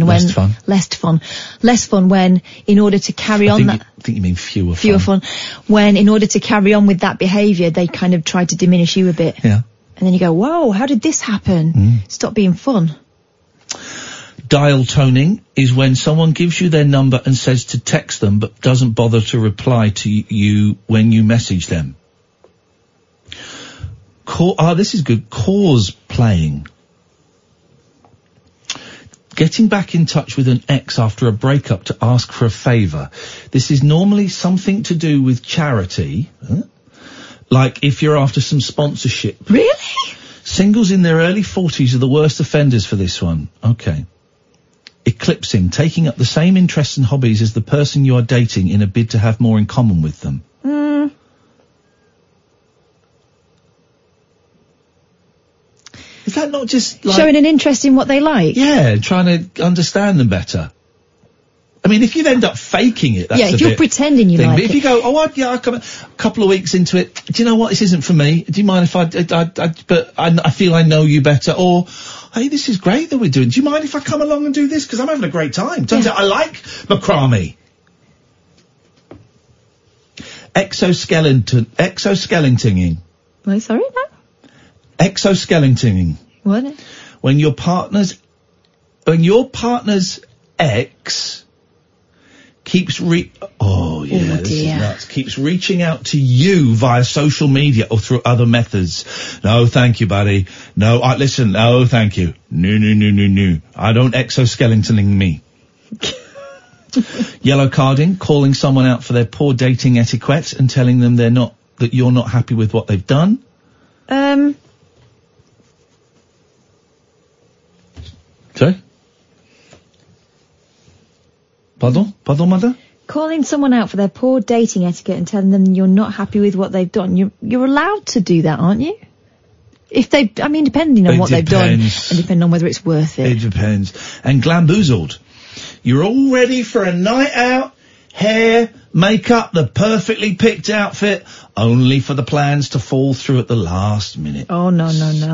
when, in order to carry on that... I think you mean fewer fun. When, in order to carry on with that behaviour, they kind of try to diminish you a bit. Yeah. And then you go, whoa, how did this happen? Stop being fun. Dial toning is when someone gives you their number and says to text them, but doesn't bother to reply to you when you message them. This is good. Cause playing. Getting back in touch with an ex after a breakup to ask for a favour. This is normally something to do with charity. Like if you're after some sponsorship. Really? Singles in their early 40s are the worst offenders for this one. Okay. Eclipsing. Taking up the same interests and hobbies as the person you are dating in a bid to have more in common with them. Is that not just like... showing an interest in what they like? Yeah, trying to understand them better. I mean, if you end up faking it, that's if you're pretending you like it. But if you go, I come a couple of weeks into it, do you know what, this isn't for me. Do you mind if I feel I know you better. Or, hey, this is great that we're doing. Do you mind if I come along and do this? Because I'm having a great time. Turns out I like macrame. Exoskeletoning. Well, sorry, no? Exoskeletoning. What? When your partner's ex keeps this is nuts. Keeps reaching out to you via social media or through other methods. No, thank you, buddy. No, listen. No, thank you. No. I don't exoskeletoning me. Yellow carding, calling someone out for their poor dating etiquette and telling them that you're not happy with what they've done. Sorry? Pardon, mother? Calling someone out for their poor dating etiquette and telling them you're not happy with what they've done. You're allowed to do that, aren't you? If depending on what they've done and depending on whether it's worth it. It depends. And Glamboozled. You're all ready for a night out, hair, makeup, the perfectly picked outfit, only for the plans to fall through at the last minute. Oh, no.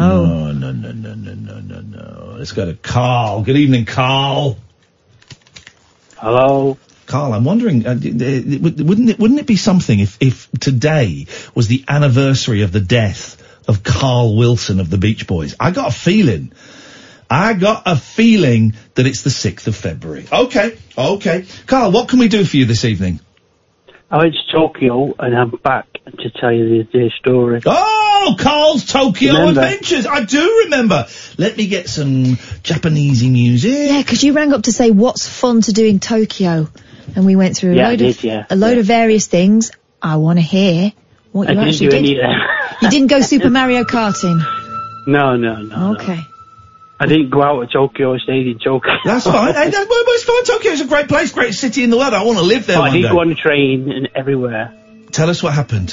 No. Let's go to Carl. Good evening, Carl. Hello. Carl, I'm wondering, wouldn't it be something if today was the anniversary of the death of Carl Wilson of the Beach Boys? I got a feeling that it's the 6th of February. Okay. Carl, what can we do for you this evening? I went to Tokyo and I'm back to tell you the story. Oh, Carl's Tokyo Adventures. I do remember. Let me get some Japanesey music. Yeah, because you rang up to say what's fun to do in Tokyo. And we went through a load of various things. I want to hear what you actually did. You didn't go Super Mario Karting? No. Okay. I didn't go out of Tokyo. I stayed in Tokyo. That's fine. It's fine. Tokyo's a great place, great city in the world. I want to live there one day. I did go on a train and everywhere. Tell us what happened.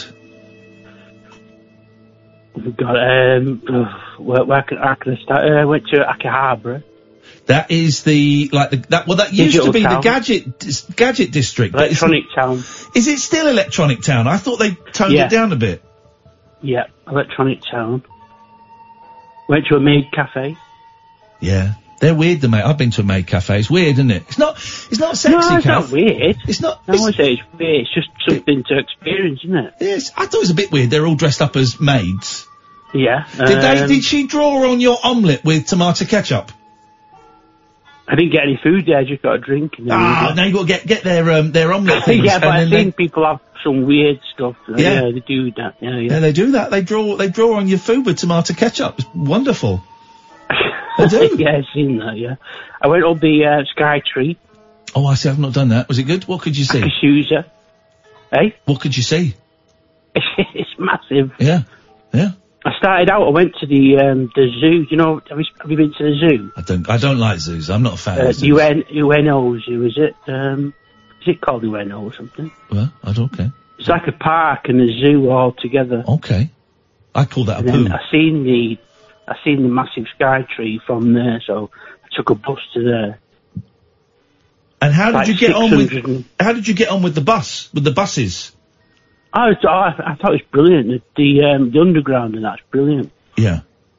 Where can I start? I went to Akihabara. That is that used to be the gadget district. Electronic Town. Is it still Electronic Town? I thought they toned it down a bit. Yeah, Electronic Town. Went to a maid cafe. Yeah. They're weird, I've been to a maid cafe. It's weird, isn't it? It's not sexy, No, it's not weird. It's not. No one says it's weird. It's just something to experience, isn't it? Yes. I thought it was a bit weird. They're all dressed up as maids. Yeah. Did she draw on your omelette with tomato ketchup? I didn't get any food there. I just got a drink. Now you got to get their omelette things. Yeah, but I've seen people have some weird stuff. Yeah, they do that. Yeah, they do that. They draw on your food with tomato ketchup. It's wonderful. They do. Yeah, I've seen that. Yeah, I went up the Sky Tree. Oh, I see. I've not done that. Was it good? What could you see? Akasusa. Hey? What could you see? It's massive. Yeah. I started out. I went to the zoo. You know, have you been to the zoo? I don't like zoos. I'm not a fan of zoos. UNO Zoo, is it? Is it called UNO or something? Well, I don't care. It's like a park and a zoo all together. Okay. I call that a poo. poo. I seen the massive Sky Tree from there, so I took a bus to there. And how did you get on with the bus? With the buses? I thought it was brilliant. The underground and that's brilliant. Yeah.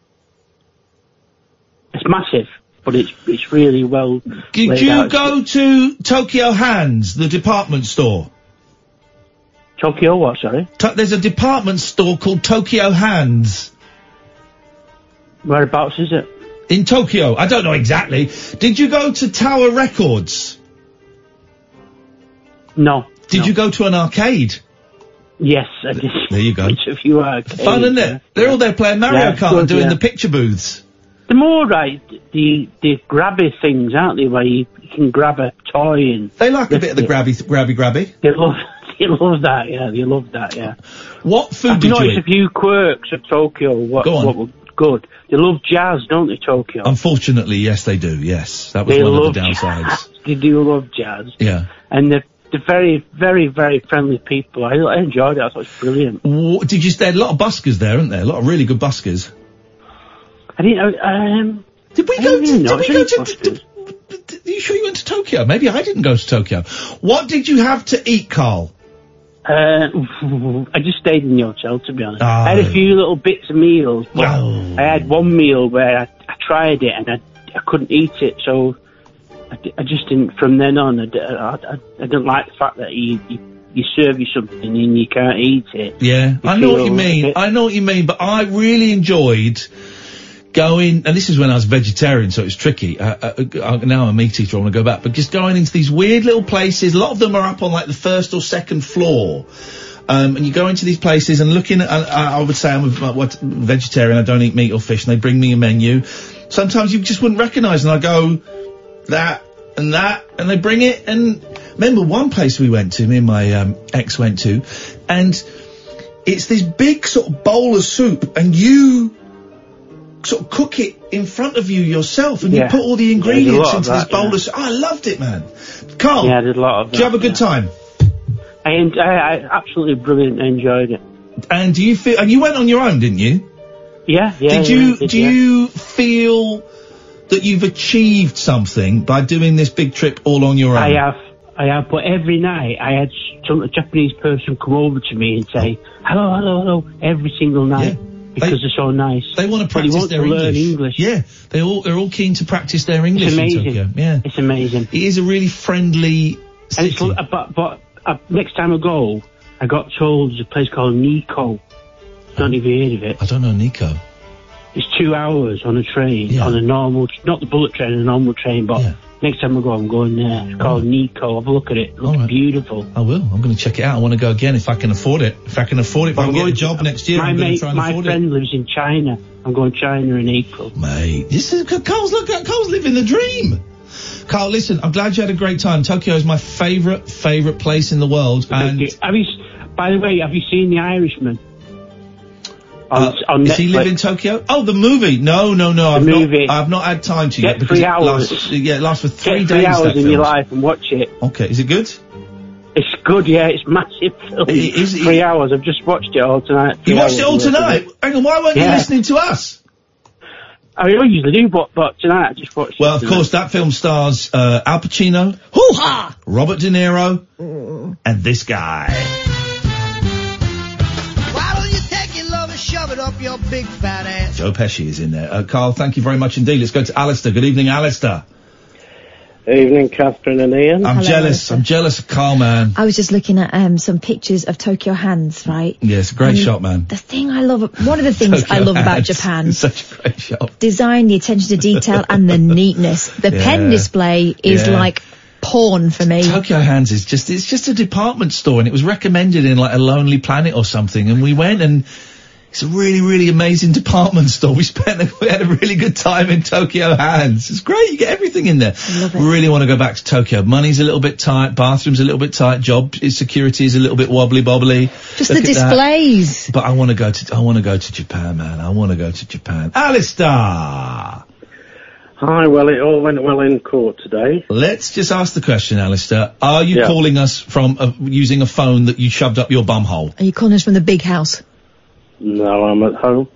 It's massive, but it's really well. Did you go to Tokyo Hands, the department store? Tokyo what? Sorry. There's a department store called Tokyo Hands. Whereabouts is it? In Tokyo. I don't know exactly. Did you go to Tower Records? No. Did you go to an arcade? Yes, I did. There you go. A few arcades. Fun, isn't it? They're all there playing Mario Kart and doing the picture booths. They're more like the grabby things, aren't they? Where you can grab a toy and... They like a bit of the grabby. They love that, yeah. They love that, yeah. What food did you eat? I've noticed a few quirks of Tokyo. What were good. They love jazz, don't they, Tokyo? Unfortunately, yes, they do, yes. That was one of the downsides. Jazz. They do love jazz. Yeah. And they're very, very, very friendly people. I enjoyed it. I thought it was brilliant. There had a lot of buskers there, aren't there? A lot of really good buskers. I didn't, Did we go to... Are you sure you went to Tokyo? Maybe I didn't go to Tokyo. What did you have to eat, Carl? I just stayed in the hotel, to be honest. I had a few little bits of meals, but I had one meal where I tried it and I couldn't eat it, so I just didn't. From then on, I don't like the fact that you serve you something and you can't eat it. Yeah, I know what you mean. But I really enjoyed going, and this is when I was vegetarian, so it was tricky. Now I'm a meat eater, I want to go back, but just going into these weird little places. A lot of them are up on like the first or second floor. And you go into these places and looking at, I would say I'm a vegetarian, I don't eat meat or fish, and they bring me a menu. Sometimes you just wouldn't recognise, and I go, that, and they bring it, and remember one place we went to, me and my ex went to, and it's this big sort of bowl of soup, and you sort of cook it in front of you yourself, and Yeah. you put all the Yeah, there's a ingredients lot into of this that, bowl yeah. of... I loved it, man. Carl, Yeah, I did a lot of do you have a good time? I absolutely brilliant. I enjoyed it. And do you feel... And you went on your own, didn't you? Yeah. Do you feel that you've achieved something by doing this big trip all on your own? I have, but every night I had a Japanese person come over to me and say, hello, every single night, because they're so nice. They want to practice their English. Yeah, they're all keen to practice their English. It's amazing. In Tokyo. Yeah, it's amazing. It is a really friendly city. And it's, but next time I go, I got told there's a place called Nikko. Don't know if you heard of it. I don't know Nikko. It's 2 hours on a train, on a normal, not the bullet train, a normal train, but next time I go, I'm going there. It's called Nikko. Have a look at it. It looks beautiful. I will. I'm going to check it out. I want to go again if I can afford it. If I can afford it, if I can get a job next year, I'm going to try and afford it. My friend lives in China. I'm going to China in April. Mate, this is Carl's living the dream. Carl, listen, I'm glad you had a great time. Tokyo is my favourite place in the world. And by the way, have you seen The Irishman? On does he live in Tokyo? Oh, the movie. No. I've not had time to yet. Get 3 hours. It lasts for 3 days. Get 3 hours in your life and watch it. Okay, is it good? It's good, yeah. It's massive film. 3 hours. I've just watched it all tonight. You watched it all tonight? Hang on, why weren't you listening to us? I usually do, but tonight I just watched it. Well, of course, that film stars Al Pacino, hoo-ha! Robert De Niro, and this guy. Shove it up your big fat ass. Joe Pesci is in there. Carl, thank you very much indeed. Let's go to Alistair. Good evening, Alistair. Evening, Catherine and Ian. I'm jealous. I'm jealous of Carl, man. I was just looking at some pictures of Tokyo Hands, right? Yes, great shot, man. The thing I love, one of the things I love about Japan, it's such a great shot. Design, the attention to detail, and the neatness. The pen display is like porn for me. Tokyo Hands is it's just a department store, and it was recommended in like a Lonely Planet or something, and we went and. It's a really, really amazing department store. We had a really good time in Tokyo Hands. It's great. You get everything in there. Love it. Really want to go back to Tokyo. Money's a little bit tight. Bathroom's a little bit tight. Security is a little bit wobbly bobbly. Just the displays. But I want to go to Japan, man. I want to go to Japan. Alistair! Hi, well, it all went well in court today. Let's just ask the question, Alistair. Are you calling us from using a phone that you shoved up your bum hole? Are you calling us from the big house? No, I'm at home.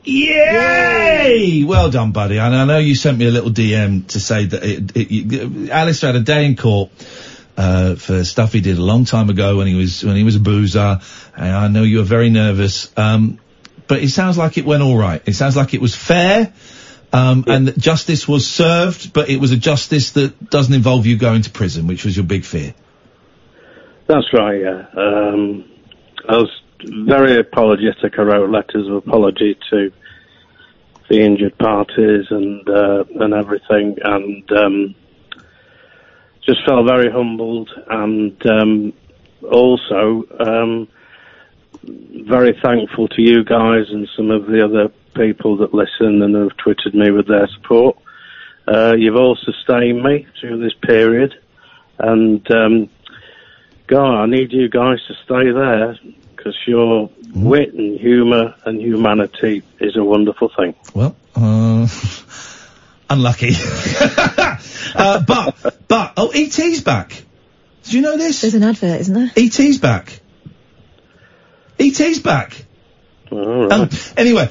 Yay! Well done, buddy. And I know you sent me a little DM to say that Alistair had a day in court for stuff he did a long time ago when he was a boozer. And I know you were very nervous. But it sounds like it went all right. It sounds like it was fair. And that justice was served, but it was a justice that doesn't involve you going to prison, which was your big fear. That's right, yeah. I was very apologetic. I wrote letters of apology to the injured parties and everything, and just felt very humbled, and also very thankful to you guys and some of the other people that listen and have twittered me with their support. You've all sustained me through this period, and God, I need you guys to stay there, because your wit and humour and humanity is a wonderful thing. Well, unlucky. But E.T.'s back. Did you know this? There's an advert, isn't there? E.T.'s back. E.T.'s back. All right. Anyway,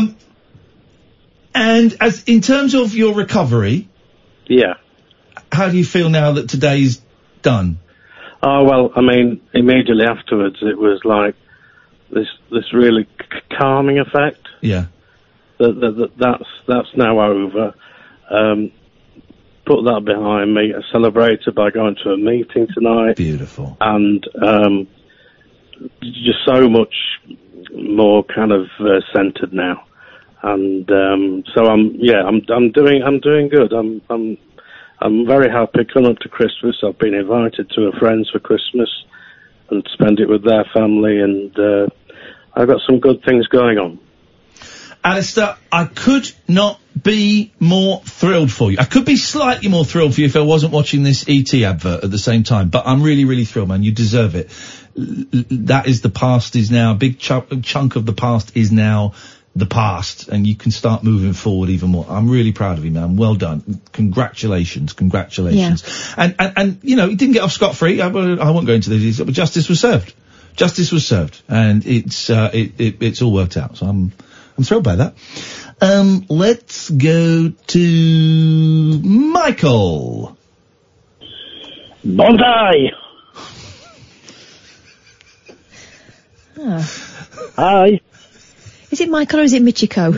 and as in terms of your recovery, how do you feel now that today's done? Oh, well, I mean, immediately afterwards, it was like this really calming effect. Yeah. That's now over. Put that behind me. I celebrated by going to a meeting tonight. Beautiful. And just so much more kind of centered now. And so I'm doing good. I'm very happy coming up to Christmas. I've been invited to a friend's for Christmas and spend it with their family, and I've got some good things going on. Alistair, I could not be more thrilled for you. I could be slightly more thrilled for you if I wasn't watching this E.T. advert at the same time, but I'm really, really thrilled, man. You deserve it. That is the past is now, a big chunk of the past is now the past, and you can start moving forward even more. I'm really proud of you, man. Well done. Congratulations. And you know, he didn't get off scot-free. I won't go into the details, but justice was served. And it's all worked out. So I'm thrilled by that. Let's go to Michael. Bondi! Hi. Is it Michael or is it Michiko?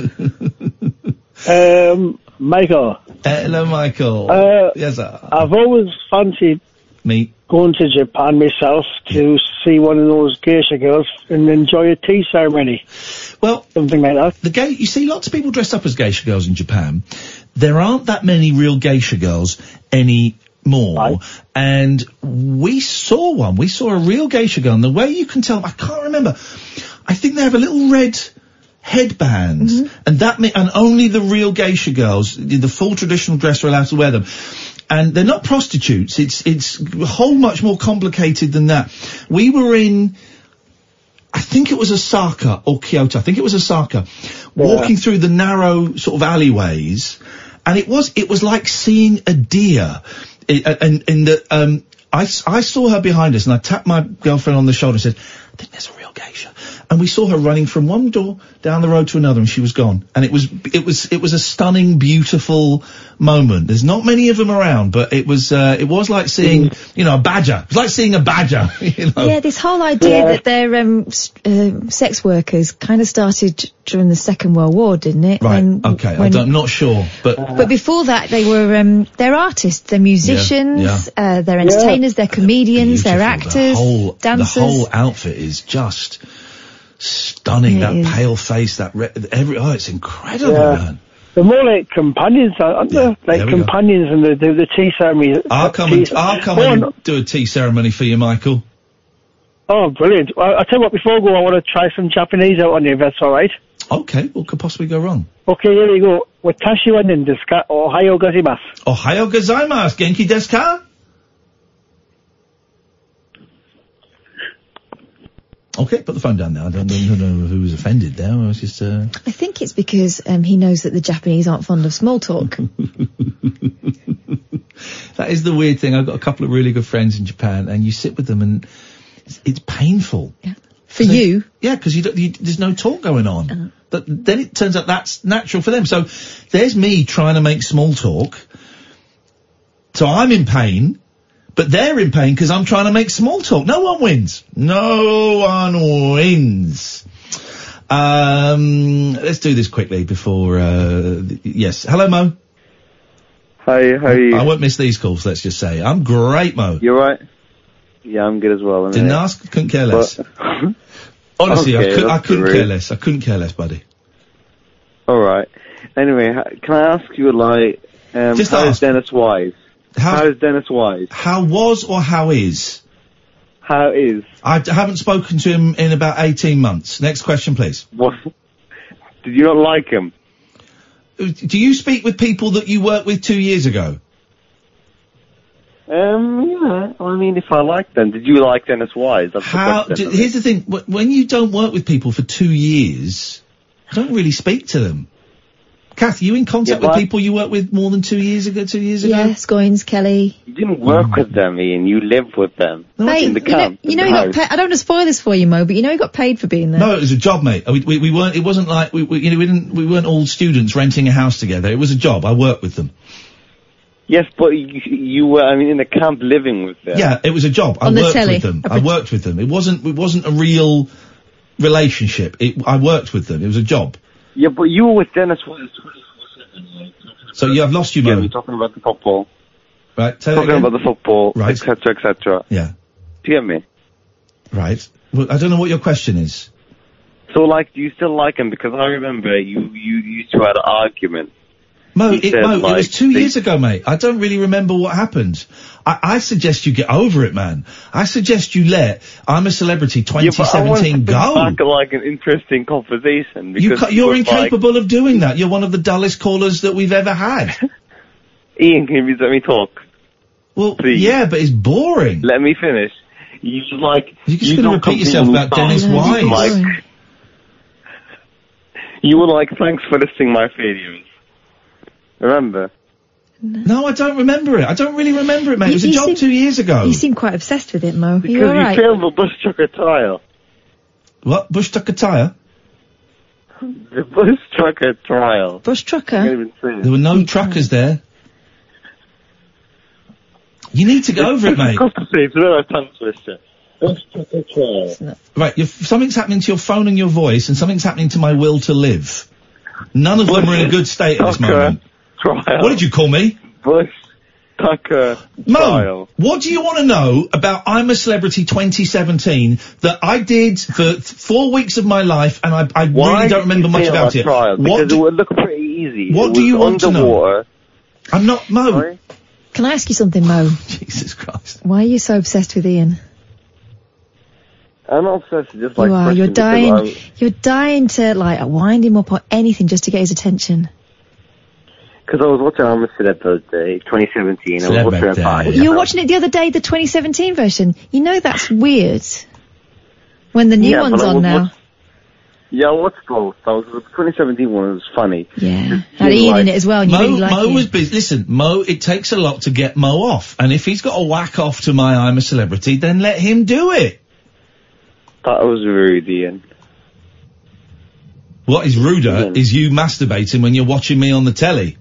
Michael. Hello, Michael. Yes, sir. I've always fancied going to Japan myself to see one of those geisha girls and enjoy a tea ceremony. Well, something like that. You see lots of people dressed up as geisha girls in Japan. There aren't that many real geisha girls anymore. And we saw one. We saw a real geisha girl. And the way you can tell, I can't remember. I think they have a little red headband, and only the real geisha girls, the full traditional dress, are allowed to wear them. And they're not prostitutes. It's a whole much more complicated than that. We were in, I think it was Osaka or Kyoto. I think it was Osaka, walking through the narrow sort of alleyways, and it was like seeing a deer. I saw her behind us, and I tapped my girlfriend on the shoulder and said, I think there's a real geisha. And we saw her running from one door down the road to another, and she was gone. And it was a stunning, beautiful moment. There's not many of them around, but it was like seeing, you know, a badger. It was like seeing a badger, you know. Yeah, this whole idea that they're sex workers kind of started during the Second World War, didn't it? Right. I'm not sure, but before that they were they're artists, they're musicians, they're entertainers, they're comedians, they're actors, dancers. The whole outfit is just stunning. That pale face, it's incredible, man. They're more like companions, aren't they? Like companions in the tea ceremony. I'll come and do a tea ceremony for you, Michael. Oh, brilliant. Well, I'll tell you what, before I go, I want to try some Japanese out on you, if that's alright. Okay, what could possibly go wrong? Okay, here we go. Watashi wa nen desu ka? Ohayo gozaimasu. Ohayo gozaimasu. Genki desu ka? Okay, put the phone down now. I don't know who was offended there. I was just, I think it's because he knows that the Japanese aren't fond of small talk. That is the weird thing. I've got a couple of really good friends in Japan, and you sit with them and it's painful. Yeah. For you? Yeah, because there's no talk going on. But then it turns out that's natural for them. So there's me trying to make small talk. So I'm in pain. But they're in pain because I'm trying to make small talk. No one wins. Let's do this quickly before, yes. Hello, Mo. Hi, how are you? I won't miss these calls, let's just say. I'm great, Mo. You're right? Yeah, I'm good as well. Didn't ask, couldn't care less. Honestly, okay, I couldn't care less. I couldn't care less, buddy. Alright. Anyway, can I ask you, like, how's Dennis Wise? How's Dennis Wise? How was or how is? How is? I haven't spoken to him in about 18 months. Next question, please. What? Did you not like him? Do you speak with people that you worked with 2 years ago? Yeah. I mean, if I liked them, did you like Dennis Wise? That's here's the thing. When you don't work with people for 2 years, you don't really speak to them. Kath, are you in contact with people you worked with more than 2 years ago? Yeah, Scoins, Kelly. You didn't work with them, Ian. You lived with them. Mate, in the camp. You know he got paid. I don't want to spoil this for you, Mo, but you know he got paid for being there. No, it was a job, mate. We weren't. It wasn't like we weren't all students renting a house together. It was a job. I worked with them. Yes, but you were. I mean, in the camp, living with them. Yeah, it was a job. I worked with them. I worked with them. It wasn't a real relationship. I worked with them. It was a job. Yeah, but you were with Dennis Wise. So I've lost you, Mo. Yeah, we're talking about the football. Right, talking about the football, right, etc., etc. Yeah. Do you get me? Right. Well, I don't know what your question is. So, like, do you still like him? Because I remember you used to have an argument. Mo, it was 2 years ago, mate. I don't really remember what happened. I suggest you get over it, man. I suggest you let I'm a Celebrity 2017 go. Back like an interesting conversation. You're incapable of doing that. You're one of the dullest callers that we've ever had. Ian, can you let me talk? Well, please. Yeah, but it's boring. Let me finish. You're just going to repeat yourself about Dennis Wise. You were like, thanks for listing my videos. Remember? No, I don't remember it. I don't really remember it, mate. It was a job 2 years ago. You seem quite obsessed with it, Mo. Because you all right? failed the bush trucker trial. What? Bush trucker tyre? The bush trucker trial. Bush trucker? I can't even say it. There were no truckers there. You need to go over it, mate. Right, something's happening to your phone and your voice, and something's happening to my will to live. None of them are in a good state at this moment. Trial. What did you call me? Bush Tucker Mo, trial. what do you want to know about I'm a Celebrity 2017 that I did for 4 weeks of my life, and I really don't remember much about it? Trial? Because it would look pretty easy. What do you want to know? I'm not Mo. Sorry? Can I ask you something, Mo? Jesus Christ. Why are you so obsessed with Ian? I'm not obsessed, just like... You are. You're dying to, like, wind him up or anything just to get his attention. Because I was watching I'm a Celeb Thursday 2017. I was watching it back. You were watching it the other day, the 2017 version. You know that's weird. When the new one's on now. Yeah, I watched both. The 2017 one was funny. Yeah. Had Ian in it as well, and you really like Mo Ian. was busy. Listen, Mo, it takes a lot to get Mo off. And if he's got to whack off to my I'm a Celebrity, then let him do it. That was rude, Ian. What is ruder is you masturbating when you're watching me on the telly.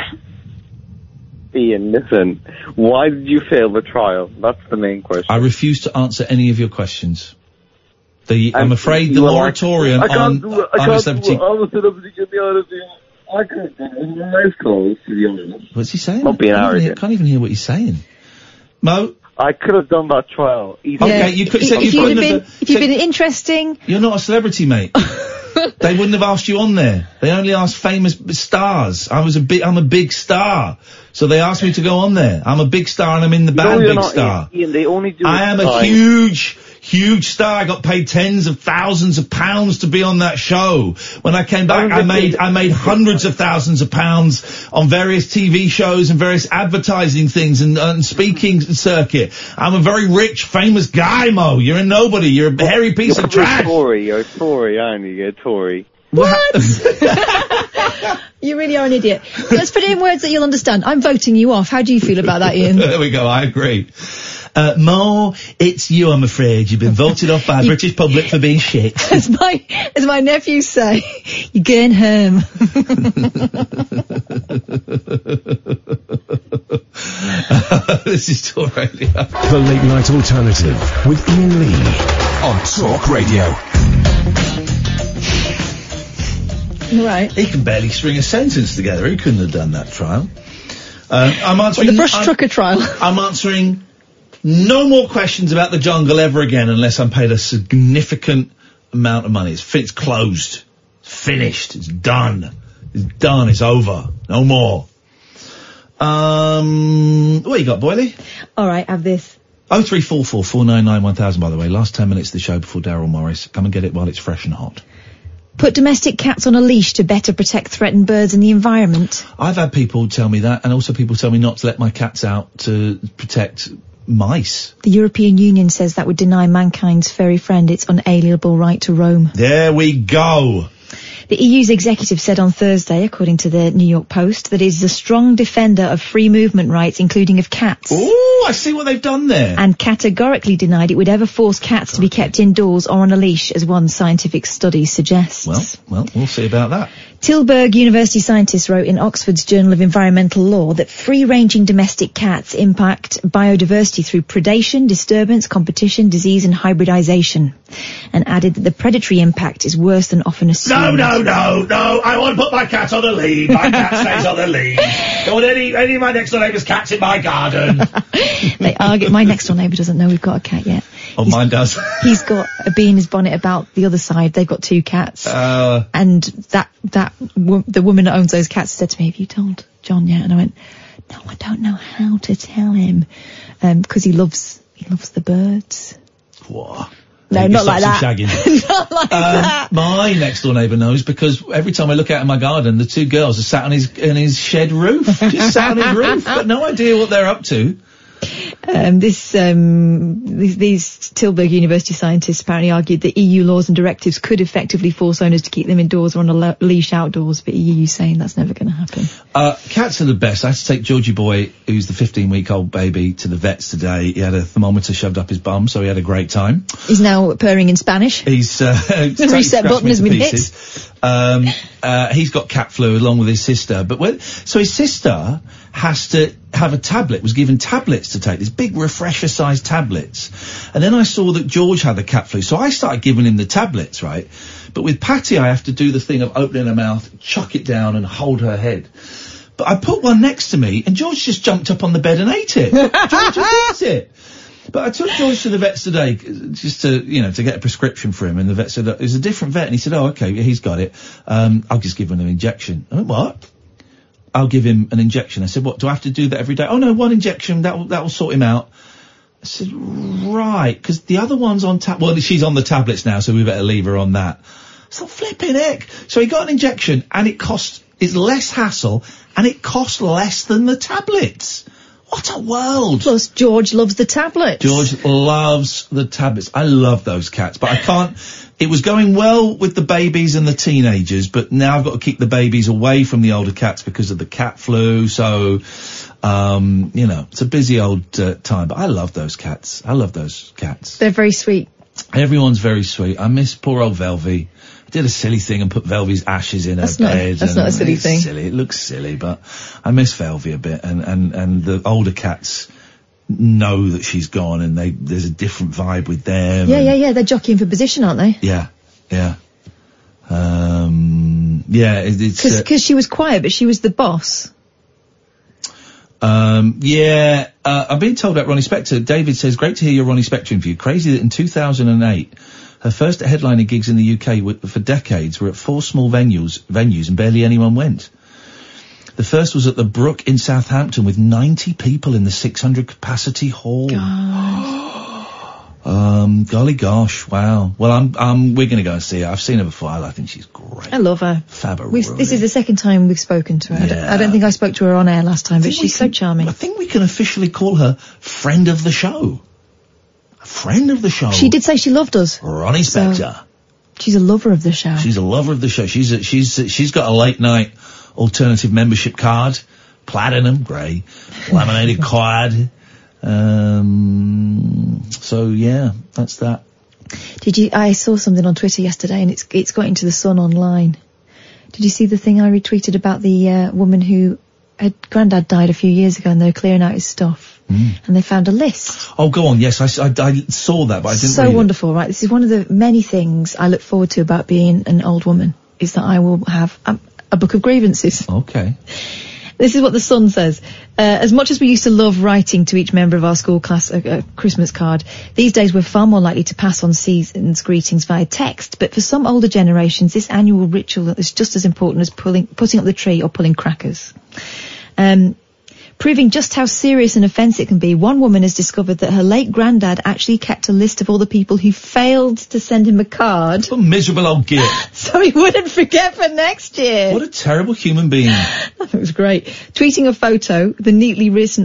Ian, listen. Why did you fail the trial? That's the main question. I refuse to answer any of your questions. I'm afraid the moratorium on I'm a Celebrity... I'm a Celebrity, to be honest with you. I couldn't do it. It was nice clothes, to be honest. What's he saying? Not being arrogant. I can't even hear what he's saying. Mo? I could have done that trial. Okay, you could... If you'd been interesting... You're not a celebrity, mate. They wouldn't have asked you on there. They only asked famous stars. I'm a big star. So they asked me to go on there. I'm a big star and I'm in the band Big Star. Ian, they only do I am a huge star. I got paid tens of thousands of pounds to be on that show. When I came back, I made hundreds of thousands of pounds on various TV shows and various advertising things and speaking circuit. I'm a very rich, famous guy, Mo. You're a nobody. You're a hairy piece of trash. You're a Tory, aren't you? You're a Tory. What? You really are an idiot. Let's put it in words that you'll understand. I'm voting you off. How do you feel about that, Ian? There we go. I agree. Mo, it's you, I'm afraid. You've been voted off by the British public for being shit. As my nephews say, you're going home. This is Talk Radio. The Late Night Alternative with Ian Lee on Talk Radio. Right. He can barely string a sentence together. He couldn't have done that trial. I'm answering... the brush trucker trial. I'm answering no more questions about the jungle ever again unless I'm paid a significant amount of money. It's closed. It's finished. It's done. It's done. It's over. No more. What you got, Boyley? All right, have this. 0344 499 1000, by the way. Last 10 minutes of the show before Daryl Morris. Come and get it while it's fresh and hot. Put domestic cats on a leash to better protect threatened birds and the environment. I've had people tell me that, and also people tell me not to let my cats out to protect mice. The European Union says that would deny mankind's furry friend its unalienable right to roam. There we go. The EU's executive said on Thursday, according to the New York Post, that it is a strong defender of free movement rights, including of cats. Ooh, I see what they've done there. And categorically denied it would ever force cats to be kept indoors or on a leash, as one scientific study suggests. Well, we'll see about that. Tilburg University scientists wrote in Oxford's Journal of Environmental Law that free-ranging domestic cats impact biodiversity through predation, disturbance, competition, disease and hybridization, and added that the predatory impact is worse than often assumed. No, I want to put my cat on a lead. My cat stays on the lead. Don't want any of my next door neighbour's cats in my garden. They argue. My next door neighbour doesn't know we've got a cat yet. Oh, mine does. He's got a bee in his bonnet about the other side. They've got two cats. And the woman that owns those cats said to me, have you told John yet? And I went, no, I don't know how to tell him. Because he loves the birds. What? No, not like that. Not like that. My next door neighbour knows because every time I look out in my garden, the two girls are sat on his shed roof. Just sat on his roof. Got no idea what they're up to. These Tilburg University scientists apparently argued that EU laws and directives could effectively force owners to keep them indoors or on a leash outdoors, but EU saying that's never going to happen. Cats are the best. I had to take Georgie Boy, who's the 15-week-old baby, to the vets today. He had a thermometer shoved up his bum, so he had a great time. He's now purring in Spanish. He's the reset button has been hit. He's got cat flu along with his sister, so his sister has to have a tablet, was given tablets to take, these big refresher-sized tablets. And then I saw that George had the cat flu, so I started giving him the tablets, right? But with Patty, I have to do the thing of opening her mouth, chuck it down and hold her head. But I put one next to me, and George just jumped up on the bed and ate it. George just ate it. But I took George to the vets today, just to get a prescription for him, and the vet said, it was a different vet, and he said, oh, okay, he's got it. I'll just give him an injection. I went, what? I'll give him an injection. I said, what, do I have to do that every day? Oh no, one injection, that will sort him out. I said, right, because the other one's on she's on the tablets now, so we better leave her on that. So flipping heck. So he got an injection, and it's less hassle, and it costs less than the tablets. What a world. Plus, George loves the tablets. George loves the tablets. I love those cats, but I can't. It was going well with the babies and the teenagers, but now I've got to keep the babies away from the older cats because of the cat flu, so, it's a busy old time, but I love those cats. I love those cats. They're very sweet. Everyone's very sweet. I miss poor old Velvy. I did a silly thing and put Velvy's ashes in her bed. That's not a silly thing. Silly. It looks silly, but I miss Velvy a bit, and the older cats know that she's gone, and there's a different vibe with them. Yeah. They're jockeying for position, aren't they? Yeah. It's because she was quiet, but she was the boss. I've been told about Ronnie Spector. David says, great to hear your Ronnie Spector interview. Crazy that in 2008, her first headliner gigs in the UK for decades were at 4 small venues and barely anyone went. The first was at the Brook in Southampton with 90 people in the 600 capacity hall. Golly gosh, wow. Well, we're gonna go and see her. I've seen her before. I think she's great. I love her. This is the second time we've spoken to her. Yeah. I don't think I spoke to her on air last time, but she's so charming. I think we can officially call her friend of the show. A friend of the show. She did say she loved us. Ronnie Spector. So, she's a lover of the show. She's a lover of the show. She's got a late night alternative membership card, platinum, grey, laminated card. So yeah, that's that. I saw something on Twitter yesterday, and it's got into the Sun online. Did you see the thing I retweeted about the woman who her granddad died a few years ago, and they were clearing out his stuff, and they found a list. Oh, go on. Yes, I saw that, but I didn't. So wonderful, right? This is one of the many things I look forward to about being an old woman, is that I will have a book of grievances. Okay. This is what the Sun says. As much as we used to love writing to each member of our school class a Christmas card, these days we're far more likely to pass on season's greetings via text. But for some older generations, this annual ritual is just as important as putting up the tree or pulling crackers. Proving just how serious an offence it can be, one woman has discovered that her late granddad actually kept a list of all the people who failed to send him a card. What a miserable old git. So he wouldn't forget for next year. What a terrible human being. That was great. Tweeting a photo, the neatly written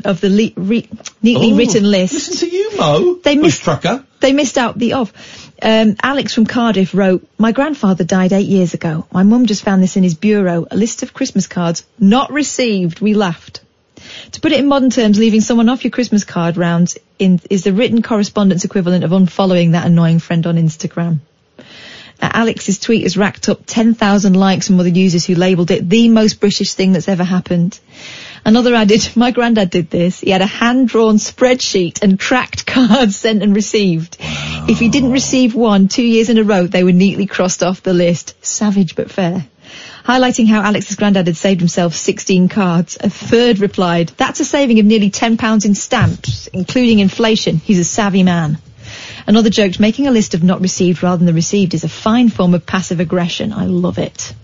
written list. Listen to you, Mo. They missed out the of. Alex from Cardiff wrote, my grandfather died 8 years ago. My mum just found this in his bureau, a list of Christmas cards not received. We laughed. To put it in modern terms, leaving someone off your Christmas card rounds is the written correspondence equivalent of unfollowing that annoying friend on Instagram. Alex's tweet has racked up 10,000 likes from other users who labelled it the most British thing that's ever happened. Another added, my granddad did this. He had a hand-drawn spreadsheet and tracked cards sent and received. Wow. If he didn't receive one 2 years in a row, they were neatly crossed off the list. Savage but fair. Highlighting how Alex's granddad had saved himself 16 cards, a third replied, that's a saving of nearly £10 in stamps, including inflation. He's a savvy man. Another joked, making a list of not received rather than the received is a fine form of passive aggression. I love it.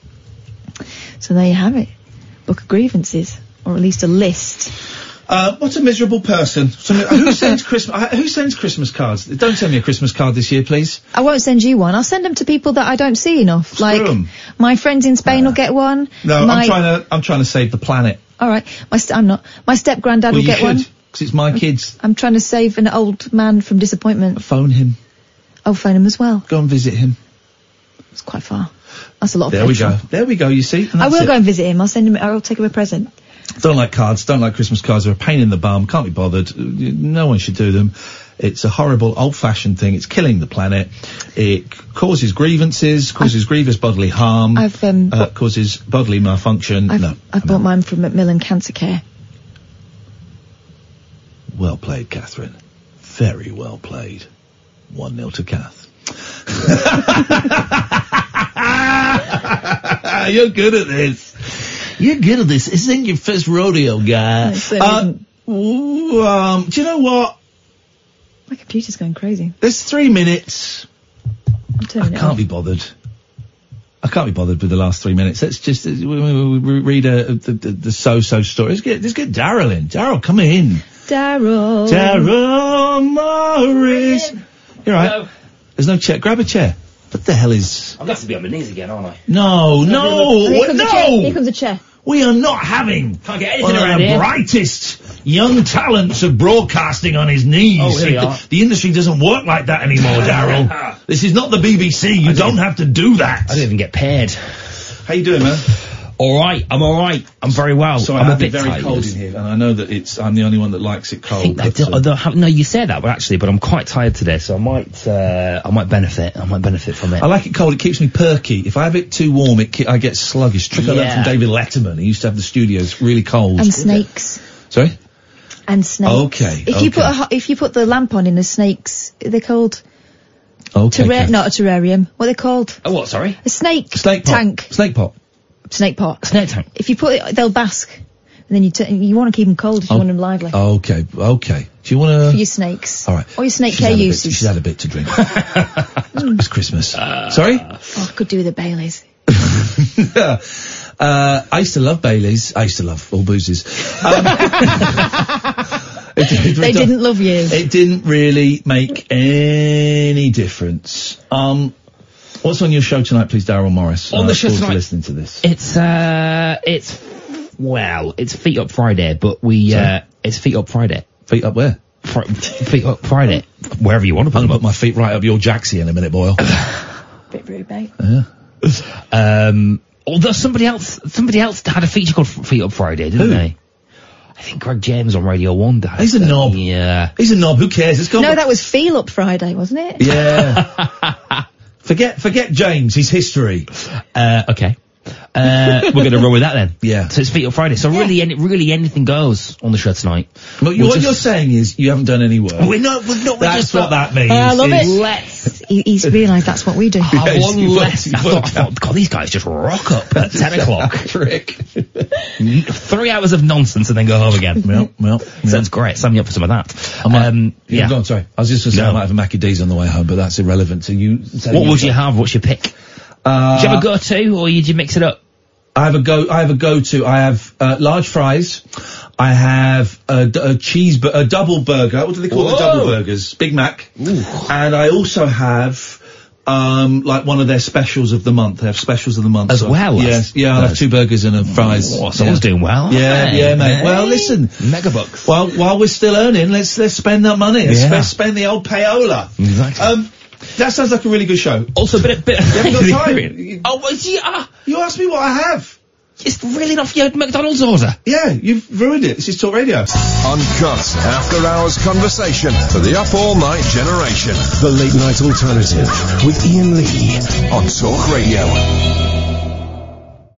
So there you have it. Book of grievances, or at least a list. What a miserable person. Who sends Christmas cards? Don't send me a Christmas card this year, please. I won't send you one. I'll send them to people that I don't see enough. Screw like 'em. My friends in Spain will get one. No, I'm trying to save the planet. All right. I'm not. My step granddad will get one. because it's my kids. I'm trying to save an old man from disappointment. Phone him. I'll phone him as well. Go and visit him. It's quite far. That's a lot of There petrol. we go. There we go, you see. I will go and visit him. I'll take him a present. Don't like cards, don't like Christmas cards. They're a pain in the bum, can't be bothered. No one should do them. It's a horrible, old-fashioned thing. It's killing the planet. It causes grievances, causes grievous bodily harm, causes bodily malfunction. I've bought mine from Macmillan Cancer Care. Well played, Catherine. Very well played. 1-0 to Kath. You're good at this. You're good at this. This ain't your first rodeo, guy. Do you know what? My computer's going crazy. There's 3 minutes. I can't be bothered. I can't be bothered with the last 3 minutes. Let's just we read the so-so story. Let's get Daryl in. Daryl, come in. Daryl Morris. You're right. Hello. There's no chair. Grab a chair. What the hell is... I'm going to have to be on my knees again, aren't I? No. Here comes a chair. We are not having Can't get anything around one of the here. brightest young talents of broadcasting on his knees. Oh, here we are. The industry doesn't work like that anymore, Daryl. This is not the BBC. You don't have to do that. I didn't even get paired. How you doing, man? Alright, I'm alright. I'm very well. Sorry, I'm I a bit very tired. cold in here, and I know that I'm the only one that likes it cold. No, you said that, but actually, I'm quite tired today, so I might benefit. I might benefit from it. I like it cold. It keeps me perky. If I have it too warm, I get sluggish. Trick I learned from David Letterman. He used to have the studios really cold. And snakes. Sorry? And snakes. Okay. If you put the lamp on in the snakes, they're called... Okay. Not a terrarium. What are they called? Oh, what, sorry? A snake pot. tank. Snake pot. Snake pot. Snake tank. If you put it, they'll bask. And then you want to keep them cold if you want them lively. Okay. Do you want to... For your snakes. All right. Or your snake care uses. She's had a bit to drink. It's Christmas. Sorry? Oh, I could do with the Baileys. I used to love Baileys. I used to love all boozes. They didn't love you. It didn't really make any difference. What's on your show tonight, please, Daryl Morris? On the show tonight, listening to this. It's Feet Up Friday, but it's Feet Up Friday. Feet up where? Feet Up Friday. Wherever you want to put them. I'll put my feet right up your jacksie in a minute, Boyle. Bit rude, mate. Although somebody else had a feature called Feet Up Friday, didn't they? I think Greg James on Radio 1 does. He's a knob. Yeah. He's a knob. Who cares? It's No, that was Feel Up Friday, wasn't it? Yeah. Forget James. He's history. Okay. We're going to roll with that then. Yeah. So it's Feet Up Friday. So really anything goes on the show tonight. But what you're saying is you haven't done any work. That's what that means. I love it. He's realised that's what we do. I thought, God, these guys just rock up at 10 o'clock. Trick. 3 hours of nonsense and then go home again. Well. Sounds great. Sign me up for some of that. Yeah. Go on, sorry. I was just going to say I might have a Mackie D's on the way home, but that's irrelevant to you. What would you have? What's your pick? Do you have a go-to, or do you mix it up? I have a go-to. I have large fries. I have a double burger. What do they call the double burgers? Big Mac. Ooh. And I also have like one of their specials of the month. They have specials of the month as well. Yes, yeah. I'll have 2 burgers and a fries. Oh, someone's doing well. Yeah, mate. Well, listen, megabucks. While we're still earning, let's spend that money. Let's spend the old payola. Exactly. That sounds like a really good show. Also, bit. You haven't got time. You asked me what I have. It's really not your McDonald's order. Yeah, you've ruined it. This is Talk Radio. Uncut after-hours conversation for the up-all-night generation. The Late Night Alternative with Ian Lee on Talk Radio.